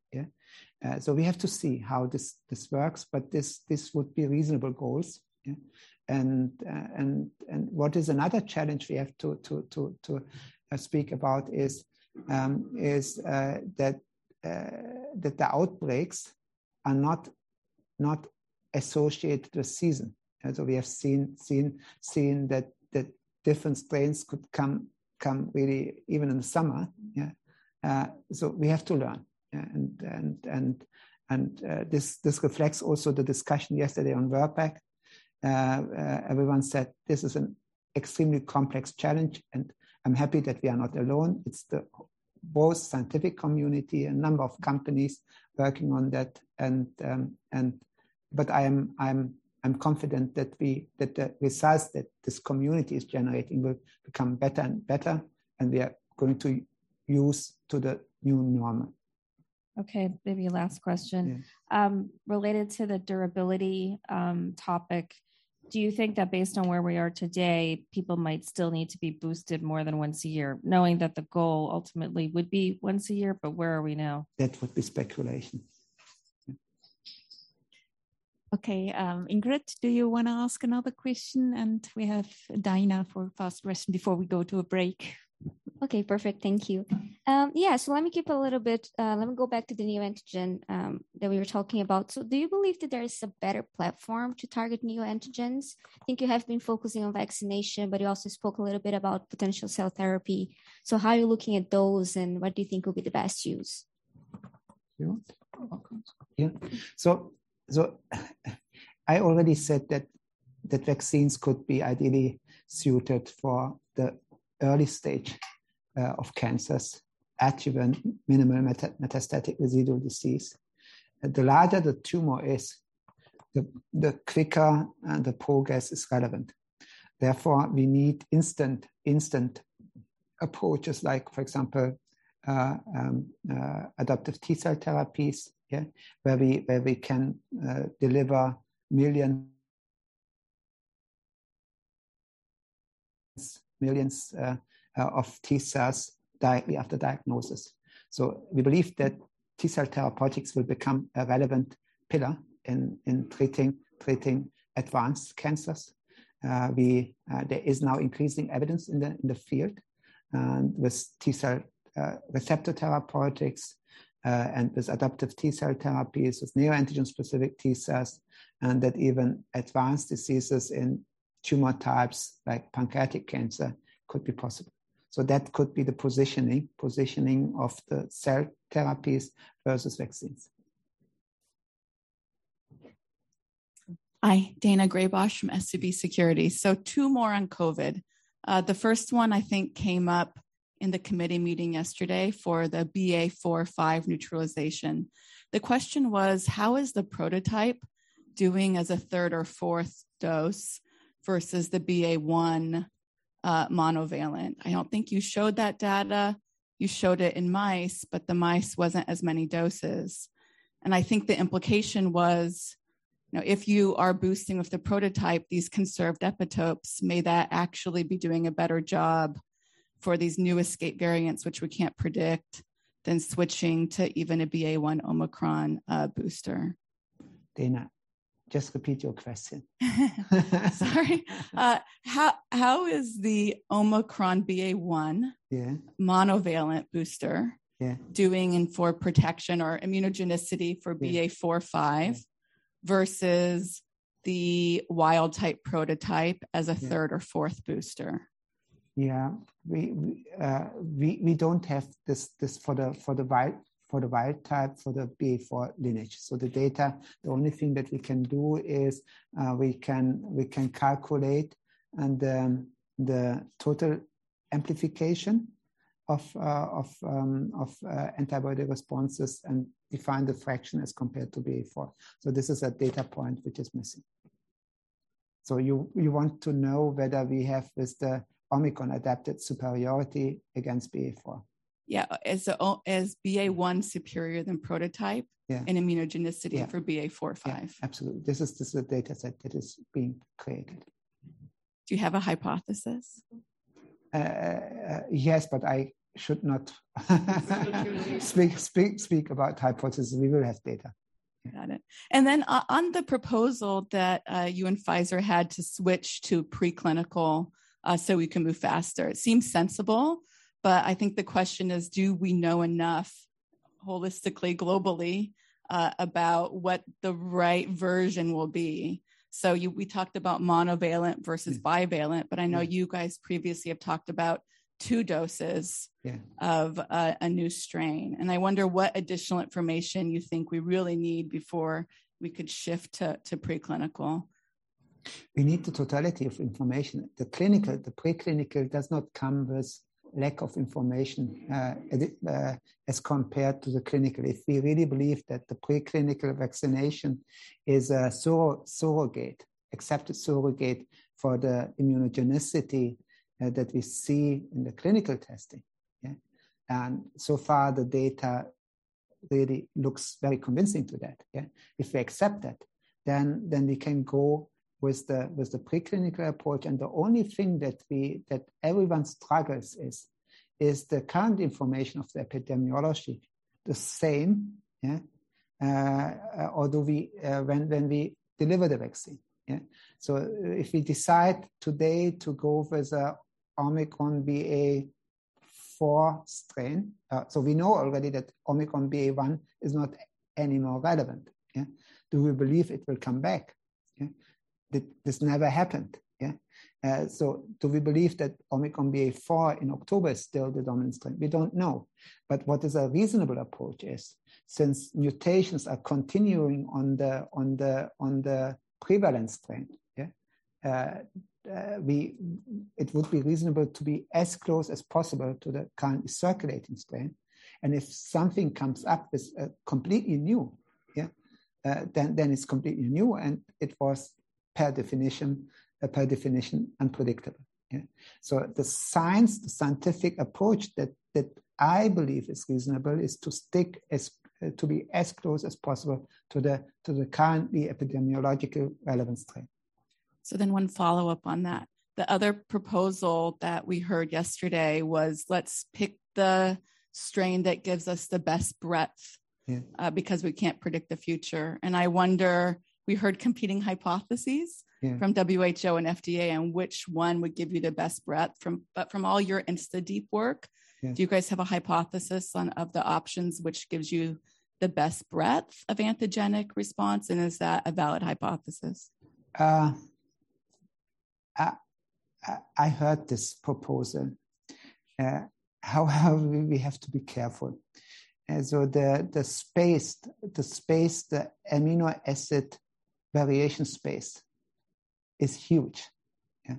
Yeah. Uh, so we have to see how this this works, but this this would be reasonable goals. Yeah? And uh, and and what is another challenge we have to to to to uh, speak about is um, is uh, that uh, that the outbreaks are not not associated with season. And so we have seen seen seen that that different strains could come come really even in the summer. Yeah. Uh, so we have to learn. Yeah, and and and and uh, this this reflects also the discussion yesterday on VRBPAC. Uh, uh, everyone said this is an extremely complex challenge, and I'm happy that we are not alone. It's the both scientific community, a number of companies working on that, and um, and but I am I'm I'm confident that we that the results that this community is generating will become better and better, and we are going to use to the new normal. Okay, maybe last question. Yeah. Um, related to the durability um, topic, do you think that based on where we are today, people might still need to be boosted more than once a year, knowing that the goal ultimately would be once a year, but where are we now? That would be speculation. Yeah. Okay, um, Ingrid, do you want to ask another question? And we have Dinah for a fast question before we go to a break. Okay, perfect. Thank you. Um, yeah, so let me keep a little bit, uh, let me go back to the neoantigen um, that we were talking about. So do you believe that there is a better platform to target neoantigens? I think you have been focusing on vaccination, but you also spoke a little bit about potential cell therapy. So how are you looking at those, and what do you think will be the best use? Yeah, so, so I already said that, that vaccines could be ideally suited for the early stage uh, of cancers, adjuvant, minimal meta- metastatic residual disease. Uh, the larger the tumor is, the, the quicker uh, the progress is relevant. Therefore, we need instant, instant approaches like, for example, uh, um, uh, adaptive T-cell therapies, yeah, where we where we can uh, deliver millions millions uh, uh, of T cells directly after diagnosis. So we believe that T cell therapeutics will become a relevant pillar in, in treating treating advanced cancers. Uh, we uh, there is now increasing evidence in the in the field uh, with T cell uh, receptor therapeutics uh, and with adaptive T cell therapies with neoantigen specific T cells, and that even advanced diseases in tumor types like pancreatic cancer could be possible. So that could be the positioning, positioning of the cell therapies versus vaccines. Hi, Dana Graybosch from S C B Securities. So two more on COVID. Uh, the first one I think came up in the committee meeting yesterday for the B A four five neutralization. The question was, how is the prototype doing as a third or fourth dose versus the B A one uh, monovalent? I don't think you showed that data. You showed it in mice, but the mice wasn't as many doses. And I think the implication was, you know, if you are boosting with the prototype, these conserved epitopes, may that actually be doing a better job for these new escape variants, which we can't predict, than switching to even a B A one Omicron uh, booster? Dana, just repeat your question. Sorry. Uh, how how is the Omicron B A one yeah. monovalent booster yeah. doing in for protection or immunogenicity for B A four five yeah. versus the wild type prototype as a yeah. third or fourth booster? Yeah, we we, uh, we we don't have this this for the for the wild for the wild type for the B A four lineage. So the data, the only thing that we can do is uh, we can we can calculate and um, the total amplification of uh, of um, of uh, antibody responses and define the fraction as compared to B A four. So this is a data point which is missing. So you you want to know whether we have with the Omicron adapted superiority against B A four. Yeah, as a, as B A one superior than prototype yeah. in immunogenicity yeah. for B A four five. Yeah, absolutely. This is this is a data set that is being created. Do you have a hypothesis? Uh, uh, yes, but I should not speak speak speak about hypotheses. We will have data. Got it. And then uh, on the proposal that uh, you and Pfizer had to switch to preclinical uh, so we can move faster, it seems sensible, but I think the question is, do we know enough holistically, globally, uh, about what the right version will be? So you, we talked about monovalent versus yeah. bivalent, but I know yeah. you guys previously have talked about two doses yeah. of uh, a new strain. And I wonder what additional information you think we really need before we could shift to, to preclinical. We need the totality of information. The clinical, the preclinical does not come with lack of information uh, uh, as compared to the clinical. If we really believe that the preclinical vaccination is a sur- surrogate, accepted surrogate for the immunogenicity uh, that we see in the clinical testing, yeah? And so far the data really looks very convincing to that. Yeah? If we accept that, then then we can go with the with the preclinical approach. And the only thing that we that everyone struggles is is the current information of the epidemiology the same, yeah, uh, or do we uh, when when we deliver the vaccine, yeah. So if we decide today to go with a Omicron B A four strain, uh, so we know already that Omicron B A one is not any more relevant. Yeah, do we believe it will come back? Yeah. This never happened. Yeah. Uh, so do we believe that Omicron B A four in October is still the dominant strain? We don't know. But what is a reasonable approach is, since mutations are continuing on the on the on the prevalent strain, yeah, uh, uh, we it would be reasonable to be as close as possible to the currently circulating strain. And if something comes up with a completely new, yeah, uh, then then it's completely new, and it was per definition, uh, per definition, unpredictable. Yeah? So the science, the scientific approach that that I believe is reasonable is to stick as uh, to be as close as possible to the to the currently epidemiological relevant strain. So then, one follow up on that. The other proposal that we heard yesterday was let's pick the strain that gives us the best breadth, yeah. uh, because we can't predict the future. And I wonder. We heard competing hypotheses yeah. from W H O and F D A on which one would give you the best breadth. From but from all your InstaDeep work, yeah. do you guys have a hypothesis on of the options which gives you the best breadth of antigenic response, and is that a valid hypothesis? Uh, I, I heard this proposal. Uh, however, we have to be careful. Uh, so the the space, the space, the amino acid variation space is huge, yeah?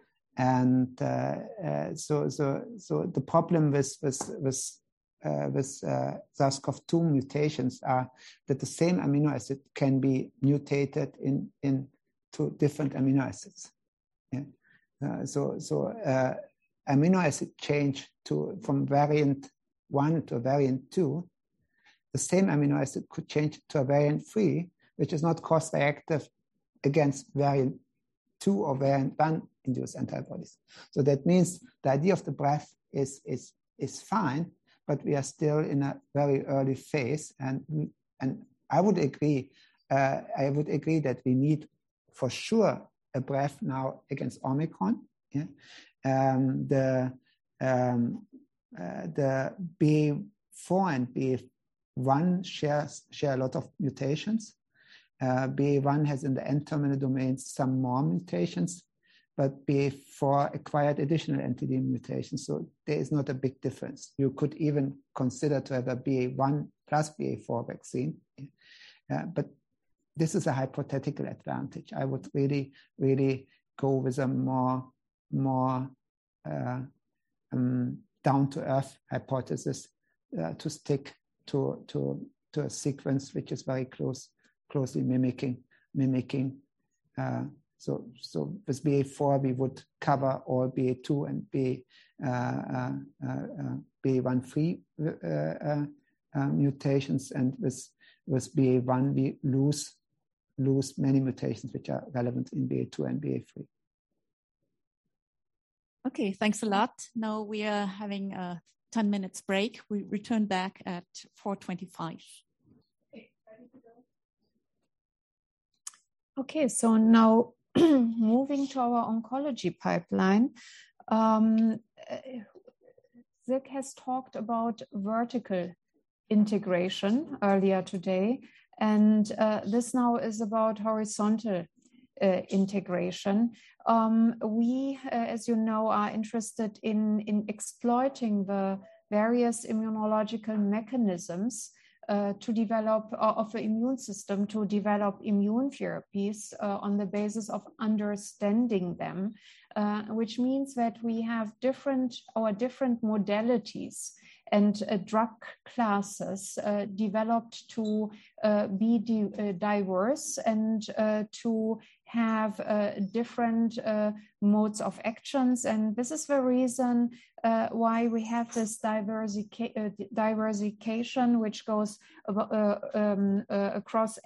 And uh, uh, so so so the problem with with with uh, with uh, SARS-C o V two mutations are that the same amino acid can be mutated in in two different amino acids. Yeah? Uh, so so uh, amino acid change to from variant one to variant two, the same amino acid could change to a variant three, which is not cross-reactive against variant two or variant one induced antibodies. So that means the idea of the breadth is, is, is fine, but we are still in a very early phase. And, and I would agree, uh, I would agree that we need for sure a breadth now against Omicron. Yeah? Um, the, um, uh, the B A four and B A one share, share a lot of mutations. Uh, B A one has in the N-terminal domains some more mutations, but B A four acquired additional N T D mutations, so there is not a big difference. You could even consider to have a B A one plus B A four vaccine, uh, but this is a hypothetical advantage. I would really, really go with a more, more uh, um, down-to-earth hypothesis uh, to stick to, to, to a sequence which is very close closely mimicking, mimicking. Uh, so, so with B A four, we would cover all B A two and B A, uh, uh, uh, B A one three uh, uh, uh, mutations, and with with B A one, we lose lose many mutations which are relevant in B A two and B A three. Okay, thanks a lot. Now we are having a ten minutes break. We return back at four twenty-five. Okay, so now moving to our oncology pipeline, um, Zig has talked about vertical integration earlier today, and uh, this now is about horizontal uh, integration. Um, we, uh, as you know, are interested in, in exploiting the various immunological mechanisms Uh, to develop uh, of the immune system to develop immune therapies uh, on the basis of understanding them, uh, which means that we have different or different modalities and uh, drug classes uh, developed to uh, be di- uh, diverse and uh, to have uh, different uh, modes of actions. And this is the reason uh, why we have this diversica- uh, diversification, which goes uh, um, uh, across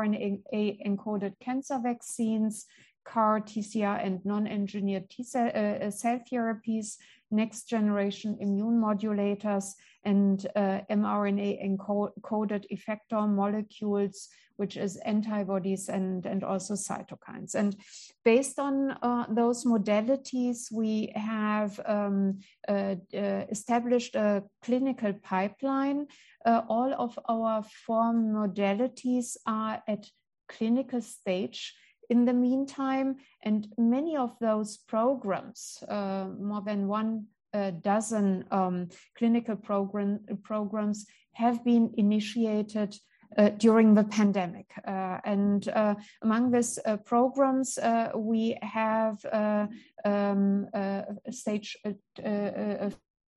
mRNA encoded cancer vaccines, C A R, T C R, and non-engineered T-cell uh, cell therapies, next generation immune modulators, and uh, mRNA encoded effector molecules, which is antibodies and, and also cytokines. And based on uh, those modalities, we have um, uh, uh, established a clinical pipeline. Uh, all of our four modalities are at clinical stage in the meantime, and many of those programs, uh, more than one uh, dozen um, clinical program, programs, have been initiated uh, during the pandemic. Uh, and uh, among these uh, programs, uh, we have uh, um, uh, stage uh, uh,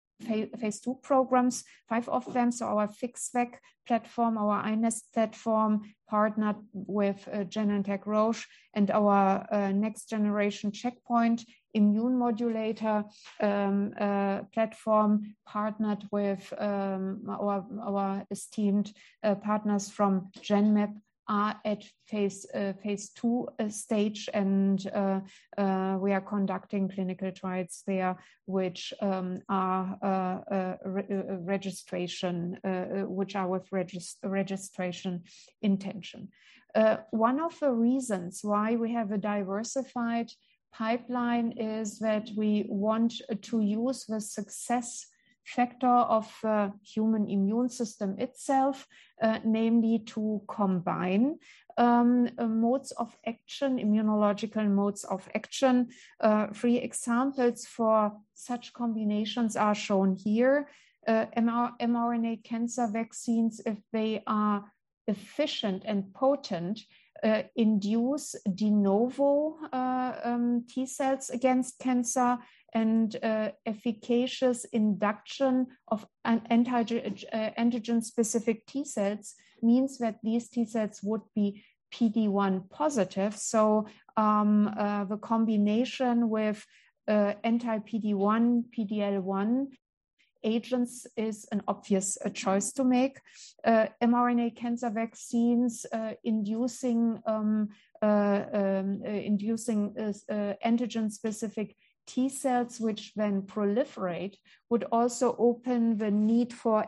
phase two programs, five of them. So our FixVac platform, our iNeST platform, partnered with uh, Genentech Roche, and our uh, next generation checkpoint immune modulator um, uh, platform, partnered with um, our, our esteemed uh, partners from Genmab, are at phase uh, phase two uh, stage, and uh, uh, we are conducting clinical trials there, which um, are uh, uh, re- registration, uh, which are with regist- registration intention. Uh, one of the reasons why we have a diversified pipeline is that we want to use the success factor of the human immune system itself, uh, namely to combine um, uh, modes of action, immunological modes of action. Uh, three examples for such combinations are shown here. Uh, mRNA cancer vaccines, if they are efficient and potent, uh, induce de novo uh, um, T cells against cancer, and uh, efficacious induction of an antigen, uh, antigen-specific T cells means that these T cells would be P D one positive. So um, uh, the combination with uh, anti-P D one, P D L one agents is an obvious uh, choice to make. Uh, mRNA cancer vaccines uh, inducing um, uh, um, uh, inducing uh, uh, antigen-specific T cells, which then proliferate, would also open the need for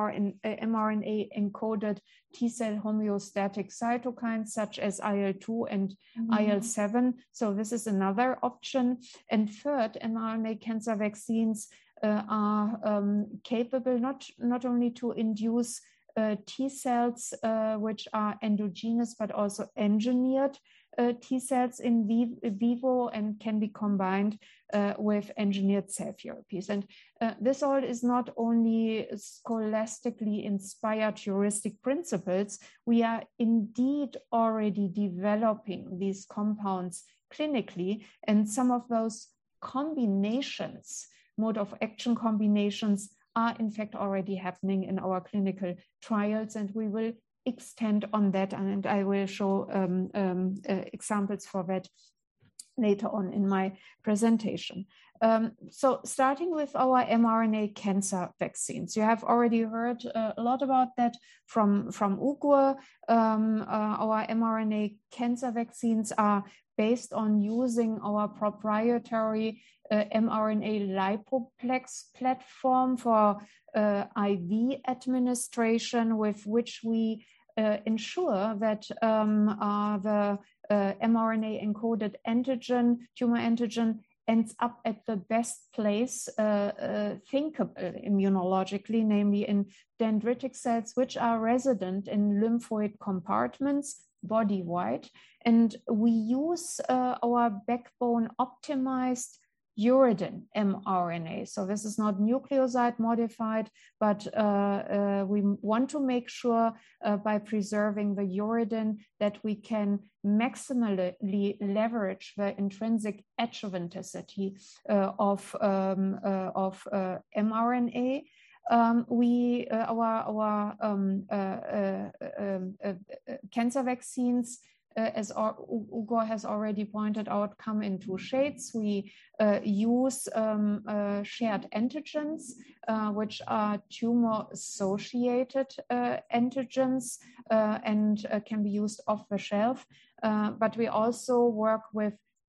mRNA encoded T cell homeostatic cytokines such as I L two and mm-hmm. I L seven. So this is another option. And third, mRNA cancer vaccines uh, are um, capable not, not only to induce uh, T cells uh, which are endogenous, but also engineered Uh, T cells in vivo and can be combined uh, with engineered cell therapies. And uh, this all is not only scholastically inspired heuristic principles, we are indeed already developing these compounds clinically, and some of those combinations, mode of action combinations, are in fact already happening in our clinical trials, and we will extend on that, and I will show um, um, uh, examples for that later on in my presentation. Um, so starting with our mRNA cancer vaccines, you have already heard uh, a lot about that from, from Ugur. Um, uh, our mRNA cancer vaccines are based on using our proprietary uh, mRNA lipoplex platform for uh, I V administration, with which we uh, ensure that um, uh, the uh, mRNA encoded antigen, tumor antigen, ends up at the best place uh, uh, thinkable immunologically, namely in dendritic cells, which are resident in lymphoid compartments body-wide. And we use uh, our backbone optimized uridine mRNA. So this is not nucleoside modified, but uh, uh, we want to make sure uh, by preserving the uridine that we can maximally leverage the intrinsic adjuvanticity uh, of, um, uh, of uh, mRNA. Um, we, uh, our, our um, uh, uh, uh, uh, cancer vaccines, Uh, as Ugo has already pointed out, come in two shades. We uh, use um, uh, shared antigens, uh, which are tumor-associated uh, antigens uh, and uh, can be used off the shelf. Uh, but we also work with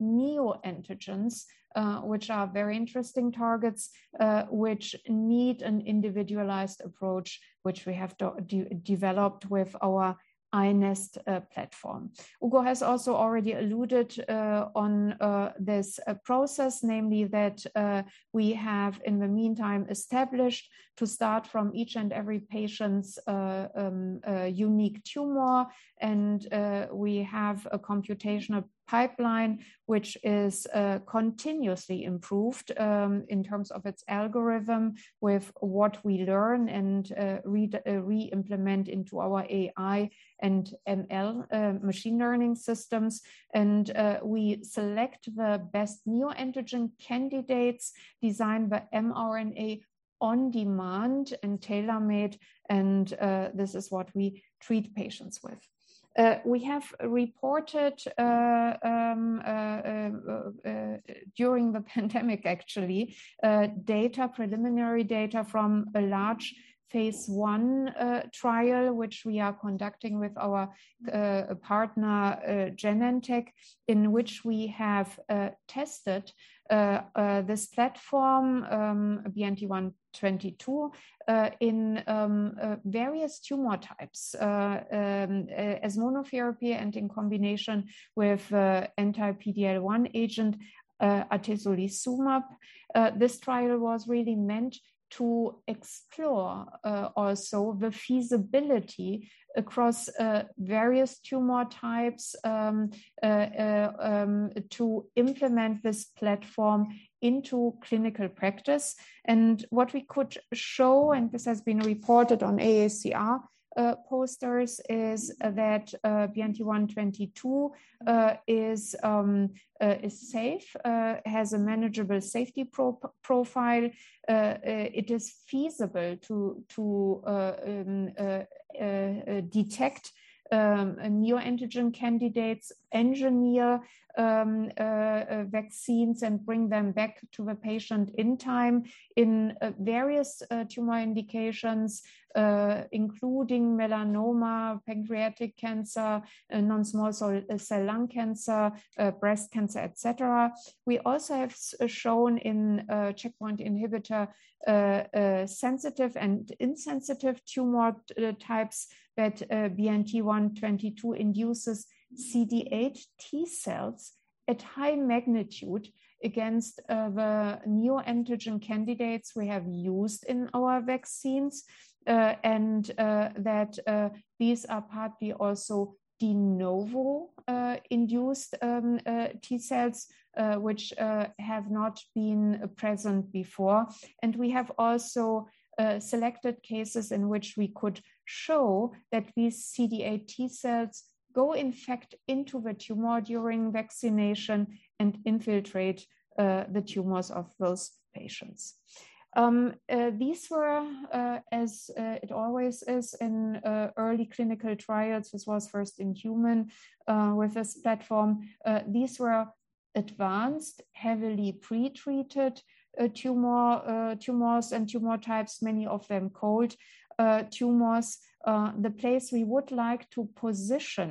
neoantigens, uh, which are very interesting targets, uh, which need an individualized approach, which we have de developed with our iNeST uh, platform. Ugo has also already alluded uh, on uh, this uh, process, namely that uh, we have in the meantime established to start from each and every patient's uh, um, uh, unique tumor, and uh, we have a computational pipeline which is uh, continuously improved um, in terms of its algorithm with what we learn and uh, re-implement uh, re into our A I and M L uh, machine learning systems. And uh, we select the best neoantigen candidates, design the mRNA on demand and tailor-made, and uh, this is what we treat patients with. Uh, we have reported uh, um, uh, uh, uh, during the pandemic, actually, uh, data, preliminary data from a large phase one uh, trial, which we are conducting with our uh, partner uh, Genentech, in which we have uh, tested uh, uh, this platform, um, B N T one twenty-two, uh, in um, uh, various tumor types uh, um, uh, as monotherapy and in combination with uh, anti-P D L one agent uh, atezolizumab. Uh, this trial was really meant to explore uh, also the feasibility across uh, various tumor types um, uh, uh, um, to implement this platform into clinical practice. And what we could show, and this has been reported on A A C R uh, posters, is that uh, B N T one twenty-two uh, is, um, uh, is safe, uh, has a manageable safety pro profile. Uh, uh, it is feasible to, to uh, um, uh, uh, detect um, neoantigen candidates, engineer um, uh, uh, vaccines and bring them back to the patient in time in uh, various uh, tumor indications, uh, including melanoma, pancreatic cancer, uh, non-small cell lung cancer, uh, breast cancer, et cetera. We also have shown in uh, checkpoint inhibitor uh, uh, sensitive and insensitive tumor uh, types that uh, B N T one twenty-two induces C D eight T cells at high magnitude against uh, the neoantigen candidates we have used in our vaccines, uh, and uh, that uh, these are partly also de novo uh, induced um, uh, T cells, uh, which uh, have not been present before. And we have also uh, selected cases in which we could show that these C D eight T cells go in fact into the tumor during vaccination and infiltrate uh, the tumors of those patients. Um, uh, these were, uh, as uh, it always is in uh, early clinical trials, this was first in human uh, with this platform, uh, these were advanced, heavily pre-treated uh, tumor, uh, tumors and tumor types, many of them cold uh, tumors. Uh, the place we would like to position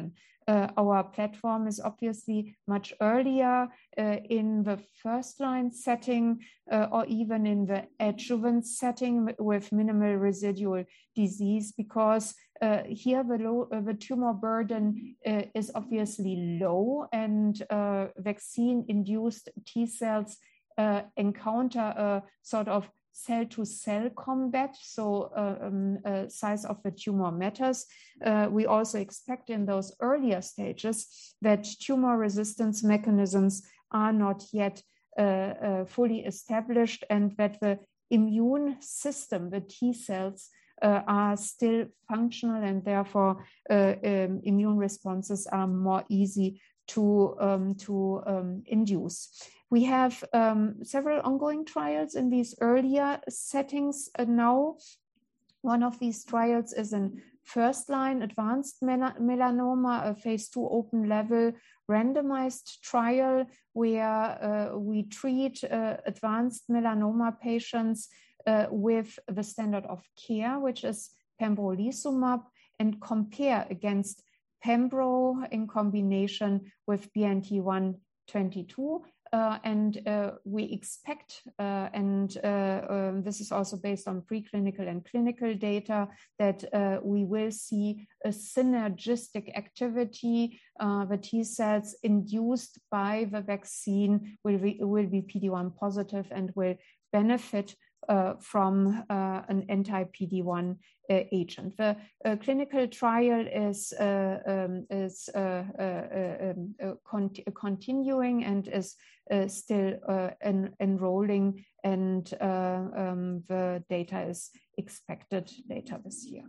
Uh, our platform is obviously much earlier uh, in the first line setting uh, or even in the adjuvant setting with minimal residual disease, because uh, here the, low, uh, the tumor burden uh, is obviously low, and uh, vaccine-induced T cells uh, encounter a sort of cell-to-cell combat, so uh, um, uh, size of the tumor matters. Uh, we also expect in those earlier stages that tumor resistance mechanisms are not yet uh, uh, fully established, and that the immune system, the T cells, uh, are still functional, and therefore uh, um, immune responses are more easy to, um, to um, induce. We have um, several ongoing trials in these earlier settings uh, now. One of these trials is in first-line advanced mel melanoma, a phase two open-level randomized trial where uh, we treat uh, advanced melanoma patients uh, with the standard of care, which is pembrolizumab, and compare against pembro in combination with B N T one twenty-two. Uh, and uh, we expect, uh, and uh, um, this is also based on preclinical and clinical data, that uh, we will see a synergistic activity. Uh, the T cells induced by the vaccine will be, will be P D one positive and will benefit uh, from uh, an anti-P D one uh, agent. The uh, clinical trial is, uh, um, is uh, uh, um, uh, con continuing and is uh, still uh, en enrolling, and uh, um, the data is expected later this year.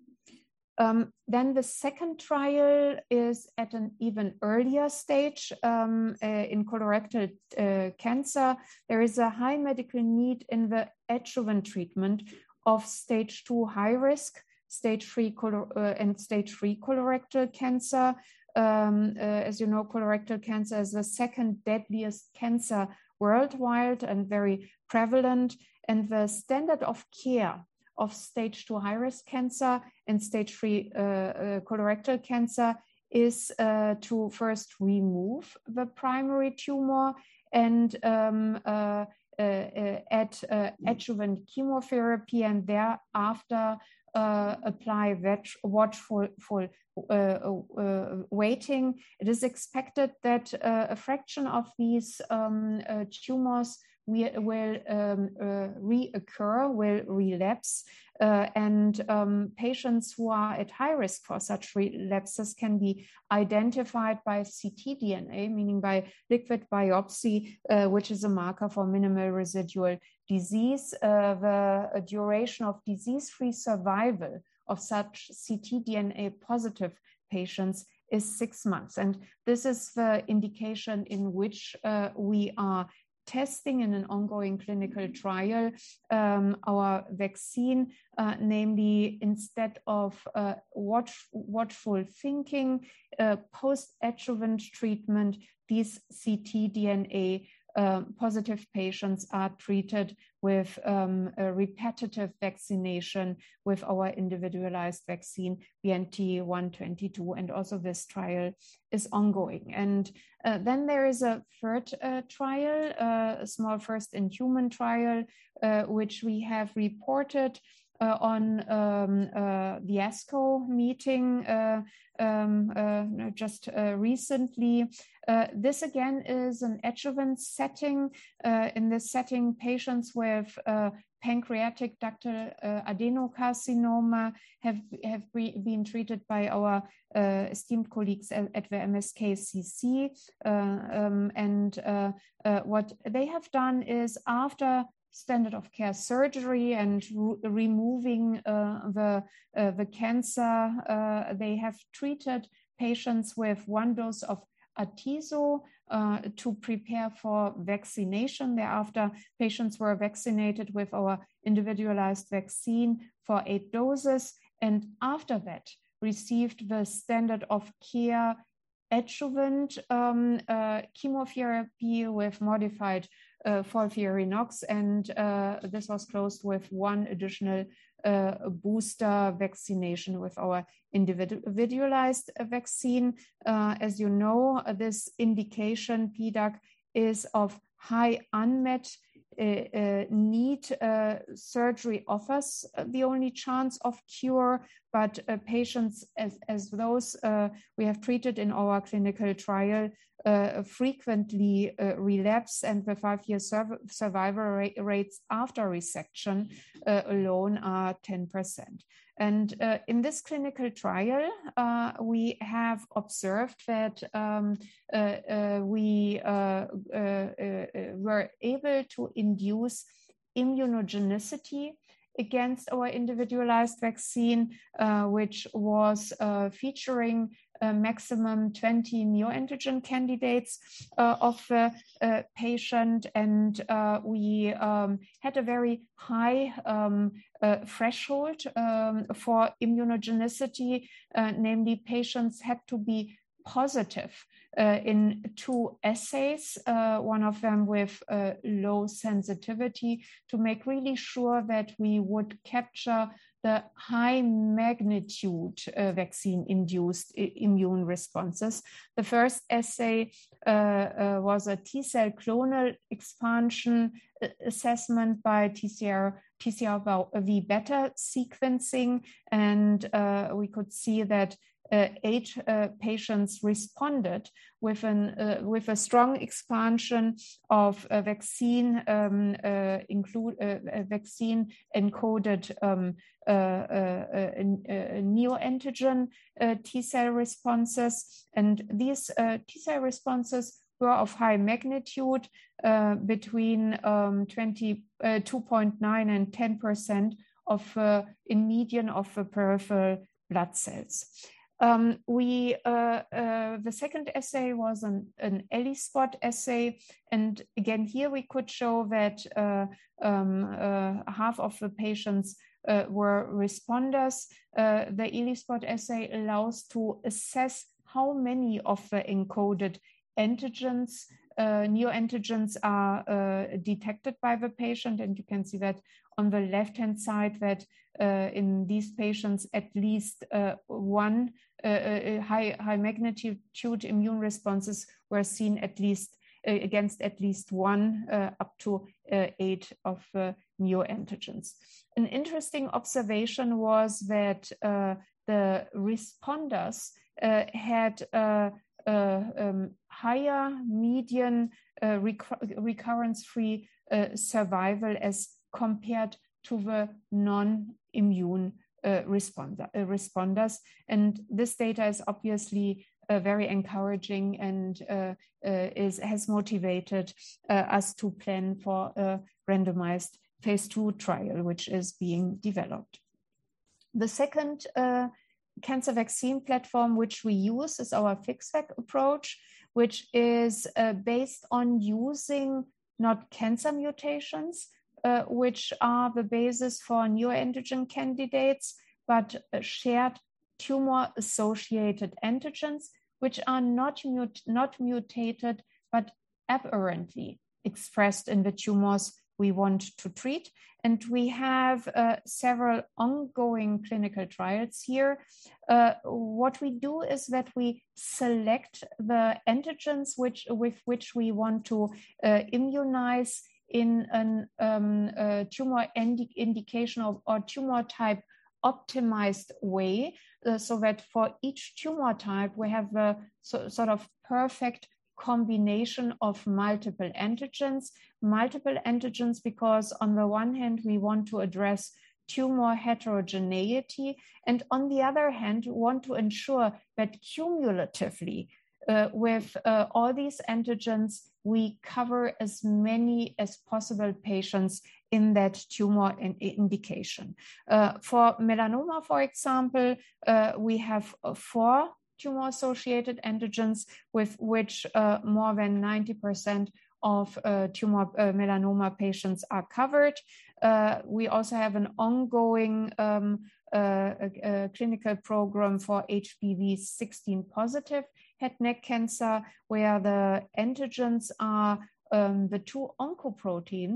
Um, then the second trial is at an even earlier stage um, uh, in colorectal uh, cancer. There is a high medical need in the adjuvant treatment of stage two high risk, stage three color, uh, and stage three colorectal cancer. Um, uh, as you know, colorectal cancer is the second deadliest cancer worldwide and very prevalent. And the standard of care of stage two high-risk cancer and stage three uh, uh, colorectal cancer is uh, to first remove the primary tumor and um, uh, uh, uh, add uh, adjuvant chemotherapy, and thereafter uh, apply watchful full, uh, uh, waiting. It is expected that uh, a fraction of these um, uh, tumors We will um, uh, reoccur, will relapse, uh, and um, patients who are at high risk for such relapses can be identified by C T D N A, meaning by liquid biopsy, uh, which is a marker for minimal residual disease. Uh, the duration of disease-free survival of such C T D N A positive patients is six months. And this is the indication in which uh, we are testing in an ongoing clinical trial um, our vaccine, uh, namely instead of uh, watch, watchful thinking, uh, post-adjuvant treatment, these C T D N A uh, positive patients are treated with um, a repetitive vaccination with our individualized vaccine B N T one twenty-two, and also this trial is ongoing. And uh, then there is a third uh, trial, uh, a small first-in-human trial, uh, which we have reported uh, on um, uh, the ASCO meeting uh, um, uh, just uh, recently. Uh, this again is an adjuvant setting. Uh, in this setting, patients with uh, pancreatic ductal uh, adenocarcinoma have, have been treated by our uh, esteemed colleagues at, at the M S K C C. Uh, um, and uh, uh, what they have done is, after standard of care surgery and re removing uh, the, uh, the cancer, uh, they have treated patients with one dose of Atezo uh, to prepare for vaccination. Thereafter, patients were vaccinated with our individualized vaccine for eight doses, and after that received the standard of care adjuvant um, uh, chemotherapy with modified uh, FOLFIRINOX, and uh, this was closed with one additional uh, booster vaccination with our individualized vaccine. Uh, as you know, this indication, P D A C, is of high unmet uh, uh, need. Uh, surgery offers the only chance of cure, but uh, patients as, as those uh, we have treated in our clinical trial uh, frequently uh, relapse, and the five-year sur- survival ra- rates after resection uh, alone are ten percent. And uh, in this clinical trial, uh, we have observed that um, uh, uh, we uh, uh, uh, were able to induce immunogenicity against our individualized vaccine, uh, which was uh, featuring a maximum twenty neoantigen candidates uh, of the uh, patient. And uh, we um, had a very high um, uh, threshold um, for immunogenicity, uh, namely patients had to be positive uh, in two assays, uh, one of them with uh, low sensitivity, to make really sure that we would capture the high magnitude uh, vaccine-induced immune responses. The first assay uh, uh, was a T-cell clonal expansion assessment by T C R T C R V beta sequencing, and uh, we could see that Uh, eight uh, patients responded with an uh, with a strong expansion of a vaccine um, uh, include uh, a vaccine encoded um, uh, uh, uh, neoantigen uh, T cell responses, and these uh, T cell responses were of high magnitude, uh, between um, two point nine and ten percent of uh, in median of the peripheral blood cells. Um, we uh, uh, the second assay was an, an ELISpot assay, and again here we could show that uh, um, uh, half of the patients uh, were responders. Uh, the ELISpot assay allows to assess how many of the encoded antigens, uh, neoantigens, are uh, detected by the patient, and you can see that on the left-hand side that uh, in these patients at least uh, one uh, uh, high, high magnitude immune responses were seen at least uh, against at least one uh, up to uh, eight of uh, neoantigens. An interesting observation was that uh, the responders uh, had uh, uh, um, higher median uh, rec- recurrence-free uh, survival as compared to the non-immune uh, responder, uh, responders. And this data is obviously uh, very encouraging and uh, uh, is, has motivated uh, us to plan for a randomized phase two trial, which is being developed. The second uh, cancer vaccine platform which we use is our FixVac approach, which is uh, based on using not cancer mutations, Uh, which are the basis for neoantigen candidates, but uh, shared tumor-associated antigens, which are not, mut- not mutated, but aberrantly expressed in the tumors we want to treat. And we have uh, several ongoing clinical trials here. Uh, what we do is that we select the antigens which, with which we want to uh, immunize in a um, uh, tumor indi- indication of, or tumor type optimized way, uh, so that for each tumor type we have a so, sort of perfect combination of multiple antigens. Multiple antigens because on the one hand we want to address tumor heterogeneity, and on the other hand we want to ensure that cumulatively Uh, with uh, all these antigens, we cover as many as possible patients in that tumor in- indication. Uh, for melanoma, for example, uh, we have uh, four tumor-associated antigens with which uh, more than ninety percent of uh, tumor uh, melanoma patients are covered. Uh, we also have an ongoing um, uh, uh, clinical program for H P V sixteen positive head neck cancer, where the antigens are um, the two oncoproteins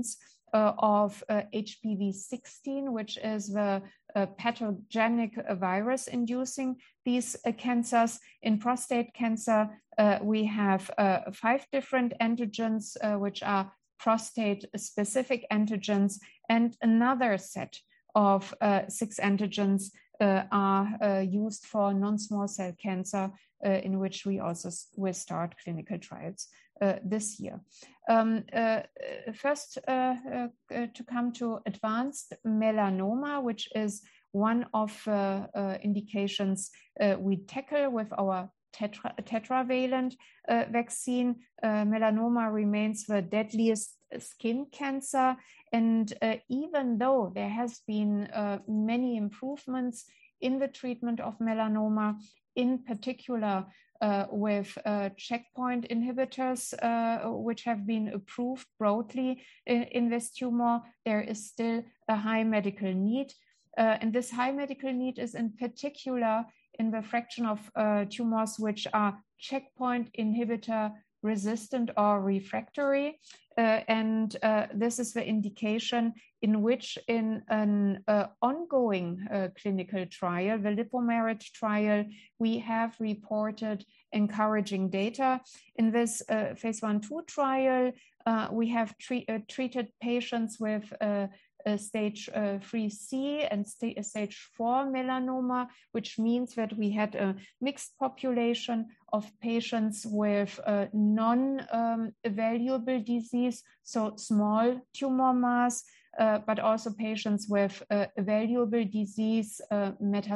uh, of uh, H P V sixteen, which is the uh, pathogenic virus inducing these uh, cancers. In prostate cancer, uh, we have uh, five different antigens, uh, which are prostate-specific antigens, and another set of uh, six antigens uh, are uh, used for non-small cell cancer, uh, in which we also will start clinical trials uh, this year. Um, uh, first, uh, uh, to come to advanced melanoma, which is one of uh, uh, indications uh, we tackle with our tetra tetravalent uh, vaccine. Uh, melanoma remains the deadliest skin cancer, and uh, even though there has been uh, many improvements in the treatment of melanoma, in particular uh, with uh, checkpoint inhibitors, uh, which have been approved broadly in, in this tumor, there is still a high medical need. Uh, and this high medical need is in particular in the fraction of uh, tumors which are checkpoint inhibitor resistant or refractory. Uh, and uh, this is the indication in which in an uh, ongoing uh, clinical trial, the LipoMerit trial, we have reported encouraging data. In this uh, phase one two trial, uh, we have tre uh, treated patients with uh, Uh, stage uh, three C and st uh, stage four melanoma, which means that we had a mixed population of patients with uh, non-evaluable um, disease, so small tumor mass, uh, but also patients with uh, evaluable disease, uh,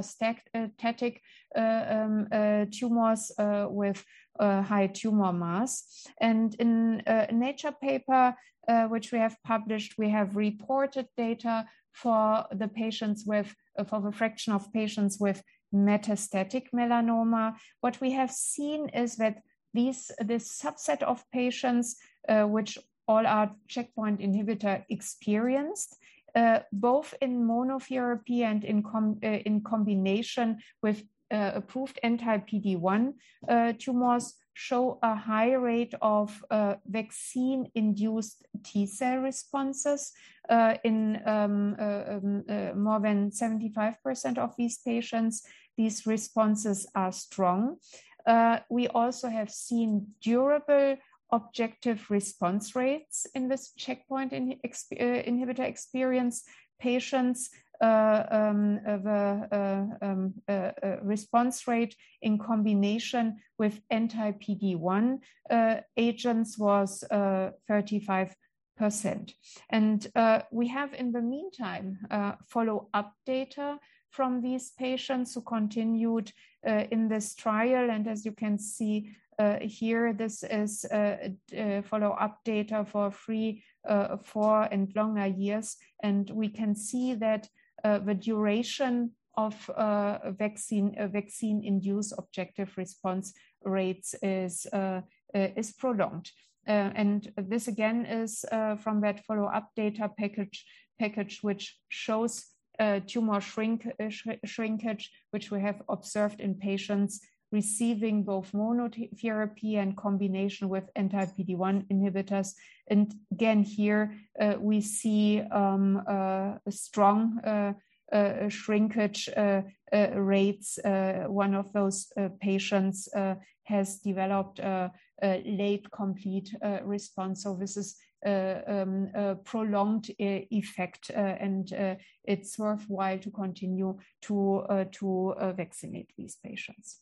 metastatic uh, um, uh, tumors uh, with uh, high tumor mass. And in a Nature paper, Uh, which we have published, we have reported data for the patients with, uh, for the fraction of patients with metastatic melanoma. What we have seen is that these, this subset of patients, uh, which all are checkpoint inhibitor experienced, uh, both in monotherapy and in, com uh, in combination with uh, approved anti-P D one uh, tumors, show a high rate of uh, vaccine-induced T-cell responses uh, in um, uh, um, uh, more than seventy-five percent of these patients. These responses are strong. Uh, we also have seen durable objective response rates in this checkpoint in, exp uh, inhibitor experience patients. Uh, um, the uh, um, uh, uh, response rate in combination with anti-P D one uh, agents was uh, thirty-five percent. And uh, we have in the meantime uh, follow-up data from these patients who continued uh, in this trial. And as you can see uh, here, this is uh, uh, follow-up data for three, uh, four and longer years. And we can see that Uh, the duration of uh, vaccine uh, vaccine-induced objective response rates is uh, uh, is prolonged, uh, and this again is uh, from that follow-up data package package which shows uh, tumor shrink uh, sh shrinkage, which we have observed in patients receiving both monotherapy and combination with anti-P D one inhibitors. And again, here uh, we see um, uh, a strong uh, uh, shrinkage uh, uh, rates. Uh, one of those uh, patients uh, has developed a, a late complete uh, response. So this is uh, um, a prolonged uh, effect, uh, and uh, it's worthwhile to continue to, uh, to uh, vaccinate these patients.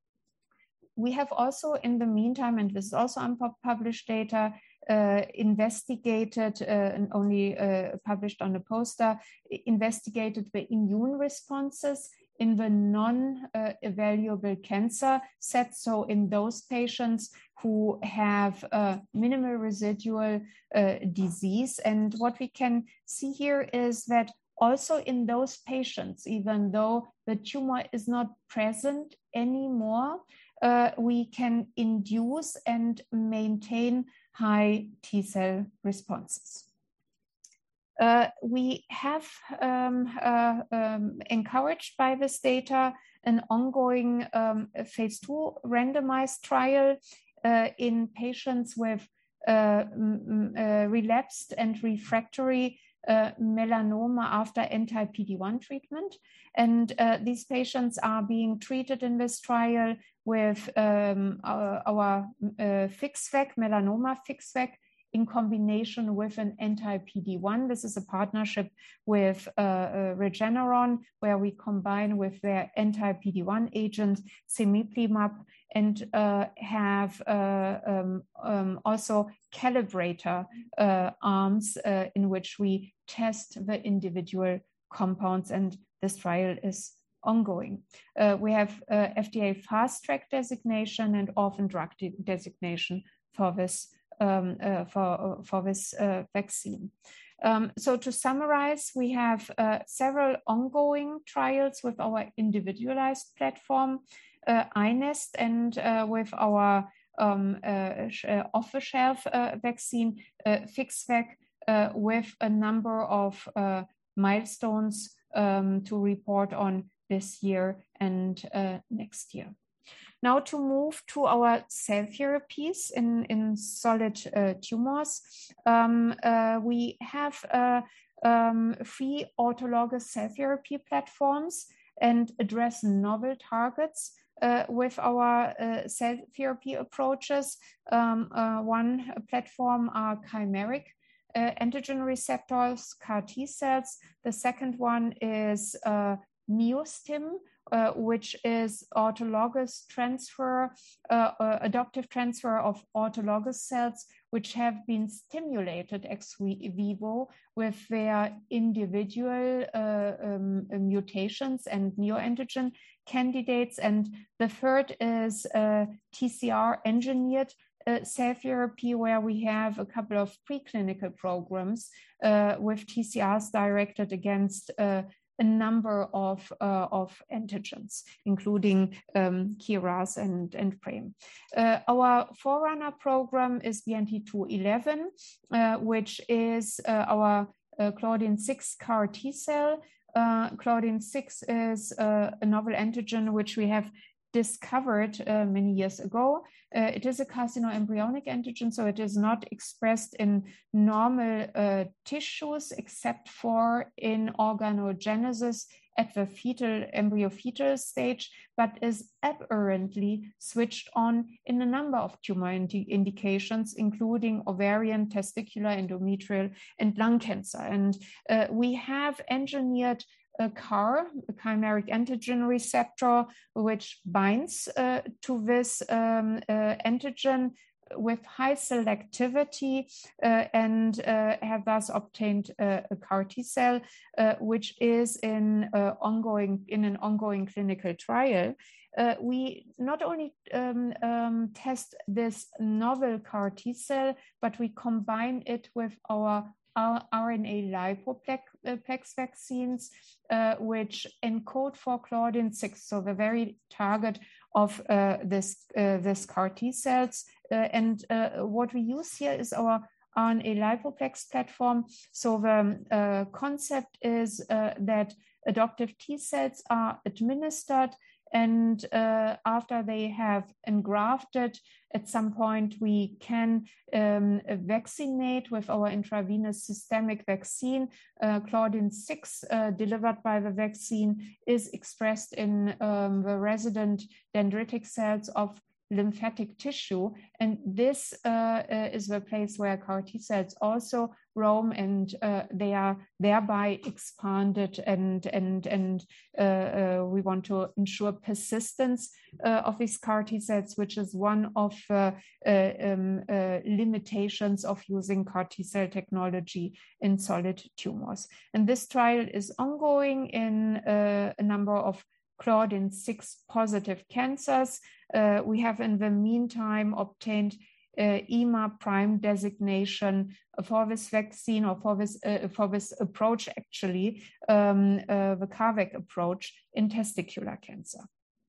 We have also in the meantime, and this is also unpublished data, uh, investigated uh, and only uh, published on a poster, investigated the immune responses in the non-evaluable uh, cancer set. So in those patients who have uh, minimal residual uh, disease. And what we can see here is that also in those patients, even though the tumor is not present anymore, Uh, we can induce and maintain high T-cell responses. Uh, we have um, uh, um, encouraged by this data an ongoing um, phase two randomized trial uh, in patients with uh, uh, relapsed and refractory uh, melanoma after anti-P D one treatment. And uh, these patients are being treated in this trial with um, our, our uh, FixVac, melanoma FixVac, in combination with an anti-P D one. This is a partnership with uh, uh, Regeneron, where we combine with their anti-P D one agent, cemiplimab, and uh, have uh, um, um, also calibrator uh, arms uh, in which we test the individual compounds, and this trial is ongoing. Uh, we have uh, F D A fast track designation and orphan drug de designation for this Um, uh, for, uh, for this uh, vaccine. Um, so to summarize, we have uh, several ongoing trials with our individualized platform, uh, iNeST, and uh, with our um, uh, uh, off-the-shelf uh, vaccine, uh, FixVac, uh, with a number of uh, milestones um, to report on this year and uh, next year. Now to move to our cell therapies in, in solid uh, tumors, um, uh, we have uh, um, three autologous cell therapy platforms and address novel targets uh, with our uh, cell therapy approaches. Um, uh, one platform are chimeric uh, antigen receptors, C A R T cells. The second one is uh, NeoStim, Uh, which is autologous transfer, uh, uh, adoptive transfer of autologous cells, which have been stimulated ex vivo with their individual uh, um, mutations and neoantigen candidates. And the third is uh, T C R engineered uh, cell therapy, where we have a couple of preclinical programs uh, with T C Rs directed against uh, a number of, uh, of antigens, including um, K R A S and, and PRAME. Uh, our forerunner program is B N T two eleven, uh, which is uh, our uh, Claudin six C A R T cell. Uh, Claudin six is uh, a novel antigen which we have discovered uh, many years ago. Uh, it is a carcinoembryonic antigen, so it is not expressed in normal uh, tissues except for in organogenesis at the fetal embryo-fetal stage, but is aberrantly switched on in a number of tumor indi indications, including ovarian, testicular, endometrial, and lung cancer. And uh, we have engineered a C A R, a chimeric antigen receptor, which binds uh, to this um, uh, antigen with high selectivity uh, and uh, have thus obtained uh, a C A R T cell, uh, which is in uh, ongoing in an ongoing clinical trial. Uh, we not only um, um, test this novel C A R T cell, but we combine it with our our R N A lipoplex vaccines, uh, which encode for Claudin six, so the very target of uh, this, uh, this C A R T cells. Uh, and uh, what we use here is our R N A lipoplex platform. So the uh, concept is uh, that adoptive T cells are administered, and uh, after they have engrafted, at some point we can um, vaccinate with our intravenous systemic vaccine. Uh, Claudin six uh, delivered by the vaccine is expressed in um, the resident dendritic cells of lymphatic tissue. And this uh, uh, is the place where C A R T cells also roam, and uh, they are thereby expanded, and, and, and uh, uh, we want to ensure persistence uh, of these C A R T cells, which is one of uh, uh, um, uh, limitations of using C A R T cell technology in solid tumors. And this trial is ongoing in uh, a number of Claudin six positive cancers. Uh, we have in the meantime obtained uh, E M A prime designation for this vaccine, or for this, uh, for this approach actually, um, uh, the CARVac approach in testicular cancer.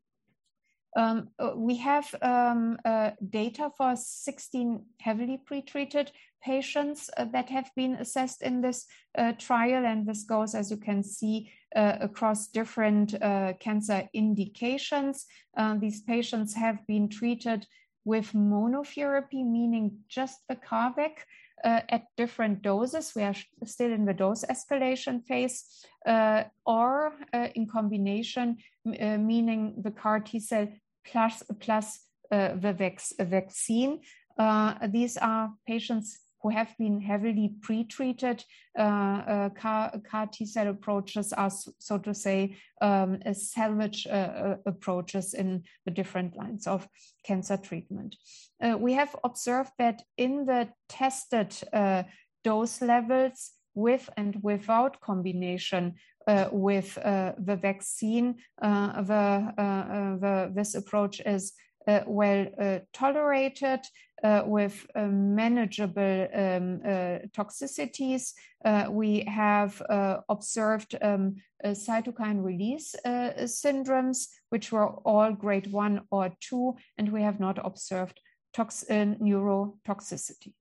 Um, we have um, uh, data for sixteen heavily pretreated patients uh, that have been assessed in this uh, trial, and this goes, as you can see, uh, across different uh, cancer indications. Uh, these patients have been treated with monotherapy, meaning just the CARVac uh, at different doses. We are still in the dose escalation phase, uh, or uh, in combination, uh, meaning the C A R T cell plus, plus uh, the vac- vaccine. Uh, these are patients who have been heavily pre-treated. Uh, uh, C A R T cell approaches are, so to say, um, salvage uh, approaches in the different lines of cancer treatment. Uh, we have observed that in the tested uh, dose levels with and without combination uh, with uh, the vaccine, uh, the, uh, uh, the, this approach is uh, well uh, tolerated. Uh, with uh, manageable um, uh, toxicities. Uh, we have uh, observed um, uh, cytokine release uh, syndromes, which were all grade one or two, and we have not observed tox- uh, neurotoxicity.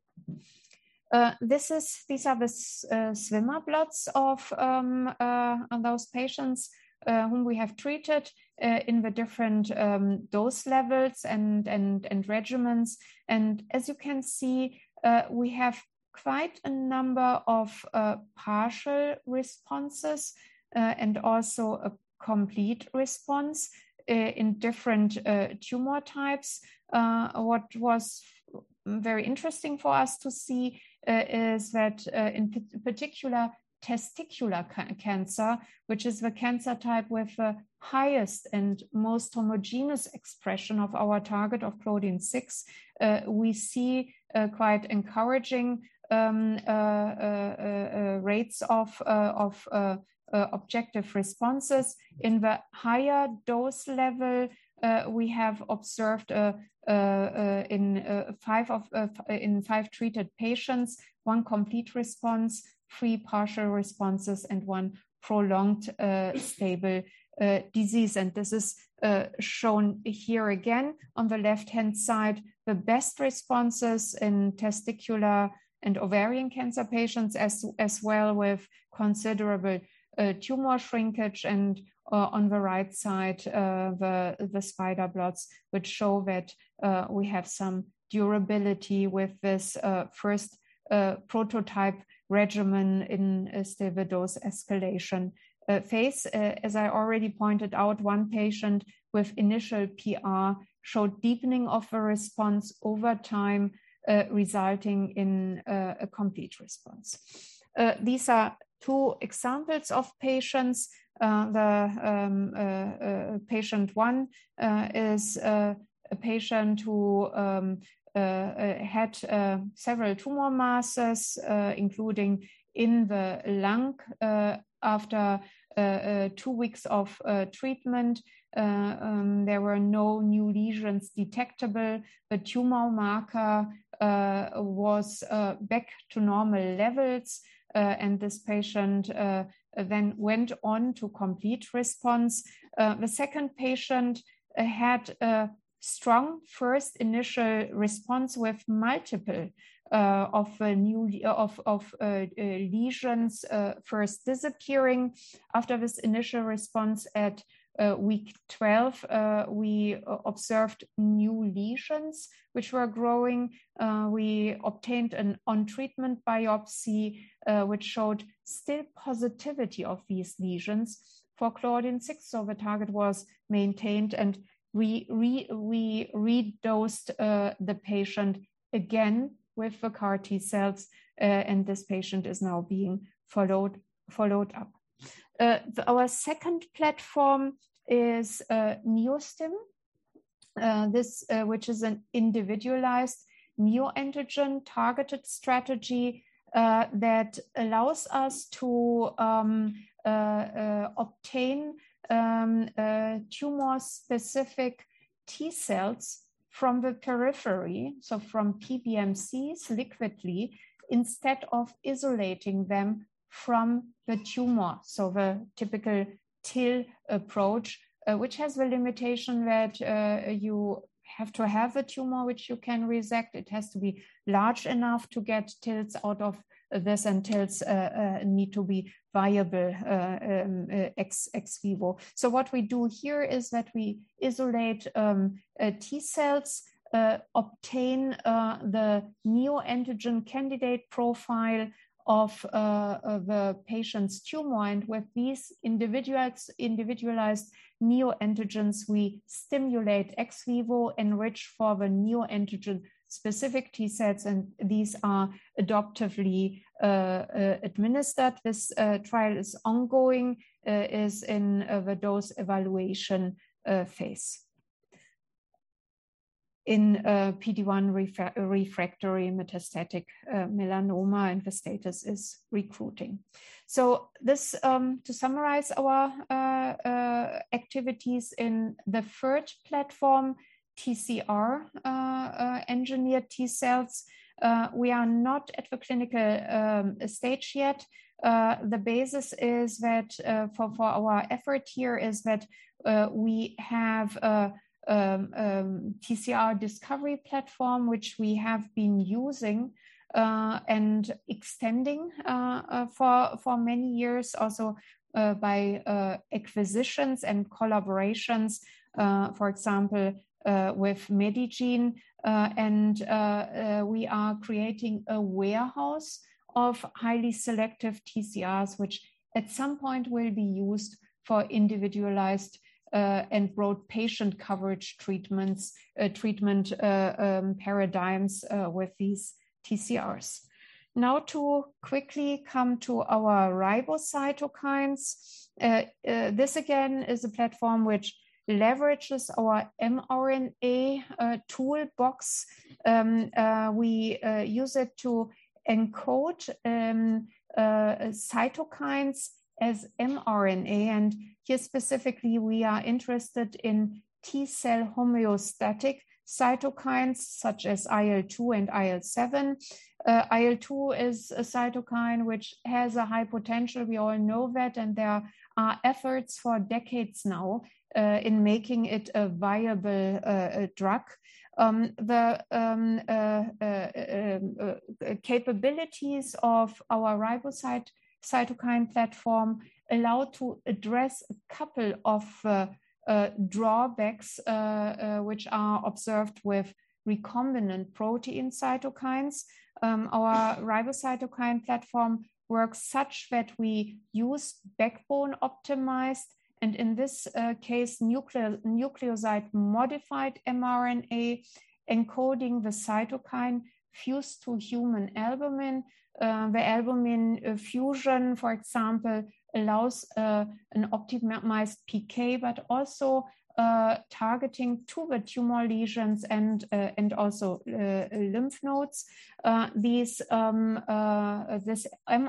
Uh, this is, these are the uh, swimmer plots of um, uh, those patients uh, whom we have treated uh, in the different um, dose levels and, and, and regimens. And as you can see, uh, we have quite a number of uh, partial responses uh, and also a complete response uh, in different uh, tumor types. Uh, what was very interesting for us to see uh, is that uh, in p- particular testicular ca- cancer, which is the cancer type with the highest and most homogeneous expression of our target of Claudin six, uh, we see uh, quite encouraging um, uh, uh, uh, rates of, uh, of uh, uh, objective responses. In the higher dose level, uh, we have observed uh, uh, uh, in uh, five of uh, in five treated patients, one complete response, three partial responses, and one prolonged uh, stable uh, disease. And this is uh, shown here again on the left-hand side, the best responses in testicular and ovarian cancer patients, as, as well with considerable uh, tumor shrinkage, and uh, on the right side, uh, the, the spider plots, which show that uh, we have some durability with this uh, first uh, prototype regimen in a stable dose escalation uh, phase. Uh, as I already pointed out, one patient with initial P R showed deepening of the response over time, uh, resulting in uh, a complete response. Uh, these are two examples of patients. Uh, the um, uh, uh, patient one uh, is uh, a patient who um, uh, uh, had uh, several tumor masses, uh, including in the lung uh, after uh, uh, two weeks of uh, treatment. Uh, um, there were no new lesions detectable. The tumor marker uh, was uh, back to normal levels, uh, and this patient uh, then went on to complete response. Uh, the second patient uh, had a strong first initial response with multiple uh, of uh, new of of uh, uh, lesions uh, first disappearing. After this initial response at uh, week twelve, uh, we uh, observed new lesions which were growing. Uh, we obtained an on-treatment biopsy uh, which showed still positivity of these lesions for Claudin six, so the target was maintained, and we re, we redosed uh, the patient again with the C A R T cells, uh, and this patient is now being followed followed up. Uh, the, our second platform is uh, NeoStim, uh, this uh, which is an individualized neoantigen targeted strategy uh, that allows us to um, uh, uh, obtain um, uh, tumor-specific T cells from the periphery, so from P B M Cs liquidly, instead of isolating them from the tumor. So the typical TIL approach, uh, which has the limitation that uh, you have to have a tumor which you can resect. It has to be large enough to get TILs out of this, and TILs uh, uh, need to be viable uh, um, uh, ex, ex vivo. So what we do here is that we isolate um, uh, T cells uh, obtain uh, the neoantigen candidate profile of uh, uh, the patient's tumor. And with these individuals, individualized neoantigens, we stimulate ex vivo, enrich for the neoantigen specific T cells, and these are adoptively uh, uh, administered. This uh, trial is ongoing, uh, is in uh, the dose evaluation uh, phase. In uh, P D one refra refractory metastatic uh, melanoma, and the status is recruiting. So this, um, to summarize our uh, uh, activities in the third platform, T C R uh, uh, engineered T cells, uh, we are not at the clinical um, stage yet. Uh, the basis is that uh, for, for our effort here is that uh, we have a Um, um, T C R discovery platform, which we have been using uh, and extending uh, uh, for, for many years, also uh, by uh, acquisitions and collaborations, uh, for example, uh, with Medigene. Uh, and uh, uh, we are creating a warehouse of highly selective T C Rs, which at some point will be used for individualized Uh, and broad patient coverage treatments, uh, treatment uh, um, paradigms uh, with these T C Rs. Now to quickly come to our ribocytokines. Uh, uh, this again is a platform which leverages our mRNA uh, toolbox. Um, uh, we uh, use it to encode um, uh, cytokines as mRNA, and here specifically we are interested in T cell homeostatic cytokines such as I L two and I L seven. Uh, I L two is a cytokine which has a high potential, we all know that, and there are efforts for decades now uh, in making it a viable uh, a drug. Um, the um, uh, uh, uh, uh, capabilities of our ribocyte cytokine platform allow to address a couple of uh, uh, drawbacks uh, uh, which are observed with recombinant protein cytokines. Um, our ribocytokine platform works such that we use backbone optimized, and in this uh, case, nucle nucleoside modified mRNA encoding the cytokine fused to human albumin. Uh, the albumin uh, fusion, for example, allows uh, an optimized P K, but also uh, targeting to the tumor lesions and uh, and also uh, lymph nodes. Uh, these um, uh, this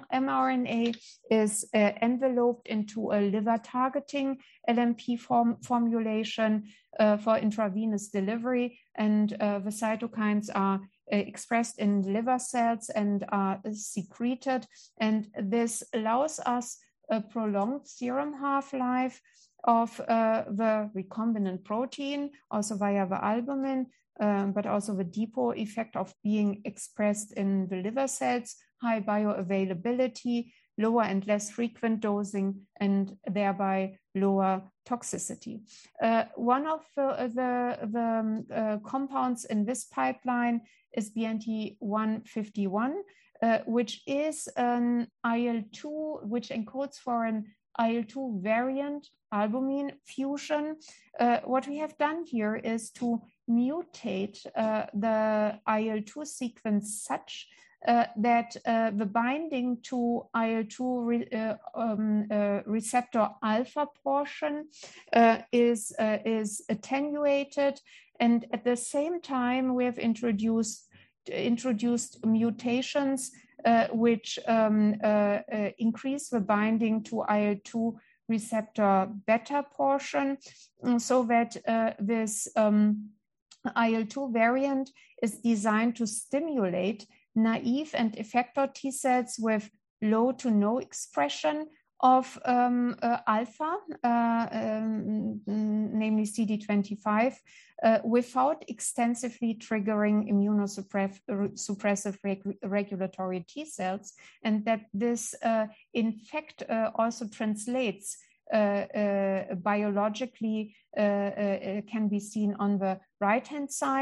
mRNA is uh, enveloped into a liver targeting L N P form formulation uh, for intravenous delivery, and uh, the cytokines are expressed in liver cells and are secreted, and this allows us a prolonged serum half-life of uh, the recombinant protein, also via the albumin, um, but also the depot effect of being expressed in the liver cells, high bioavailability, lower and less frequent dosing, and thereby lower toxicity. Uh, one of the, the, the uh, compounds in this pipeline is B N T one fifty-one, uh, which is an I L two, which encodes for an I L two variant albumin fusion. Uh, what we have done here is to mutate uh, the I L two sequence such uh, that uh, the binding to I L two re uh, um, uh, receptor alpha portion uh, is, uh, is attenuated. And at the same time, we have introduced, introduced mutations uh, which um, uh, uh, increase the binding to I L two receptor beta portion, so that uh, this um, I L two variant is designed to stimulate naive and effector T cells with low to no expression of um, uh, alpha, uh, um, namely C D twenty-five, uh, without extensively triggering immunosuppressive reg regulatory T cells, and that this, uh, in fact, uh, also translates uh, uh, biologically, uh, uh, can be seen on the right-hand side.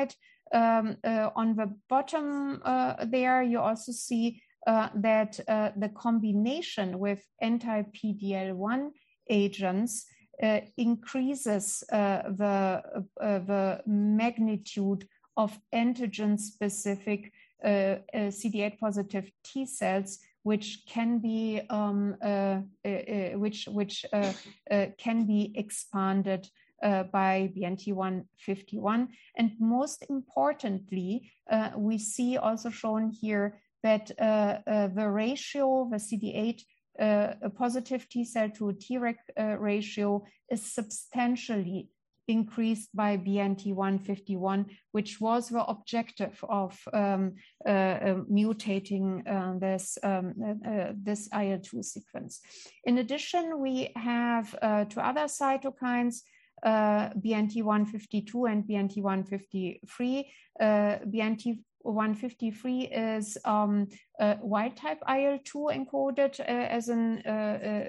um, uh, on the bottom uh, there, you also see uh, that uh, the combination with anti-P D L one agents uh, increases uh, the, uh, the magnitude of antigen-specific uh, uh, C D eight positive T cells, which can be um, uh, uh, uh, which which uh, uh, can be expanded uh, by B N T one fifty-one. And most importantly, uh, we see also shown here that uh, uh, the ratio, the C D eight uh, positive T cell to Treg uh, ratio is substantially increased by B N T one fifty-one, which was the objective of um, uh, uh, mutating uh, this, um, uh, this I L two sequence. In addition, we have uh, two other cytokines, uh, B N T one fifty-two and B N T one fifty-three. Uh, B N T one fifty-three is um, uh, wild type I L two encoded uh, as an uh,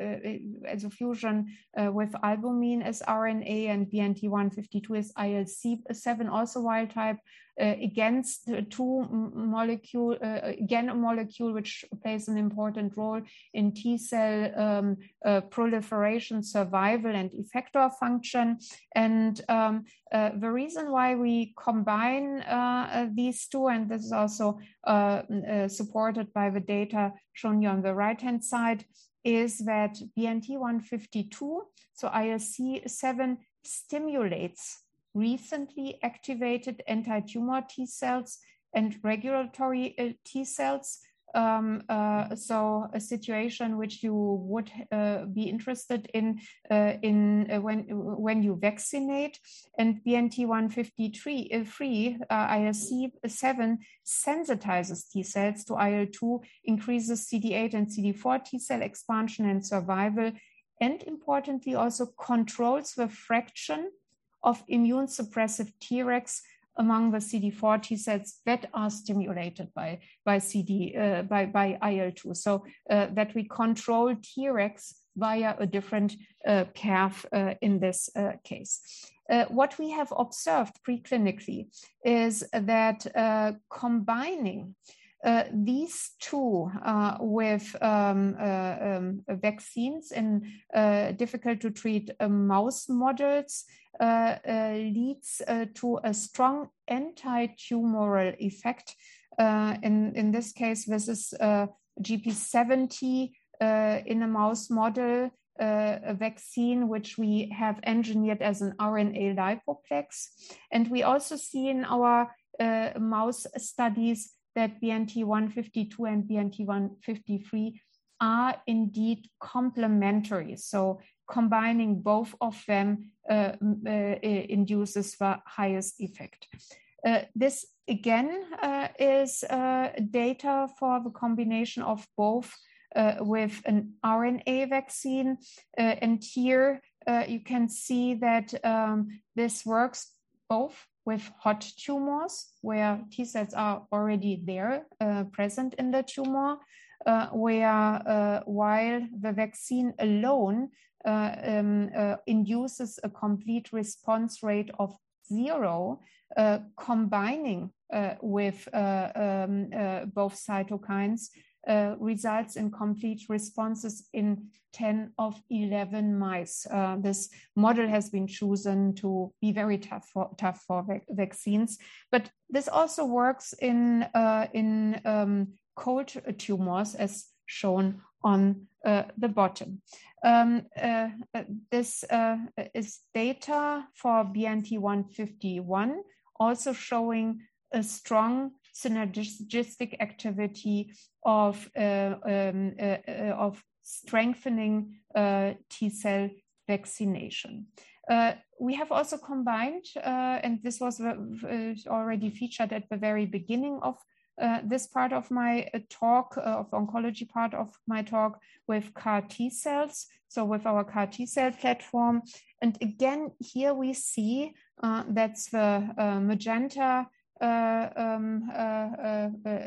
uh, as a fusion uh, with albumin as R N A, and B N T one fifty-two is I L C seven, also wild type, uh, against two molecule, uh, again a molecule which plays an important role in T cell um, uh, proliferation, survival, and effector function. And um, uh, the reason why we combine uh, these two, and this is also uh, uh, supported by the data shown here on the right-hand side, is that B N T one fifty-two, so I L C seven, stimulates recently activated anti-tumor T cells and regulatory uh, T cells. Um, uh, so a situation which you would uh, be interested in uh, in uh, when when you vaccinate. And B N T one fifty-three uh, free uh, I L C seven sensitizes T cells to I L two, increases C D eight and C D four T cell expansion and survival, and importantly also controls the fraction of immune suppressive Tregs among the C D four T cells that are stimulated by, by, C D, uh, by, by I L two. So uh, that we control Tregs via a different uh, path uh, in this uh, case. Uh, what we have observed preclinically is that uh, combining Uh, these two uh, with um, uh, um, vaccines in uh, difficult to treat uh, mouse models uh, uh, leads uh, to a strong anti-tumoral effect. Uh, in, in this case, this is uh, G P seventy uh, in a mouse model, uh, a vaccine which we have engineered as an R N A lipoplex. And we also see in our uh, mouse studies that B N T one fifty-two and B N T one fifty-three are indeed complementary. So combining both of them uh, uh, induces the highest effect. Uh, this again uh, is uh, data for the combination of both uh, with an R N A vaccine. Uh, and here uh, you can see that um, this works both with hot tumors, where T cells are already there, uh, present in the tumor, uh, where uh, while the vaccine alone uh, um, uh, induces a complete response rate of zero, uh, combining uh, with uh, um, uh, both cytokines uh, results in complete responses in ten of eleven mice. Uh, this model has been chosen to be very tough for, tough for vac vaccines, but this also works in, uh, in um, cold tumors, as shown on uh, the bottom. Um, uh, this uh, is data for B N T one fifty-one, also showing a strong synergistic activity of, uh, um, uh, uh, of strengthening uh, T cell vaccination. Uh, we have also combined, uh, and this was uh, already featured at the very beginning of uh, this part of my uh, talk, uh, of the oncology part of my talk, with C A R T cells, so with our C A R T cell platform. And again, here we see uh, that's the uh, magenta uh, um, uh, uh,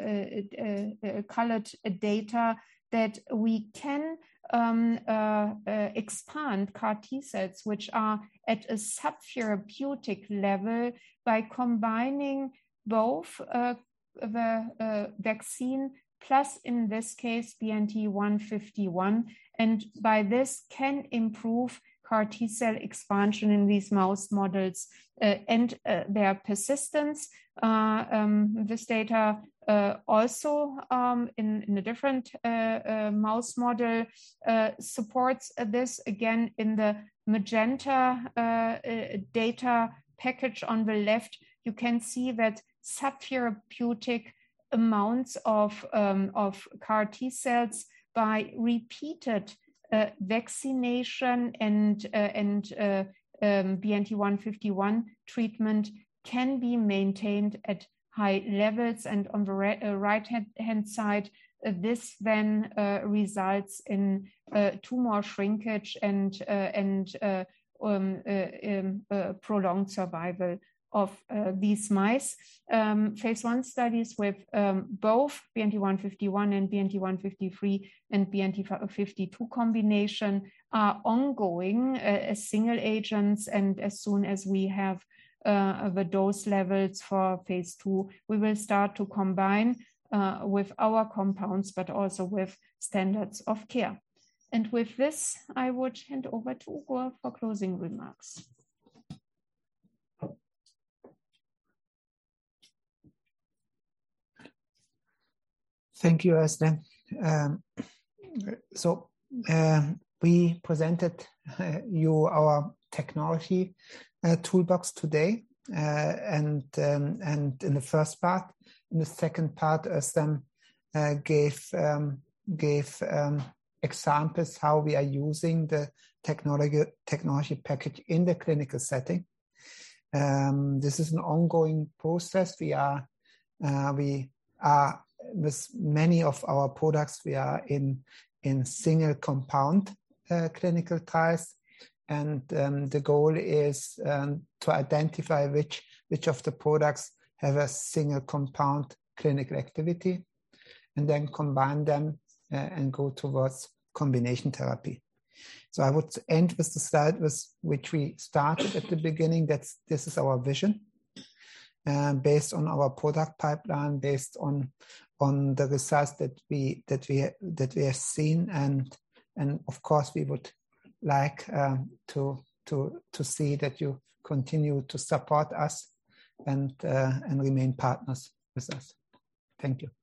uh, uh, colored data, that we can um, uh, uh, expand C A R T cells, which are at a subtherapeutic level, by combining both uh, the uh, vaccine plus, in this case, B N T one fifty-one, and by this can improve C A R T cell expansion in these mouse models uh, and uh, their persistence. Uh, um, this data uh, also um, in, in a different uh, uh, mouse model uh, supports this, again in the magenta uh, uh, data package on the left. You can see that subtherapeutic amounts of, um, of C A R T cells by repeated uh, vaccination and, uh, and uh, um, B N T one fifty-one treatment can be maintained at high levels. And on the uh, right hand, hand side, uh, this then uh, results in uh, tumor shrinkage and, uh, and uh, um, uh, um, uh, prolonged survival of uh, these mice. Um, phase one studies with um, both B N T one fifty-one and B N T one fifty-three and B N T fifty-two combination are ongoing uh, as single agents, and as soon as we have uh, the dose levels for phase two, we will start to combine uh, with our compounds, but also with standards of care. And with this, I would hand over to Ugur for closing remarks. Thank you, Özlem. Um, so um, we presented uh, you our technology uh, toolbox today, uh, and um, and in the first part. In the second part, Özlem uh, gave um, gave um, examples how we are using the technology technology package in the clinical setting. Um, this is an ongoing process. We are uh, we are with many of our products, we are in, in single compound uh, clinical trials. And um, the goal is um, to identify which, which of the products have a single compound clinical activity, and then combine them uh, and go towards combination therapy. So I would end with the slide with which we started at the beginning. That's, this is our vision. Uh, based on our product pipeline, based on on the results that we that we that we have seen, and and of course we would like um, to to to see that you continue to support us and uh, and remain partners with us. Thank you.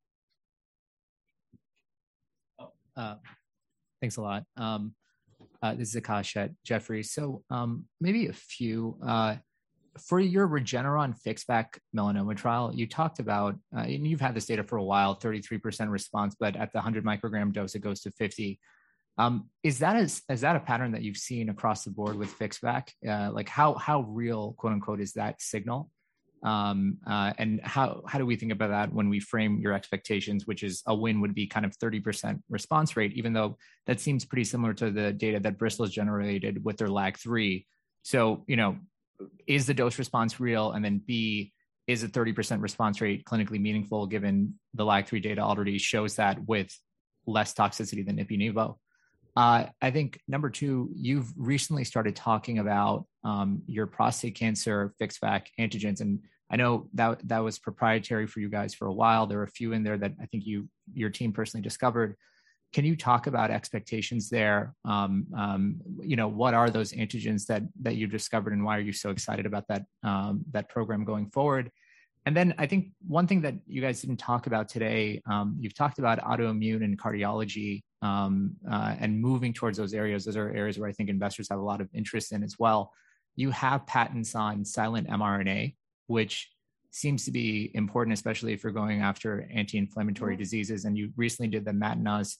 Uh, thanks a lot. Um, uh, this is Akash at Jefferies. So um, maybe a few. Uh, For your Regeneron FixVac melanoma trial, you talked about, uh, and you've had this data for a while, thirty-three percent response, but at the one hundred microgram dose, it goes to fifty. Um, is that a, is that a pattern that you've seen across the board with FixVac? Uh, like how how real, quote unquote, is that signal? Um, uh, and how how do we think about that when we frame your expectations, which is a win would be kind of thirty percent response rate, even though that seems pretty similar to the data that Bristol has generated with their L A G three. So, you know, is the dose response real? And then B, is a thirty percent response rate clinically meaningful given the L A G three data already shows that with less toxicity than Ipi/Nivo? Uh, I think number two, you've recently started talking about um, your prostate cancer FixVac antigens. And I know that that was proprietary for you guys for a while. There are a few in there that I think you, your team personally discovered. Can you talk about expectations there? Um, um, you know, what are those antigens that that you discovered, and why are you so excited about that um, that program going forward? And then I think one thing that you guys didn't talk about today, um, you've talked about autoimmune and cardiology um, uh, and moving towards those areas. Those are areas where I think investors have a lot of interest in as well. You have patents on silent mRNA, which seems to be important, especially if you're going after anti-inflammatory diseases. And you recently did the Matinas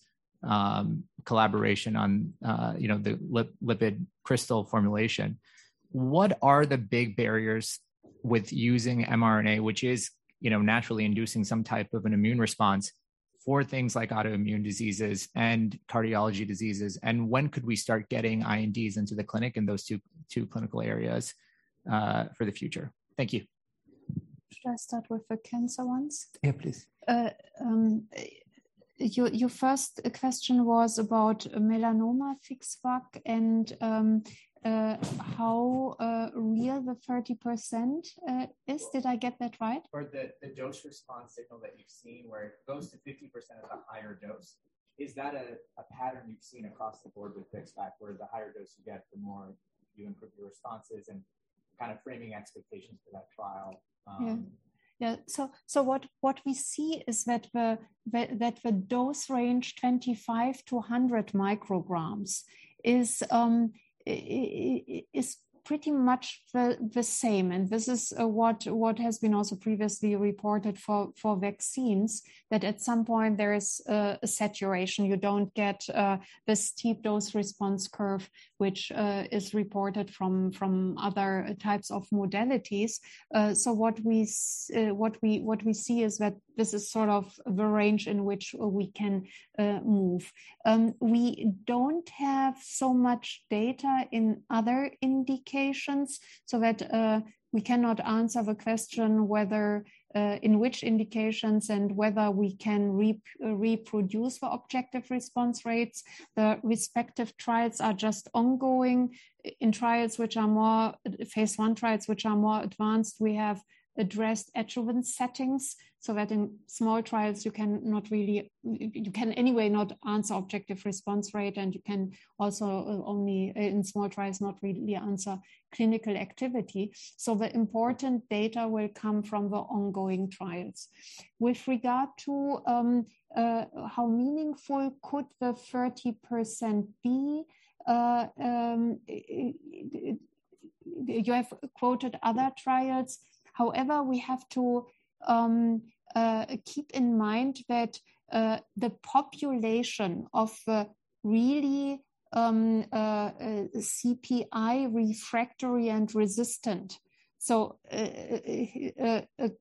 um, collaboration on, uh, you know, the lip, lipid crystal formulation. What are the big barriers with using mRNA, which is, you know, naturally inducing some type of an immune response for things like autoimmune diseases and cardiology diseases? And when could we start getting I N Ds into the clinic in those two, two clinical areas uh, for the future? Thank you. Should I start with the cancer ones? Yeah, please. Uh, um, Your, your first question was about melanoma FixVac, and um, uh, how uh, real the thirty percent uh, is. Did I get that right? Or the, the dose response signal that you've seen where it goes to fifty percent of the higher dose. Is that a, a pattern you've seen across the board with FixVac, where the higher dose you get, the more you improve your responses, and kind of framing expectations for that trial? Um, yeah. Yeah, so so what, what we see is that the, the that the dose range twenty-five to one hundred micrograms is um, is pretty much the, the same, and this is uh, what what has been also previously reported for for vaccines, that at some point there is uh, a saturation. You don't get uh, the steep dose response curve which uh, is reported from from other types of modalities. Uh, so what we uh, what we what we see is that this is sort of the range in which we can uh, move. Um, we don't have so much data in other indications, so that uh, we cannot answer the question whether uh, in which indications and whether we can re uh, reproduce the objective response rates. The respective trials are just ongoing. In trials which are more, phase one trials which are more advanced, we have addressed adjuvant settings, so that in small trials you can not really, you can anyway not answer objective response rate, and you can also only in small trials not really answer clinical activity. So the important data will come from the ongoing trials. With regard to um, uh, how meaningful could the thirty percent be, uh, um, you have quoted other trials. However, we have to um, uh, keep in mind that uh, the population of uh, really um, uh, uh, C P I refractory and resistant, so uh, a, a,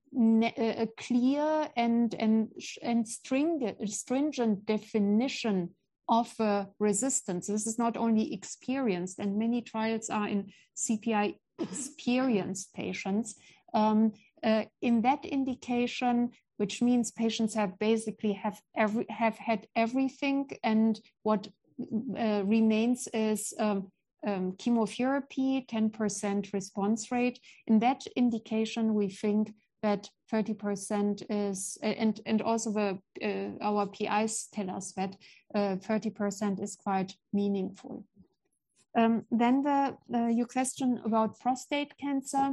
a clear and and and stringent, stringent definition of uh, resistance. This is not only experienced, and many trials are in C P I experienced patients. Um, uh, in that indication, which means patients have basically have every have had everything, and what uh, remains is um, um, chemotherapy, ten percent response rate. In that indication, we think that thirty percent is, and and also the uh, our P Is tell us that uh, thirty percent is quite meaningful. Um, then the uh, your question about prostate cancer.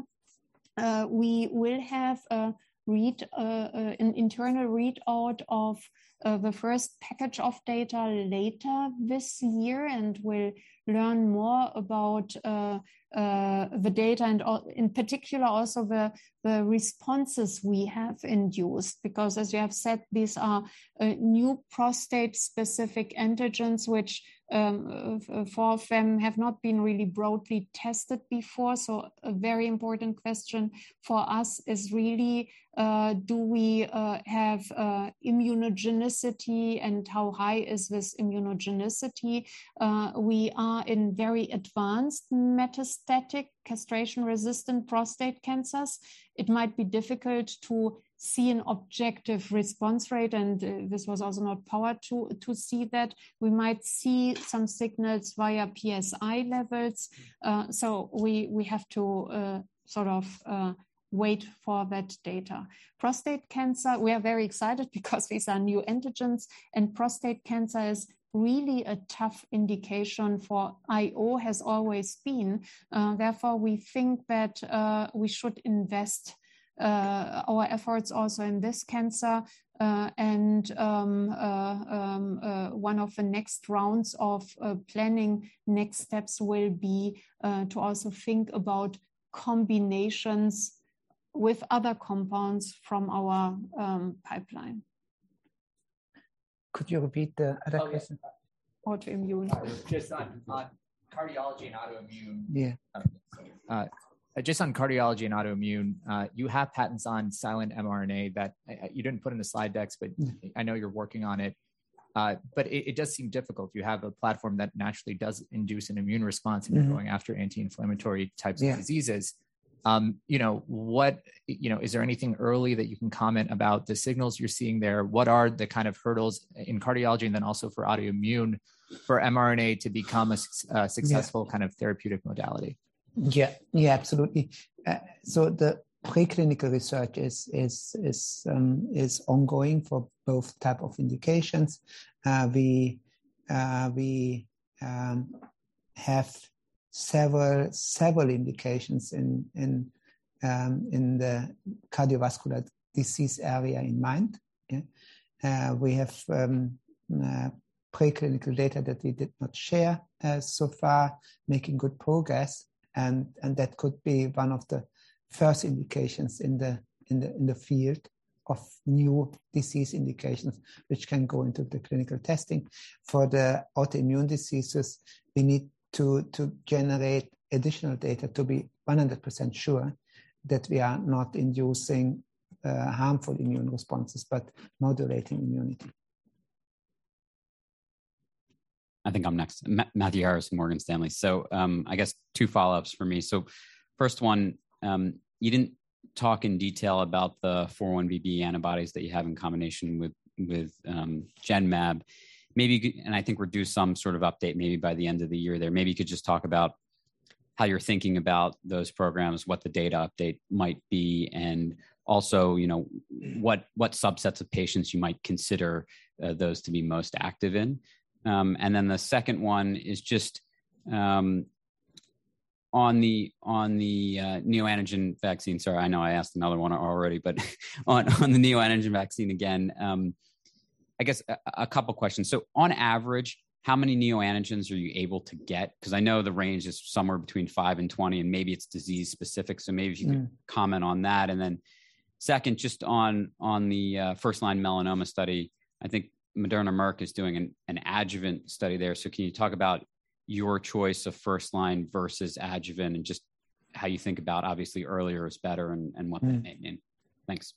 Uh, we will have a read, uh, uh, an internal readout of uh, the first package of data later this year, and we'll learn more about uh, uh, the data, and all, in particular also the, the responses we have induced, because as you have said, these are uh, new prostate-specific antigens, which Um, uh, four of them have not been really broadly tested before. So a very important question for us is really, uh, do we uh, have uh, immunogenicity, and how high is this immunogenicity? Uh, we are in very advanced metastatic castration-resistant prostate cancers. It might be difficult to see an objective response rate, and uh, this was also not powered to, to see that. We might see some signals via P S I levels. Uh, so we, we have to uh, sort of uh, wait for that data. Prostate cancer, we are very excited because these are new antigens, and prostate cancer is really a tough indication for I O, has always been. Uh, therefore, we think that uh, we should invest Uh, our efforts also in this cancer, uh, and um, uh, um, uh, one of the next rounds of uh, planning next steps will be uh, to also think about combinations with other compounds from our um, pipeline. Could you repeat the other oh, question? Yeah. Autoimmune. Uh, just on, on cardiology and autoimmune. Yeah. Uh, Just on cardiology and autoimmune, uh, you have patents on silent mRNA that uh, you didn't put in the slide decks, but I know you're working on it. Uh, but it, it does seem difficult. You have a platform that naturally does induce an immune response, and mm-hmm. you're going after anti-inflammatory types yeah. of diseases. Um, you know, what, you know, is there anything early that you can comment about the signals you're seeing there? What are the kind of hurdles in cardiology, and then also for autoimmune? for mRNA to become a uh, successful yeah. kind of therapeutic modality? Yeah, yeah, absolutely. Uh, so the preclinical research is is is um, is ongoing for both type of indications. Uh, we uh, we um, have several several indications in in um, in the cardiovascular disease area in mind. Yeah? Uh, we have um, uh, preclinical data that we did not share uh, so far, making good progress, and and that could be one of the first indications in the in the in the field of new disease indications, which can go into the clinical testing. For the autoimmune diseases, we need to to generate additional data to be one hundred percent sure that we are not inducing uh, harmful immune responses, but modulating immunity. I think I'm next. Ma- Matthew Harris, Morgan Stanley. So um, I guess two follow-ups for me. So first one, um, you didn't talk in detail about the four one B B antibodies that you have in combination with with um, Genmab. Maybe, you could, and I think we're due some sort of update maybe by the end of the year there. Maybe you could just talk about how you're thinking about those programs, what the data update might be, and also, you know, what what subsets of patients you might consider uh, those to be most active in. Um, and then the second one is just um, on the on the uh, neoantigen vaccine. Sorry, I know I asked another one already, but on, on the neoantigen vaccine again, um, I guess a, a couple questions. So on average, how many neoantigens are you able to get? Because I know the range is somewhere between five and twenty, and maybe it's disease specific. So maybe if you mm. could comment on that. And then second, just on, on the uh, first line melanoma study, I think Moderna Merck is doing an, an adjuvant study there. So can you talk about your choice of first line versus adjuvant and just how you think about obviously earlier is better and, and what mm. that may mean? Thanks.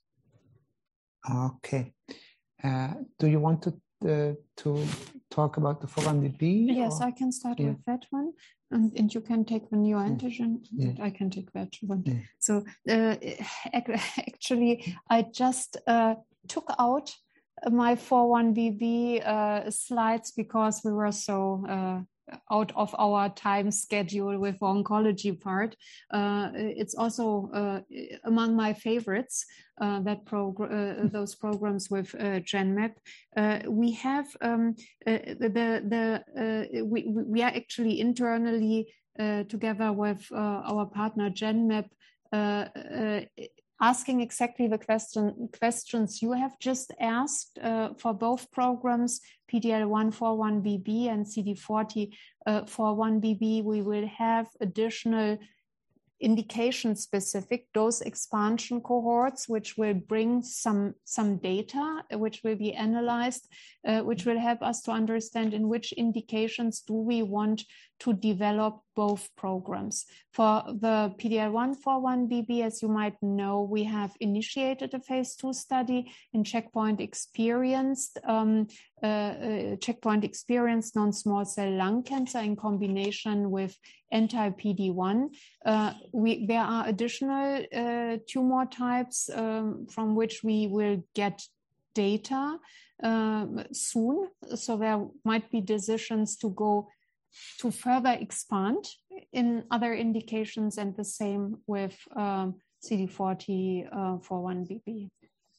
Okay. Uh, do you want to uh, to talk about the four one B B? Yes, or? I can start yeah. with that one. And, and you can take the neoantigen, yeah. and I can take that one. Yeah. So uh, actually, I just uh, took out my four one B B uh, slides because we were so uh, out of our time schedule with the oncology part. Uh, it's also uh, among my favorites, uh, that progr- uh, those programs with uh, Genmab. Uh, we have um, uh, the the uh, we we are actually internally uh, together with uh, our partner Genmab uh, uh, asking exactly the question, questions you have just asked uh, for both programs, P D L one four one B B and C D forty four one B B. We will have additional indication-specific dose expansion cohorts, which will bring some, some data, which will be analyzed, uh, which will help us to understand in which indications do we want to develop both programs. For the P D L one four one B B, as you might know, we have initiated a phase two study in checkpoint experienced, um, uh, uh, checkpoint experienced non-small cell lung cancer in combination with anti-P D one. Uh, we, there are additional uh, tumor types um, from which we will get data uh, soon. So there might be decisions to go to further expand in other indications, and the same with um, C D forty four one B B.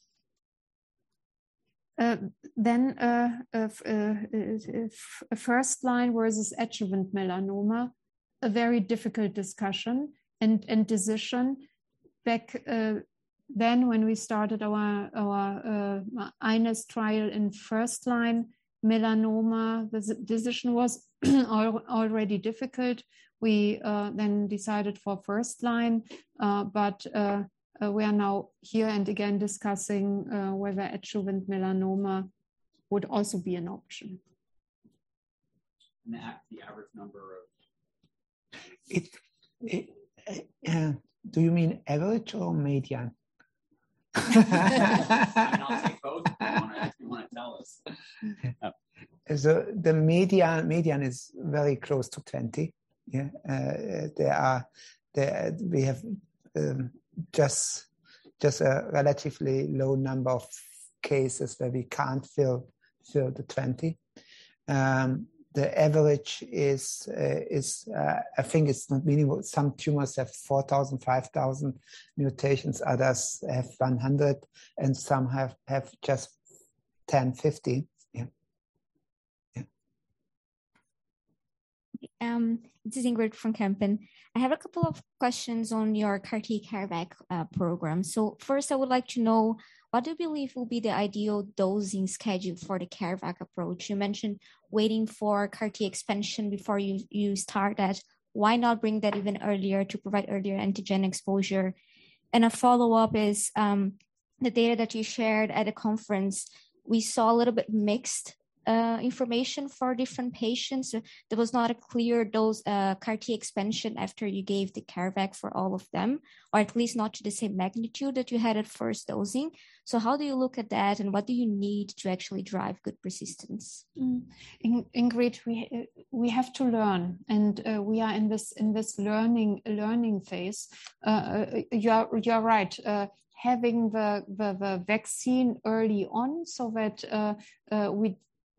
Uh, then uh, uh, uh, first line versus adjuvant melanoma, a very difficult discussion and, and decision. Back uh, then when we started our, our uh, I N E S trial in first line melanoma, the decision was already difficult. We uh, then decided for first line, uh, but uh, uh, we are now here and again discussing uh, whether adjuvant melanoma would also be an option. And the average number of it, it uh, do you mean average or median? I'll take both if you want to tell us. Oh. So the median median is very close to twenty. Yeah, uh, there are there we have um, just just a relatively low number of cases where we can't fill fill the twenty. Um, the average is uh, is uh, I think it's not meaningful. Some tumors have four thousand, five thousand mutations, others have one hundred, and some have, have just ten, fifty. Yeah. Yeah. Um, this is Ingrid from Kempen. I have a couple of questions on your C A R T CARVac uh, program. So first, I would like to know, what do you believe will be the ideal dosing schedule for the CARVac approach? You mentioned waiting for C A R T expansion before you, you start that. Why not bring that even earlier to provide earlier antigen exposure? And a follow-up is um, the data that you shared at a conference, we saw a little bit mixed uh, information for different patients. So there was not a clear dose uh, C A R T expansion after you gave the CARVac for all of them, or at least not to the same magnitude that you had at first dosing. So how do you look at that, and what do you need to actually drive good persistence? Mm. In, Ingrid, we we have to learn, and uh, we are in this in this learning learning phase. Uh, you're you're right. Uh, having the, the the vaccine early on, so that uh, uh, we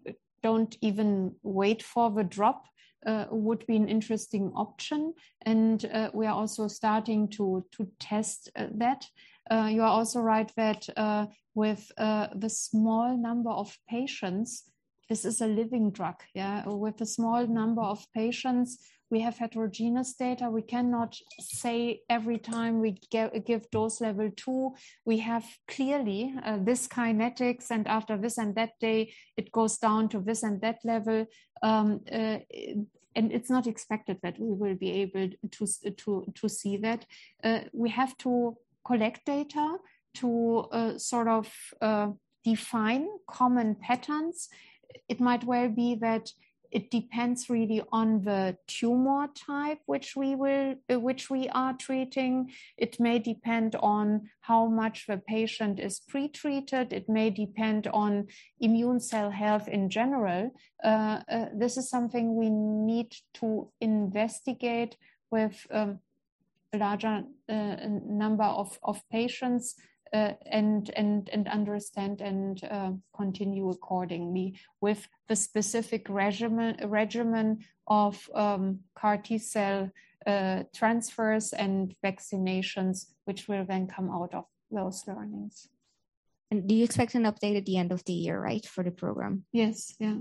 don't even wait for the drop, uh, would be an interesting option. And uh, we are also starting to, to test uh, that. Uh, you are also right that uh, with uh, the small number of patients, this is a living drug. Yeah, with a small number of patients, we have heterogeneous data. We cannot say every time we get, give dose level two, we have clearly uh, this kinetics, and after this and that day, it goes down to this and that level. Um, uh, and it's not expected that we will be able to, to, to see that. Uh, we have to collect data to uh, sort of uh, define common patterns. It might well be that it depends really on the tumor type which we will, uh, which we are treating. It may depend on how much the patient is pre-treated. It may depend on immune cell health in general. Uh, uh, this is something we need to investigate with um, a larger uh, number of, of patients. Uh, and and and understand and uh, continue accordingly with the specific regimen regimen of um, C A R T cell uh, transfers and vaccinations, which will then come out of those learnings. And do you expect an update at the end of the year, right, for the program? Yes, yeah.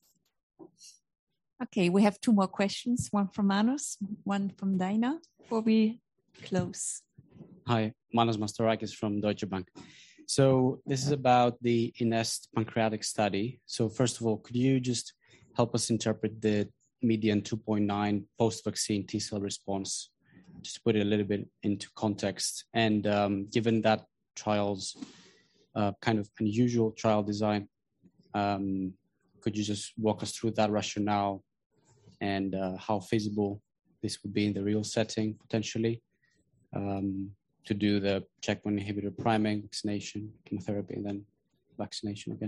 Okay, we have two more questions, one from Manos, one from Dina, before we close. Hi, Manos Mastorakis from Deutsche Bank. So this is about the INEST pancreatic study. So first of all, could you just help us interpret the median two point nine post-vaccine T-cell response, just to put it a little bit into context? And um, given that trial's uh, kind of unusual trial design, um, could you just walk us through that rationale and uh, how feasible this would be in the real setting, potentially? Um, to do the checkpoint inhibitor priming, vaccination, chemotherapy, and then vaccination again?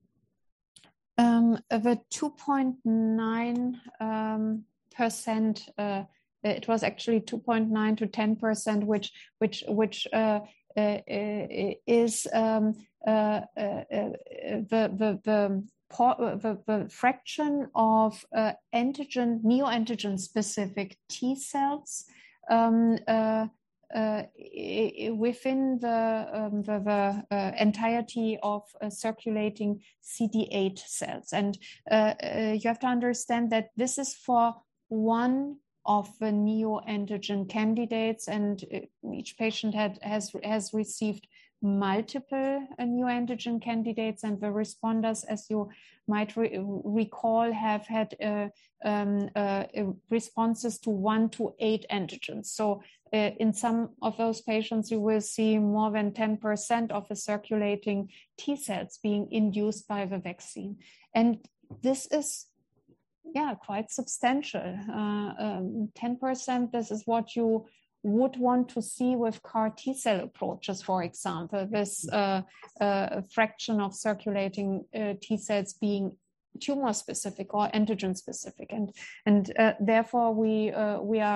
Um, the two point nine um, percent, uh, it was actually two point nine to ten percent, which which which uh, uh, is um, uh, uh, the the the The, the fraction of uh, antigen, neoantigen specific T cells um, uh, uh, within the, um, the, the uh, entirety of uh, circulating C D eight cells. And uh, uh, you have to understand that this is for one of the neoantigen candidates, and each patient had, has, has received multiple uh, neoantigen candidates, and the responders, as you might re recall, have had uh, um, uh, responses to one to eight antigens. So uh, in some of those patients, you will see more than ten percent of the circulating T cells being induced by the vaccine. And this is, yeah, quite substantial. Uh, um, ten percent, this is what you would want to see with C A R T cell approaches, for example, this uh, uh, fraction of circulating uh, T cells being tumor specific or antigen specific, and and uh, therefore we uh, we are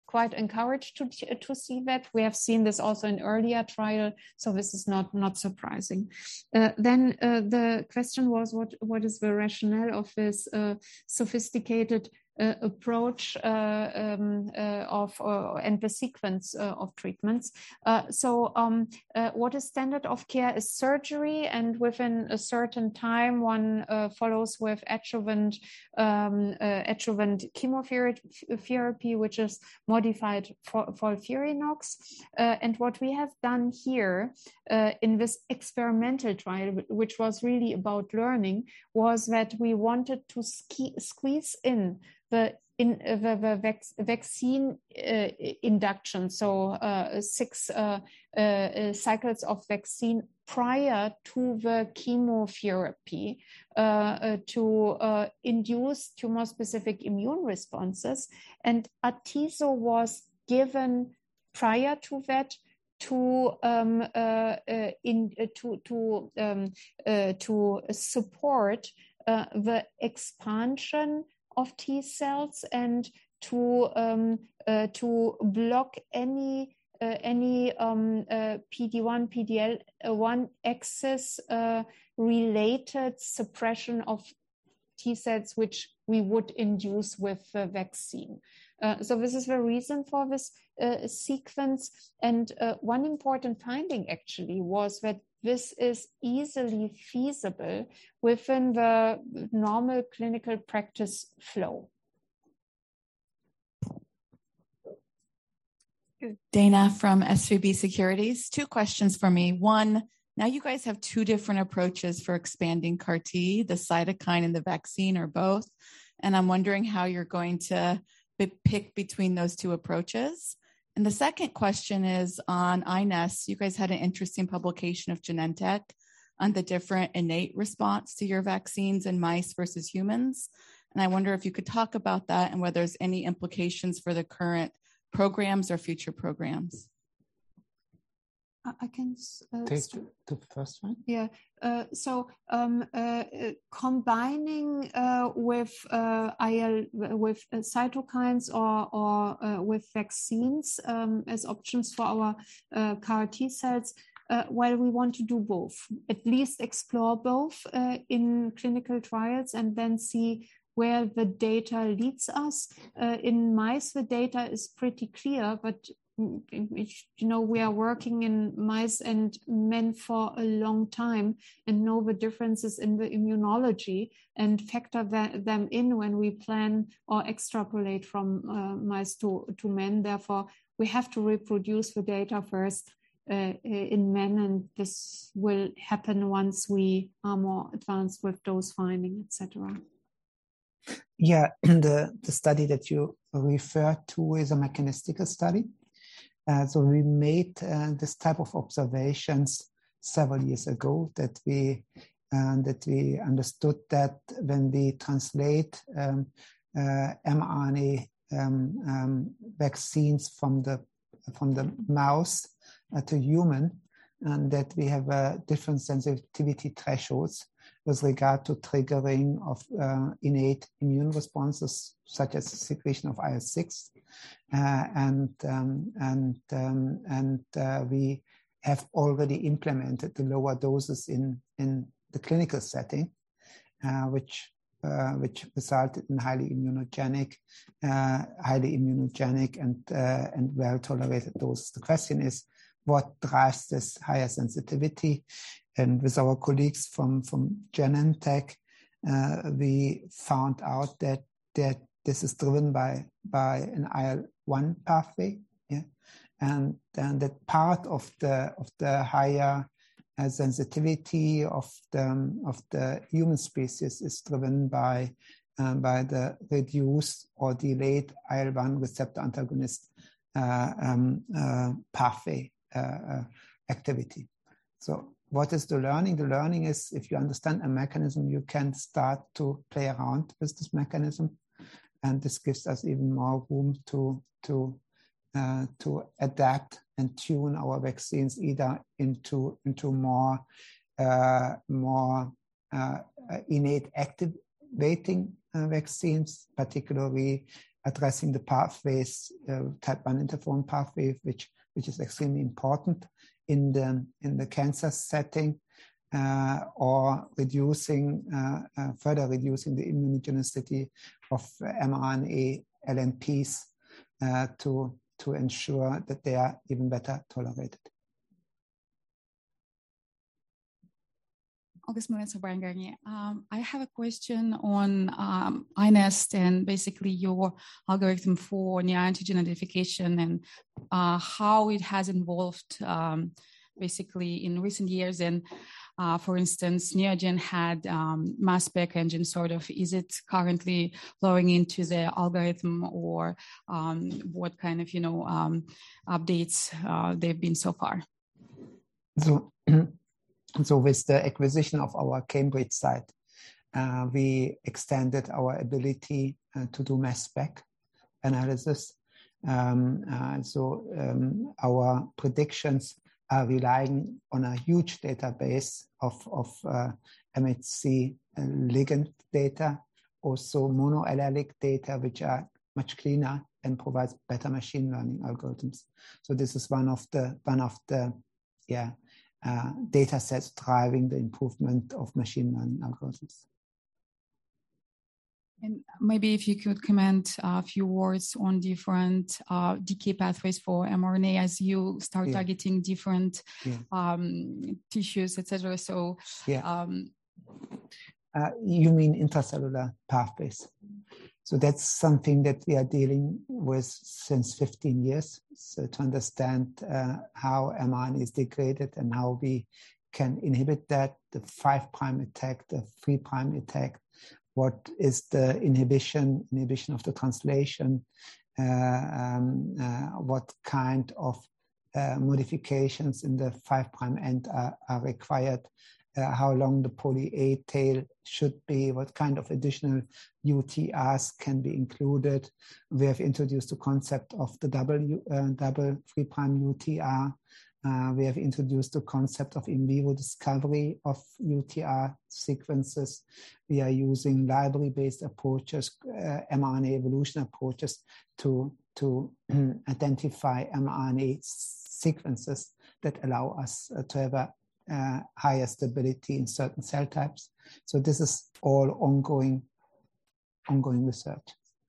quite encouraged to, to see that. We have seen this also in earlier trial, so this is not, not surprising. Uh, then uh, the question was, what, what is the rationale of this uh, sophisticated Uh, approach uh, um, uh, of uh, and the sequence uh, of treatments. Uh, so um, uh, what is standard of care is surgery, and within a certain time one uh, follows with adjuvant um, uh, adjuvant chemotherapy, which is modified FOLFIRINOX. Uh, and what we have done here uh, in this experimental trial, which was really about learning, was that we wanted to ski- squeeze in the in uh, the, the vac vaccine uh, induction, so uh, six uh, uh, cycles of vaccine prior to the chemotherapy uh, uh, to uh, induce tumor-specific immune responses, and Atezo was given prior to that to um, uh, uh, in uh, to to um, uh, to support uh, the expansion of T cells and to um, uh, to block any uh, any um, uh, P D one, P D L one axis uh, related suppression of T cells, which we would induce with the vaccine. Uh, so this is the reason for this uh, sequence. And uh, one important finding actually was that this is easily feasible within the normal clinical practice flow. Dana from S V B Securities. Two questions for me. One, now you guys have two different approaches for expanding C A R T, the cytokine and the vaccine, or both. And I'm wondering how you're going to pick between those two approaches. And the second question is on I N E S. You guys had an interesting publication of Genentech on the different innate response to your vaccines in mice versus humans. And I wonder if you could talk about that and whether there's any implications for the current programs or future programs. I can uh, take the first one. Yeah. Uh, so um, uh, combining uh, with uh, I L with uh, cytokines or or uh, with vaccines um, as options for our uh, C A R T cells. Uh, well, we want to do both. At least explore both uh, in clinical trials and then see where the data leads us. Uh, in mice, the data is pretty clear, but you know, we are working in mice and men for a long time and know the differences in the immunology and factor that, them in when we plan or extrapolate from uh, mice to, to men. Therefore, we have to reproduce the data first uh, in men, and this will happen once we are more advanced with dose finding, et cetera. Yeah, the, the study that you refer to is a mechanistic study. Uh, so we made uh, this type of observations several years ago, that we uh, that we understood that when we translate um, uh, mRNA um, um, vaccines from the from the mouse uh, to human, and that we have uh, different sensitivity thresholds with regard to triggering of uh, innate immune responses, such as the secretion of I L six. Uh, and um, and um, and uh, we have already implemented the lower doses in in the clinical setting, uh, which uh, which resulted in highly immunogenic, uh, highly immunogenic and uh, and well tolerated doses. The question is, what drives this higher sensitivity? And with our colleagues from from Genentech, uh, we found out that that this is driven by by an I L one pathway, yeah, and then that part of the of the higher uh, sensitivity of the of the human species is driven by um, by the reduced or delayed I L one receptor antagonist uh, um, uh, pathway uh, uh, activity. So what is the learning? The learning is, if you understand a mechanism, you can start to play around with this mechanism. And this gives us even more room to to uh, to adapt and tune our vaccines either into into more uh, more uh, innate activating uh, vaccines, particularly addressing the pathways, uh, type one interferon pathway, which which is extremely important in the in the cancer setting, uh, or reducing uh, uh, further reducing the immunogenicity of mRNA L N Ps uh, to to ensure that they are even better tolerated. August Melissa Brangarni. Um, I have a question on um, iNeST and basically your algorithm for neoantigen identification and uh, how it has evolved um, basically in recent years. And uh, for instance, Neogen had um, mass spec engine sort of. Is it currently flowing into the algorithm, or um, what kind of, you know, um, updates uh, they've been so far? So. So with the acquisition of our Cambridge site, uh, we extended our ability uh, to do mass spec analysis. Um, uh, so um, our predictions are relying on a huge database of, of uh, M H C uh, ligand data, also monoallelic data, which are much cleaner and provides better machine learning algorithms. So this is one of the one of the yeah. Uh, data sets driving the improvement of machine learning algorithms. And maybe if you could comment a few words on different uh, decay pathways for mRNA as you start yeah. targeting different yeah. um, tissues, et cetera. So, yeah. Um, uh, you mean intracellular pathways? So that's something that we are dealing with since fifteen years. So to understand uh, how mRNA is degraded and how we can inhibit that, the five prime attack, the three prime attack, what is the inhibition, inhibition of the translation, uh, um, uh, what kind of uh, modifications in the five prime end are, are required, uh, how long the poly A tail should be, what kind of additional U T Rs can be included. We have introduced the concept of the double, uh, double three prime U T R. Uh, we have introduced the concept of in vivo discovery of U T R sequences. We are using library-based approaches, uh, mRNA evolution approaches to, to identify mRNA sequences that allow us uh, to have a uh, higher stability in certain cell types. So this is all ongoing, ongoing research.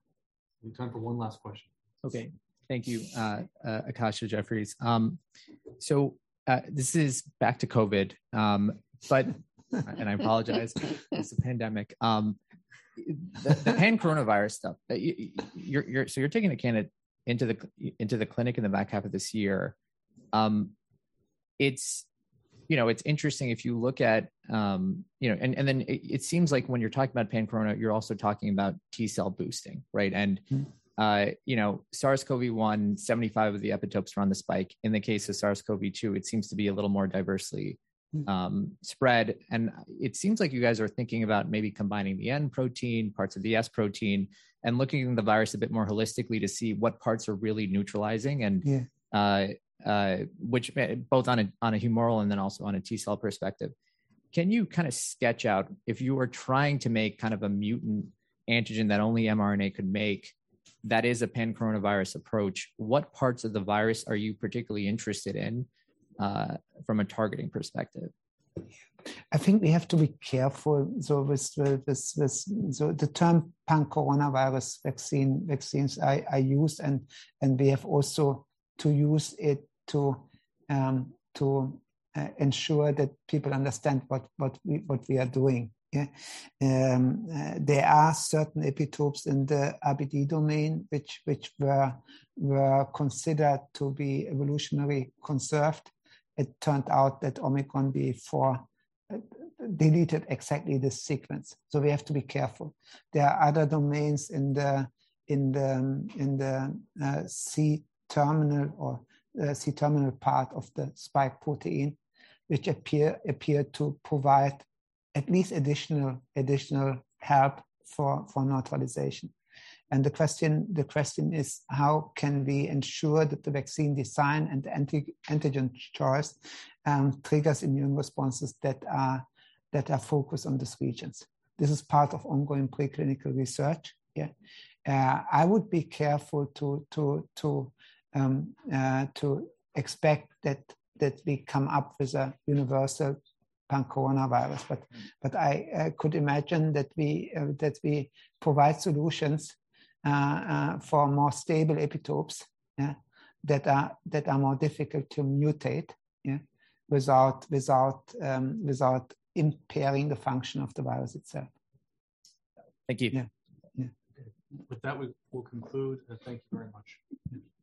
We have time for one last question. Okay. Thank you, uh, uh, Akasha Jeffries. Um, so uh, this is back to COVID, um, but, and I apologize, it's a pandemic. Um, the, the pan coronavirus stuff, you, you're, you're, so you're taking the candidate into the, into the clinic in the back half of this year. Um, it's, you know, it's interesting if you look at, um, you know, and, and then it, it seems like when you're talking about pan corona, you're also talking about T cell boosting, right? And, mm-hmm. Uh, you know, SARS-C o V one, seventy-five of the epitopes are on the spike. In the case of SARS-C o V two, it seems to be a little more diversely um, spread. And it seems like you guys are thinking about maybe combining the N protein, parts of the S protein, and looking at the virus a bit more holistically to see what parts are really neutralizing and yeah. uh, uh, which both on a, on a humoral and then also on a T cell perspective. Can you kind of sketch out, if you were trying to make kind of a mutant antigen that only mRNA could make, that is a pan coronavirus approach, what parts of the virus are you particularly interested in uh, from a targeting perspective? I think we have to be careful. So with, with, with so the term pan coronavirus vaccine vaccines I, I use, and and we have also to use it to um, to uh, ensure that people understand what what we what we are doing. Yeah, um, uh, there are certain epitopes in the R B D domain which which were were considered to be evolutionary conserved. It turned out that Omicron B A four deleted exactly this sequence, so we have to be careful. There are other domains in the in the in the uh, C terminal or uh, C terminal part of the spike protein, which appear appear to provide at least additional additional help for, for neutralization. And the question the question is, how can we ensure that the vaccine design and the anti, antigen choice um, triggers immune responses that are that are focused on these regions? This is part of ongoing preclinical research. Yeah, uh, I would be careful to to to um, uh, to expect that that we come up with a universal pan-coronavirus, but but I uh, could imagine that we uh, that we provide solutions uh, uh, for more stable epitopes, yeah, that are that are more difficult to mutate, yeah, without without um, without impairing the function of the virus itself. Thank you. Yeah. Yeah. With that, we will conclude. Uh, thank you very much.